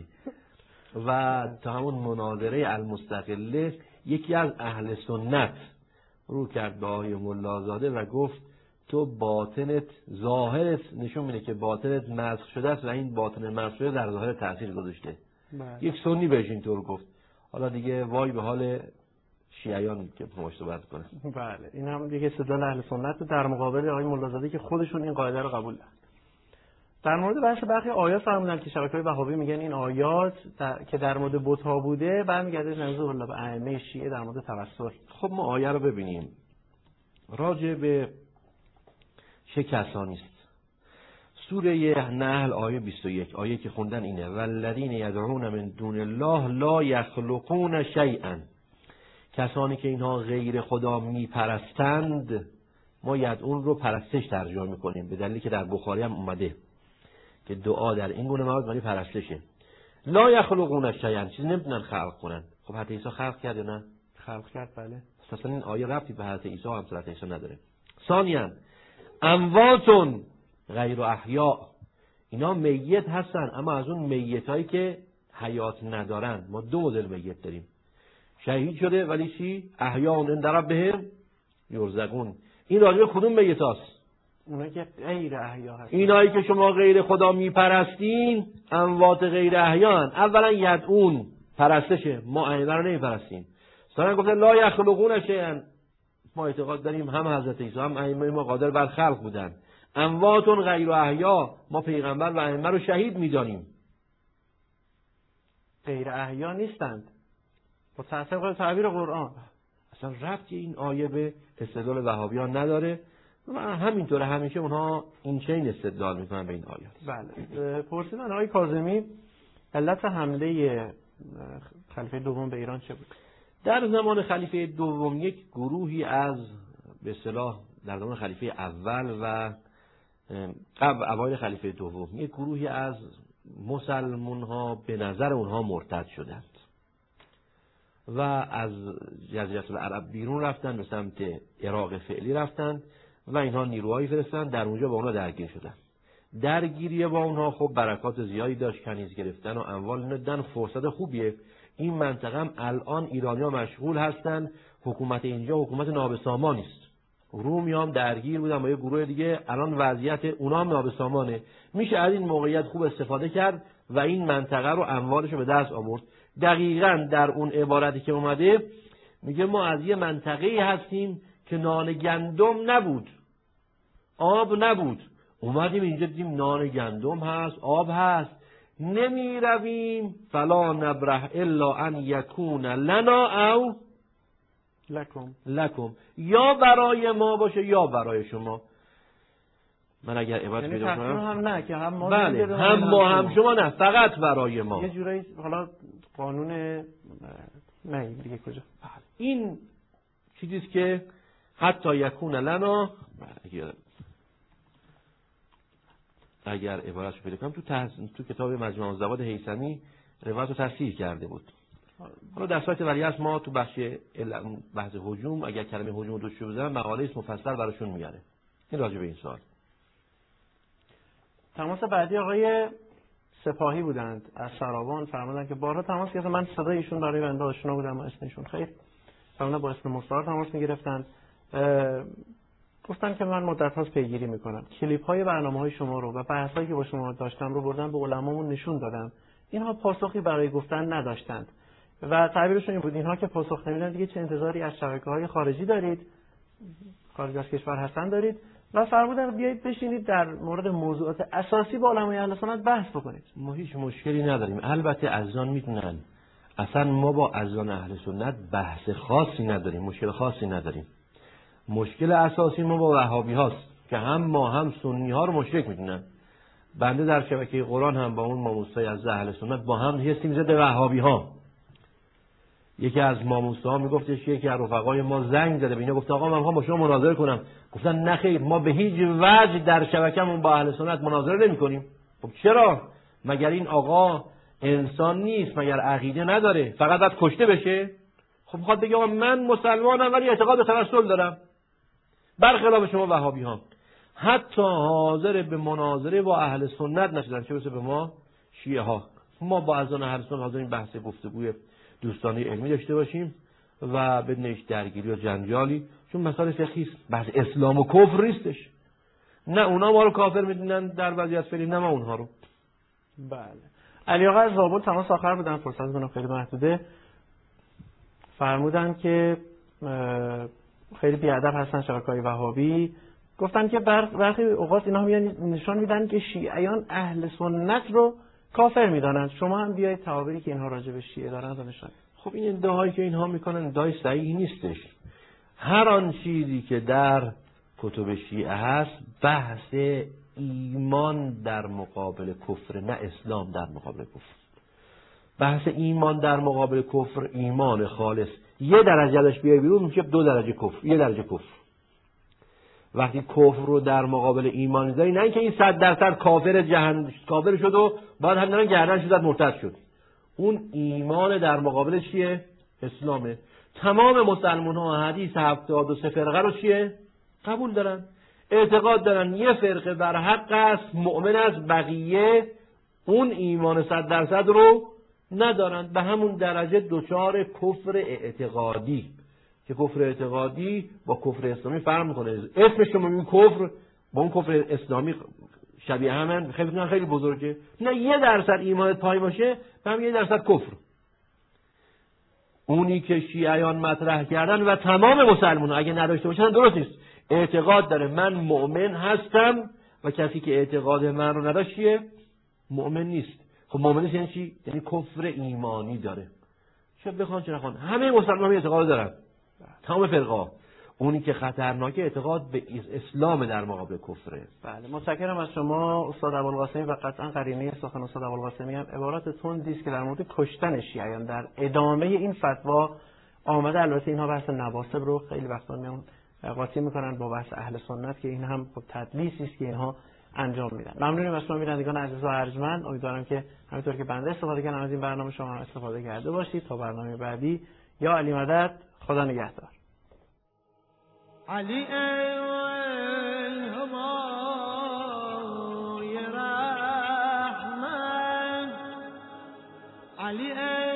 C: و تا همون مناظره المستقله یکی از اهل سنت رو کرد به آقای ملازاده و گفت تو باطنت ظاهرت نشون میده که باطنت مسخ شده است و این باطن مسخ شده در ظاهر تاثیر گذاشته. یک سنی بهش اینطور گفت. حالا دیگه وای به حال شیعیان که باهاش صحبت کنه.
B: بله، این هم دیگه استدلال اهل سنت در مقابل آقای ملازاده که خودشون این قاعده رو قبول دارن. در مورد بحث برخی آیات فرمودن که شبکه‌های وهابی میگن این آیات در... که در مورد بت‌ها بوده برمیگرده نزد الله به ائمه شیعه در مورد توسل.
C: خب ما آیه رو ببینیم. راجع به چه کسانی است؟ سوره نحل آیه بیست و یک، آیه که خوندن اینه والذین یدعون من دون الله لا یخلقون شیئا. کسانی که اینها غیر خدا میپرستند، ما یدعون رو پرستش ترجمه میکنیم به دلیلی که در بخاری هم اومده که دعا در این گونه موارد معنی پرستشه. لا یخلقون شیئا، چیزی نمیتونن خلق کنن. خب حضرت عیسی خلق کرد یا نه؟
B: خلق کرد. بله.
C: اصلا این آیه ربطی به حضرت عیسی و حضرت عیسی نداره. ثانیاً امواتون غیر احیا، اینا میت هستن اما از اون میتایی که حیات ندارن. ما دو مدل میت داریم، شهید شده ولی چی؟ احیاء عند ربهم یرزقون. این راجع به کدوم میتاست؟
B: اونایی که غیر احیا هستن.
C: اینایی که شما غیر خدا میپرستین اموات غیر احیان. اولا یدعون پرستشه، ما ائمه رو نمیپرستیم. ثانیا گفته لا یخلقون شیئا، ما اعتقاد داریم هم حضرت عیسی هم ائمه ما قادر بر خلق بودن. امواتون غیر احیا، ما پیغمبر و ائمه رو شهید میدانیم.
B: غیر احیا نیستند با تأثیر تعبیر قرآن.
C: اصلا ربطی این آیه به استدلال وهابیان نداره و همینطوره همیشه اونها این چین استدلال میکنن به این آیات.
B: بله. پرسیدن آقای کاظمی علت حمله خلیفه دوم به ایران چه بود؟
C: در زمان خلیفه دوم یک گروهی از به اصطلاح در زمان خلیفه اول و قبل اوایل خلیفه دوم یک گروهی از مسلمان ها به نظر اونها مرتد شدند و از جزیره العرب بیرون رفتن، به سمت عراق فعلی رفتن و اینها نیروهایی فرستادن در اونجا با اونها درگیر شدن. درگیری با اونها خب برکات زیادی داشت، کنیز گرفتن و اموال ندن. فرصت خوبیه. این منطقه هم الان ایرانی‌ها مشغول هستن، حکومت اینجا حکومت نابسامانی است. رومی هم درگیر بودن با یه گروه دیگه، الان وضعیت اونا هم نابسامانه. میشه از این موقعیت خوب استفاده کرد و این منطقه رو اموالش رو به دست آورد. دقیقاً در اون عبارتی که اومده میگه ما از یه منطقه‌ای هستیم که نان گندم نبود، آب نبود، اومدیم اینجا دیدیم نان گندم هست، آب هست، نمی رویم فلا نبرح الا ان یکون لنا او
B: لکم
C: لکم، یا برای ما باشه یا برای شما. من اگر عبارت پیدا کنم
B: هم نه که هم ما
C: بله هم ما هم شما نه، فقط برای ما.
B: یه جورایی حالا قانون نه دیگه کجا.
C: این چیزیست که حتی یکون لنا، اگر اگر عبارتشو پیدا کنم تو تحس... تو کتاب مجموع الزواد هیثمی روایت رو تصحیح کرده بود. حالا در سایت ولی از ما تو بخش بحث هجوم اگر کلمه هجوم رو شو بزنن مقاله است مفصل براشون میاره. این راجع به این سوال.
B: تماس بعدی آقای سپاهی بودند از سراوان، فرمودن که بارها تماس گرفتن، من صدای ایشون برای بنده آشنا بودم، اسمشون خیر فرمودن با اسم مستعار تماس میگرفتن. گفتن که من مدت هاست پیگیری میکنم، کلیپ های برنامه های شما رو و بحث هایی که با شما داشتم رو بردم به علمامون نشون دادم، اینها پاسخی برای گفتن نداشتند و تعبیرشون این بود اینها که پاسخ نمیدن دیگه چه انتظاری از شبکه‌های خارجی دارید، خارج از کشور هستن دارید، و فرمودن بیایید بشینید در مورد موضوعات اساسی با علمای اهل سنت بحث بکنید.
C: ما هیچ مشکلی نداریم، البته اذان میتونن، اصلا ما با اذان اهل سنت بحث خاصی نداریم، مشکل خاصی نداریم. مشکل اساسی ما با وهابی هاست که هم ما هم سنی ها رو مشرک میدونن. بنده در شبکه قرآن هم با اون ماموسای از اهل سنت با هم حسی میزد به وهابی ها. یکی از ماموسا میگفتش که یکی از رفقای ما زنگ زده به اینا گفت آقا من میخوام با شما مناظره کنم. گفتن نه خیر، ما به هیچ وجه در شبکه‌مون با اهل سنت مناظره نمی‌کنیم. خب چرا؟ مگر این آقا انسان نیست؟ مگر عقیده نداره؟ فقط باید کشته بشه؟ خب میخواد بگه آقا من مسلمانم ولی اعتقاد به توسل دارم، برخلاف شما وهابی ها. حتی حاضر به مناظره با اهل سنت نشدن، چه برسه به ما شیعه ها. ما با اذان اهل سنت حاضرین بحث گفتگوی دوستانه علمی داشته باشیم و بدون هیچ درگیری و جنجالی، چون مسائل فقهی است، بحث اسلام و کفر نیستش. نه اونا ما رو کافر میدونن در وضعیت فعلی، نه ما اونها رو.
B: بله. علی آقا از زابل تماس آخر بودن، فرصتتون خیلی محدوده. فرمودن که خیلی بیادب هستن شبکه‌های وهابی، گفتن که برخی اوقات اینا میان نشان میدن که شیعیان اهل سنت رو کافر میدانند. شما هم بیایید تعابیری که اینها راجع به شیعه دارن رو نشون.
C: خب این ادعاهایی که اینها میکنن ادعای صحیح نیستش. هر آن چیزی که در کتب شیعه هست بحث ایمان در مقابل کفر، نه اسلام در مقابل کفر. بحث ایمان در مقابل کفر ایمان خالص، یه درجه ازش بیای بیرون میشه دو درجه کفر، یه درجه کفر. وقتی کفر رو در مقابل ایمان میذاری، نه اینکه این صد درصد کافر جهنم کافر شد و بعد همین گردن شد مرتد شد. اون ایمان در مقابل چیه؟ اسلامه. تمام مسلمان ها حدیث هفتاد و سه فرقه رو چیه؟ قبول دارن، اعتقاد دارن یه فرقه بر حق است، مؤمن است، بقیه اون ایمان صد درصد رو ندارن. به همون درجه دوچار کفر اعتقادی که کفر اعتقادی با کفر اسلامی فرق میکنه. اسمش که میگیم کفر با اون کفر اسلامی شبیه همن، خیلی خیلی بزرگه. نه یه درصد ایمانت پای باشه به هم یه درصد کفر. اونی که شیعیان مطرح کردن و تمام مسلمان ها اگه نداشته باشن درست نیست. اعتقاد داره من مؤمن هستم و کسی که اعتقاد من رو نداشت چیه؟ مؤمن نیست. خب مؤمن نیست یعنی چی؟ یعنی کفر ایمانی داره. چه بخوان چه نخوان همه مسلمان ها اعتقاد دارن، تمام فرقه. اونی که خطرناکه اعتقاد به اسلام در مقابل کفره.
B: بله، متشکرم از شما استاد ابوالقاسمی و قطعا قرینه سخن استاد ابوالقاسمی هم عبارات تندی است که در مورد کشتن شیعیان در ادامه این فتوا آمده. البته اینها بحث نواسب رو خیلی وقتا میان قاطی میکنن با بحث اهل سنت که این هم خب تدلیسی است که اینها انجام میدن. ممنونیم از شما بینندگان عزیز و ارجمند. امیدوارم که همینطور که بنده استفاده کردم از این برنامه شما هم استفاده کرده باشید. تا برنامه بعدی، یا علی مدد، خدا نگهدار.
A: علی الهوای رحمت، علی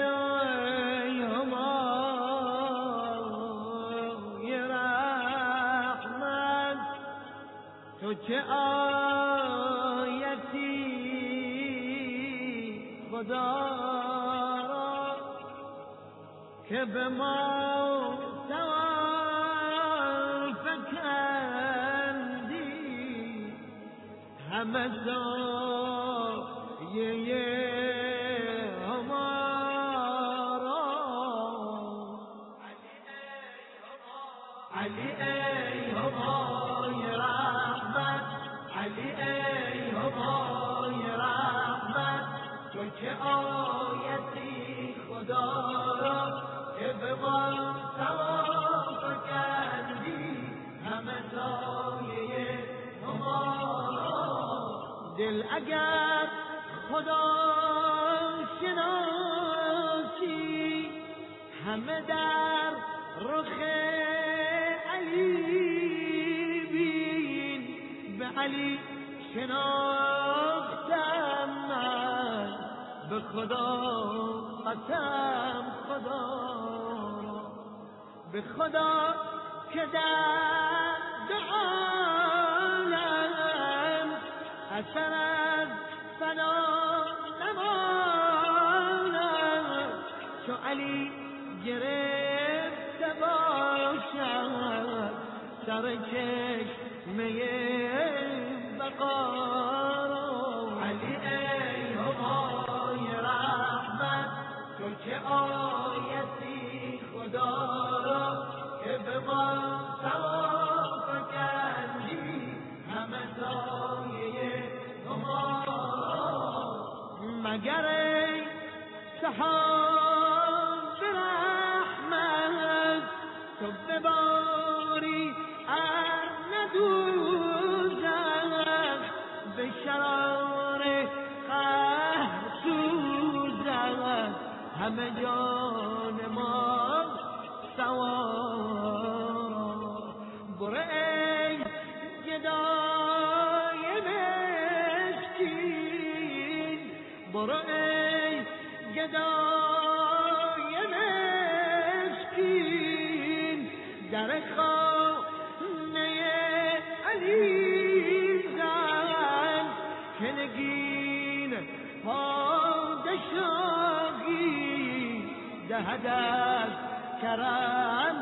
A: الهوای رحمت، تو چه آیتی خدا را که به ما همه سایه همارا. علی ای همای رحمت، علی ای همای رحمت، تو که آیتی خدا را که به ما ثواب کردی. سایه هما. دل اگر خدا شناسی همه در رخ علی بین، به علی شناختم من به خدا قسم خدا را، به خدا که در دو عالم اثر از فنا نماند، چو علی گرفته باشد سر چشمه بقا را. علی ای همای رحمت، تو که آیتی خدا را که به ما ثواب فکندی همه سایه هما. مگر ای سحاب رحمت، تو بباری ار ندوزد به شرار قهر سوزد همه جان ما سوارا. برو ای گدای مسکین، برو ای گدای مسکین، در خانه علی زن که نگین پادشاهی دهد از کرم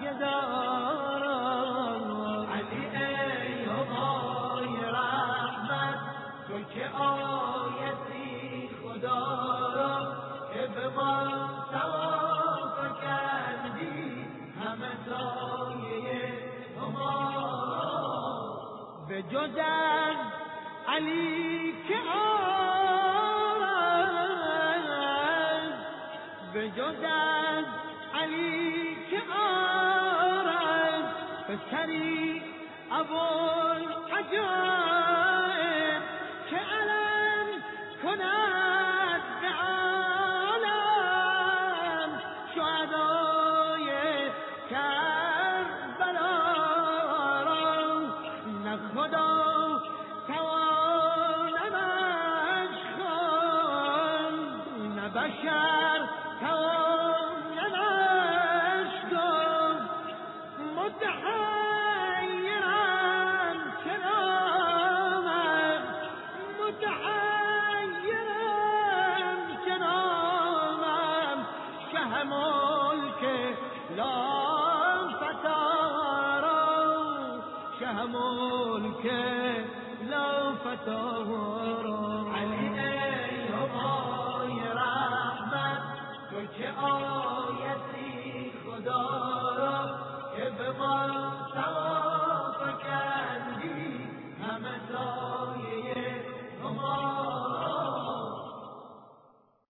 A: گداران. علی ای همای رحمت، تو که آیتی خدا را که به ما ثواب فکندی همه سایه هما. به جز از علی که آرد، به جز از علی که آرد پسری ابوالعجایب که علم کند به عالم شهدای کربلا را. نه خدا توانمش خواند، نه بشر توانمش گفت. متحیرم چنانم، متحیرم چنانم، شه ملک لا فتارا، شه ملک لا فتارا. علی ای همای رحمت، تو که آیتی خدا را که به ما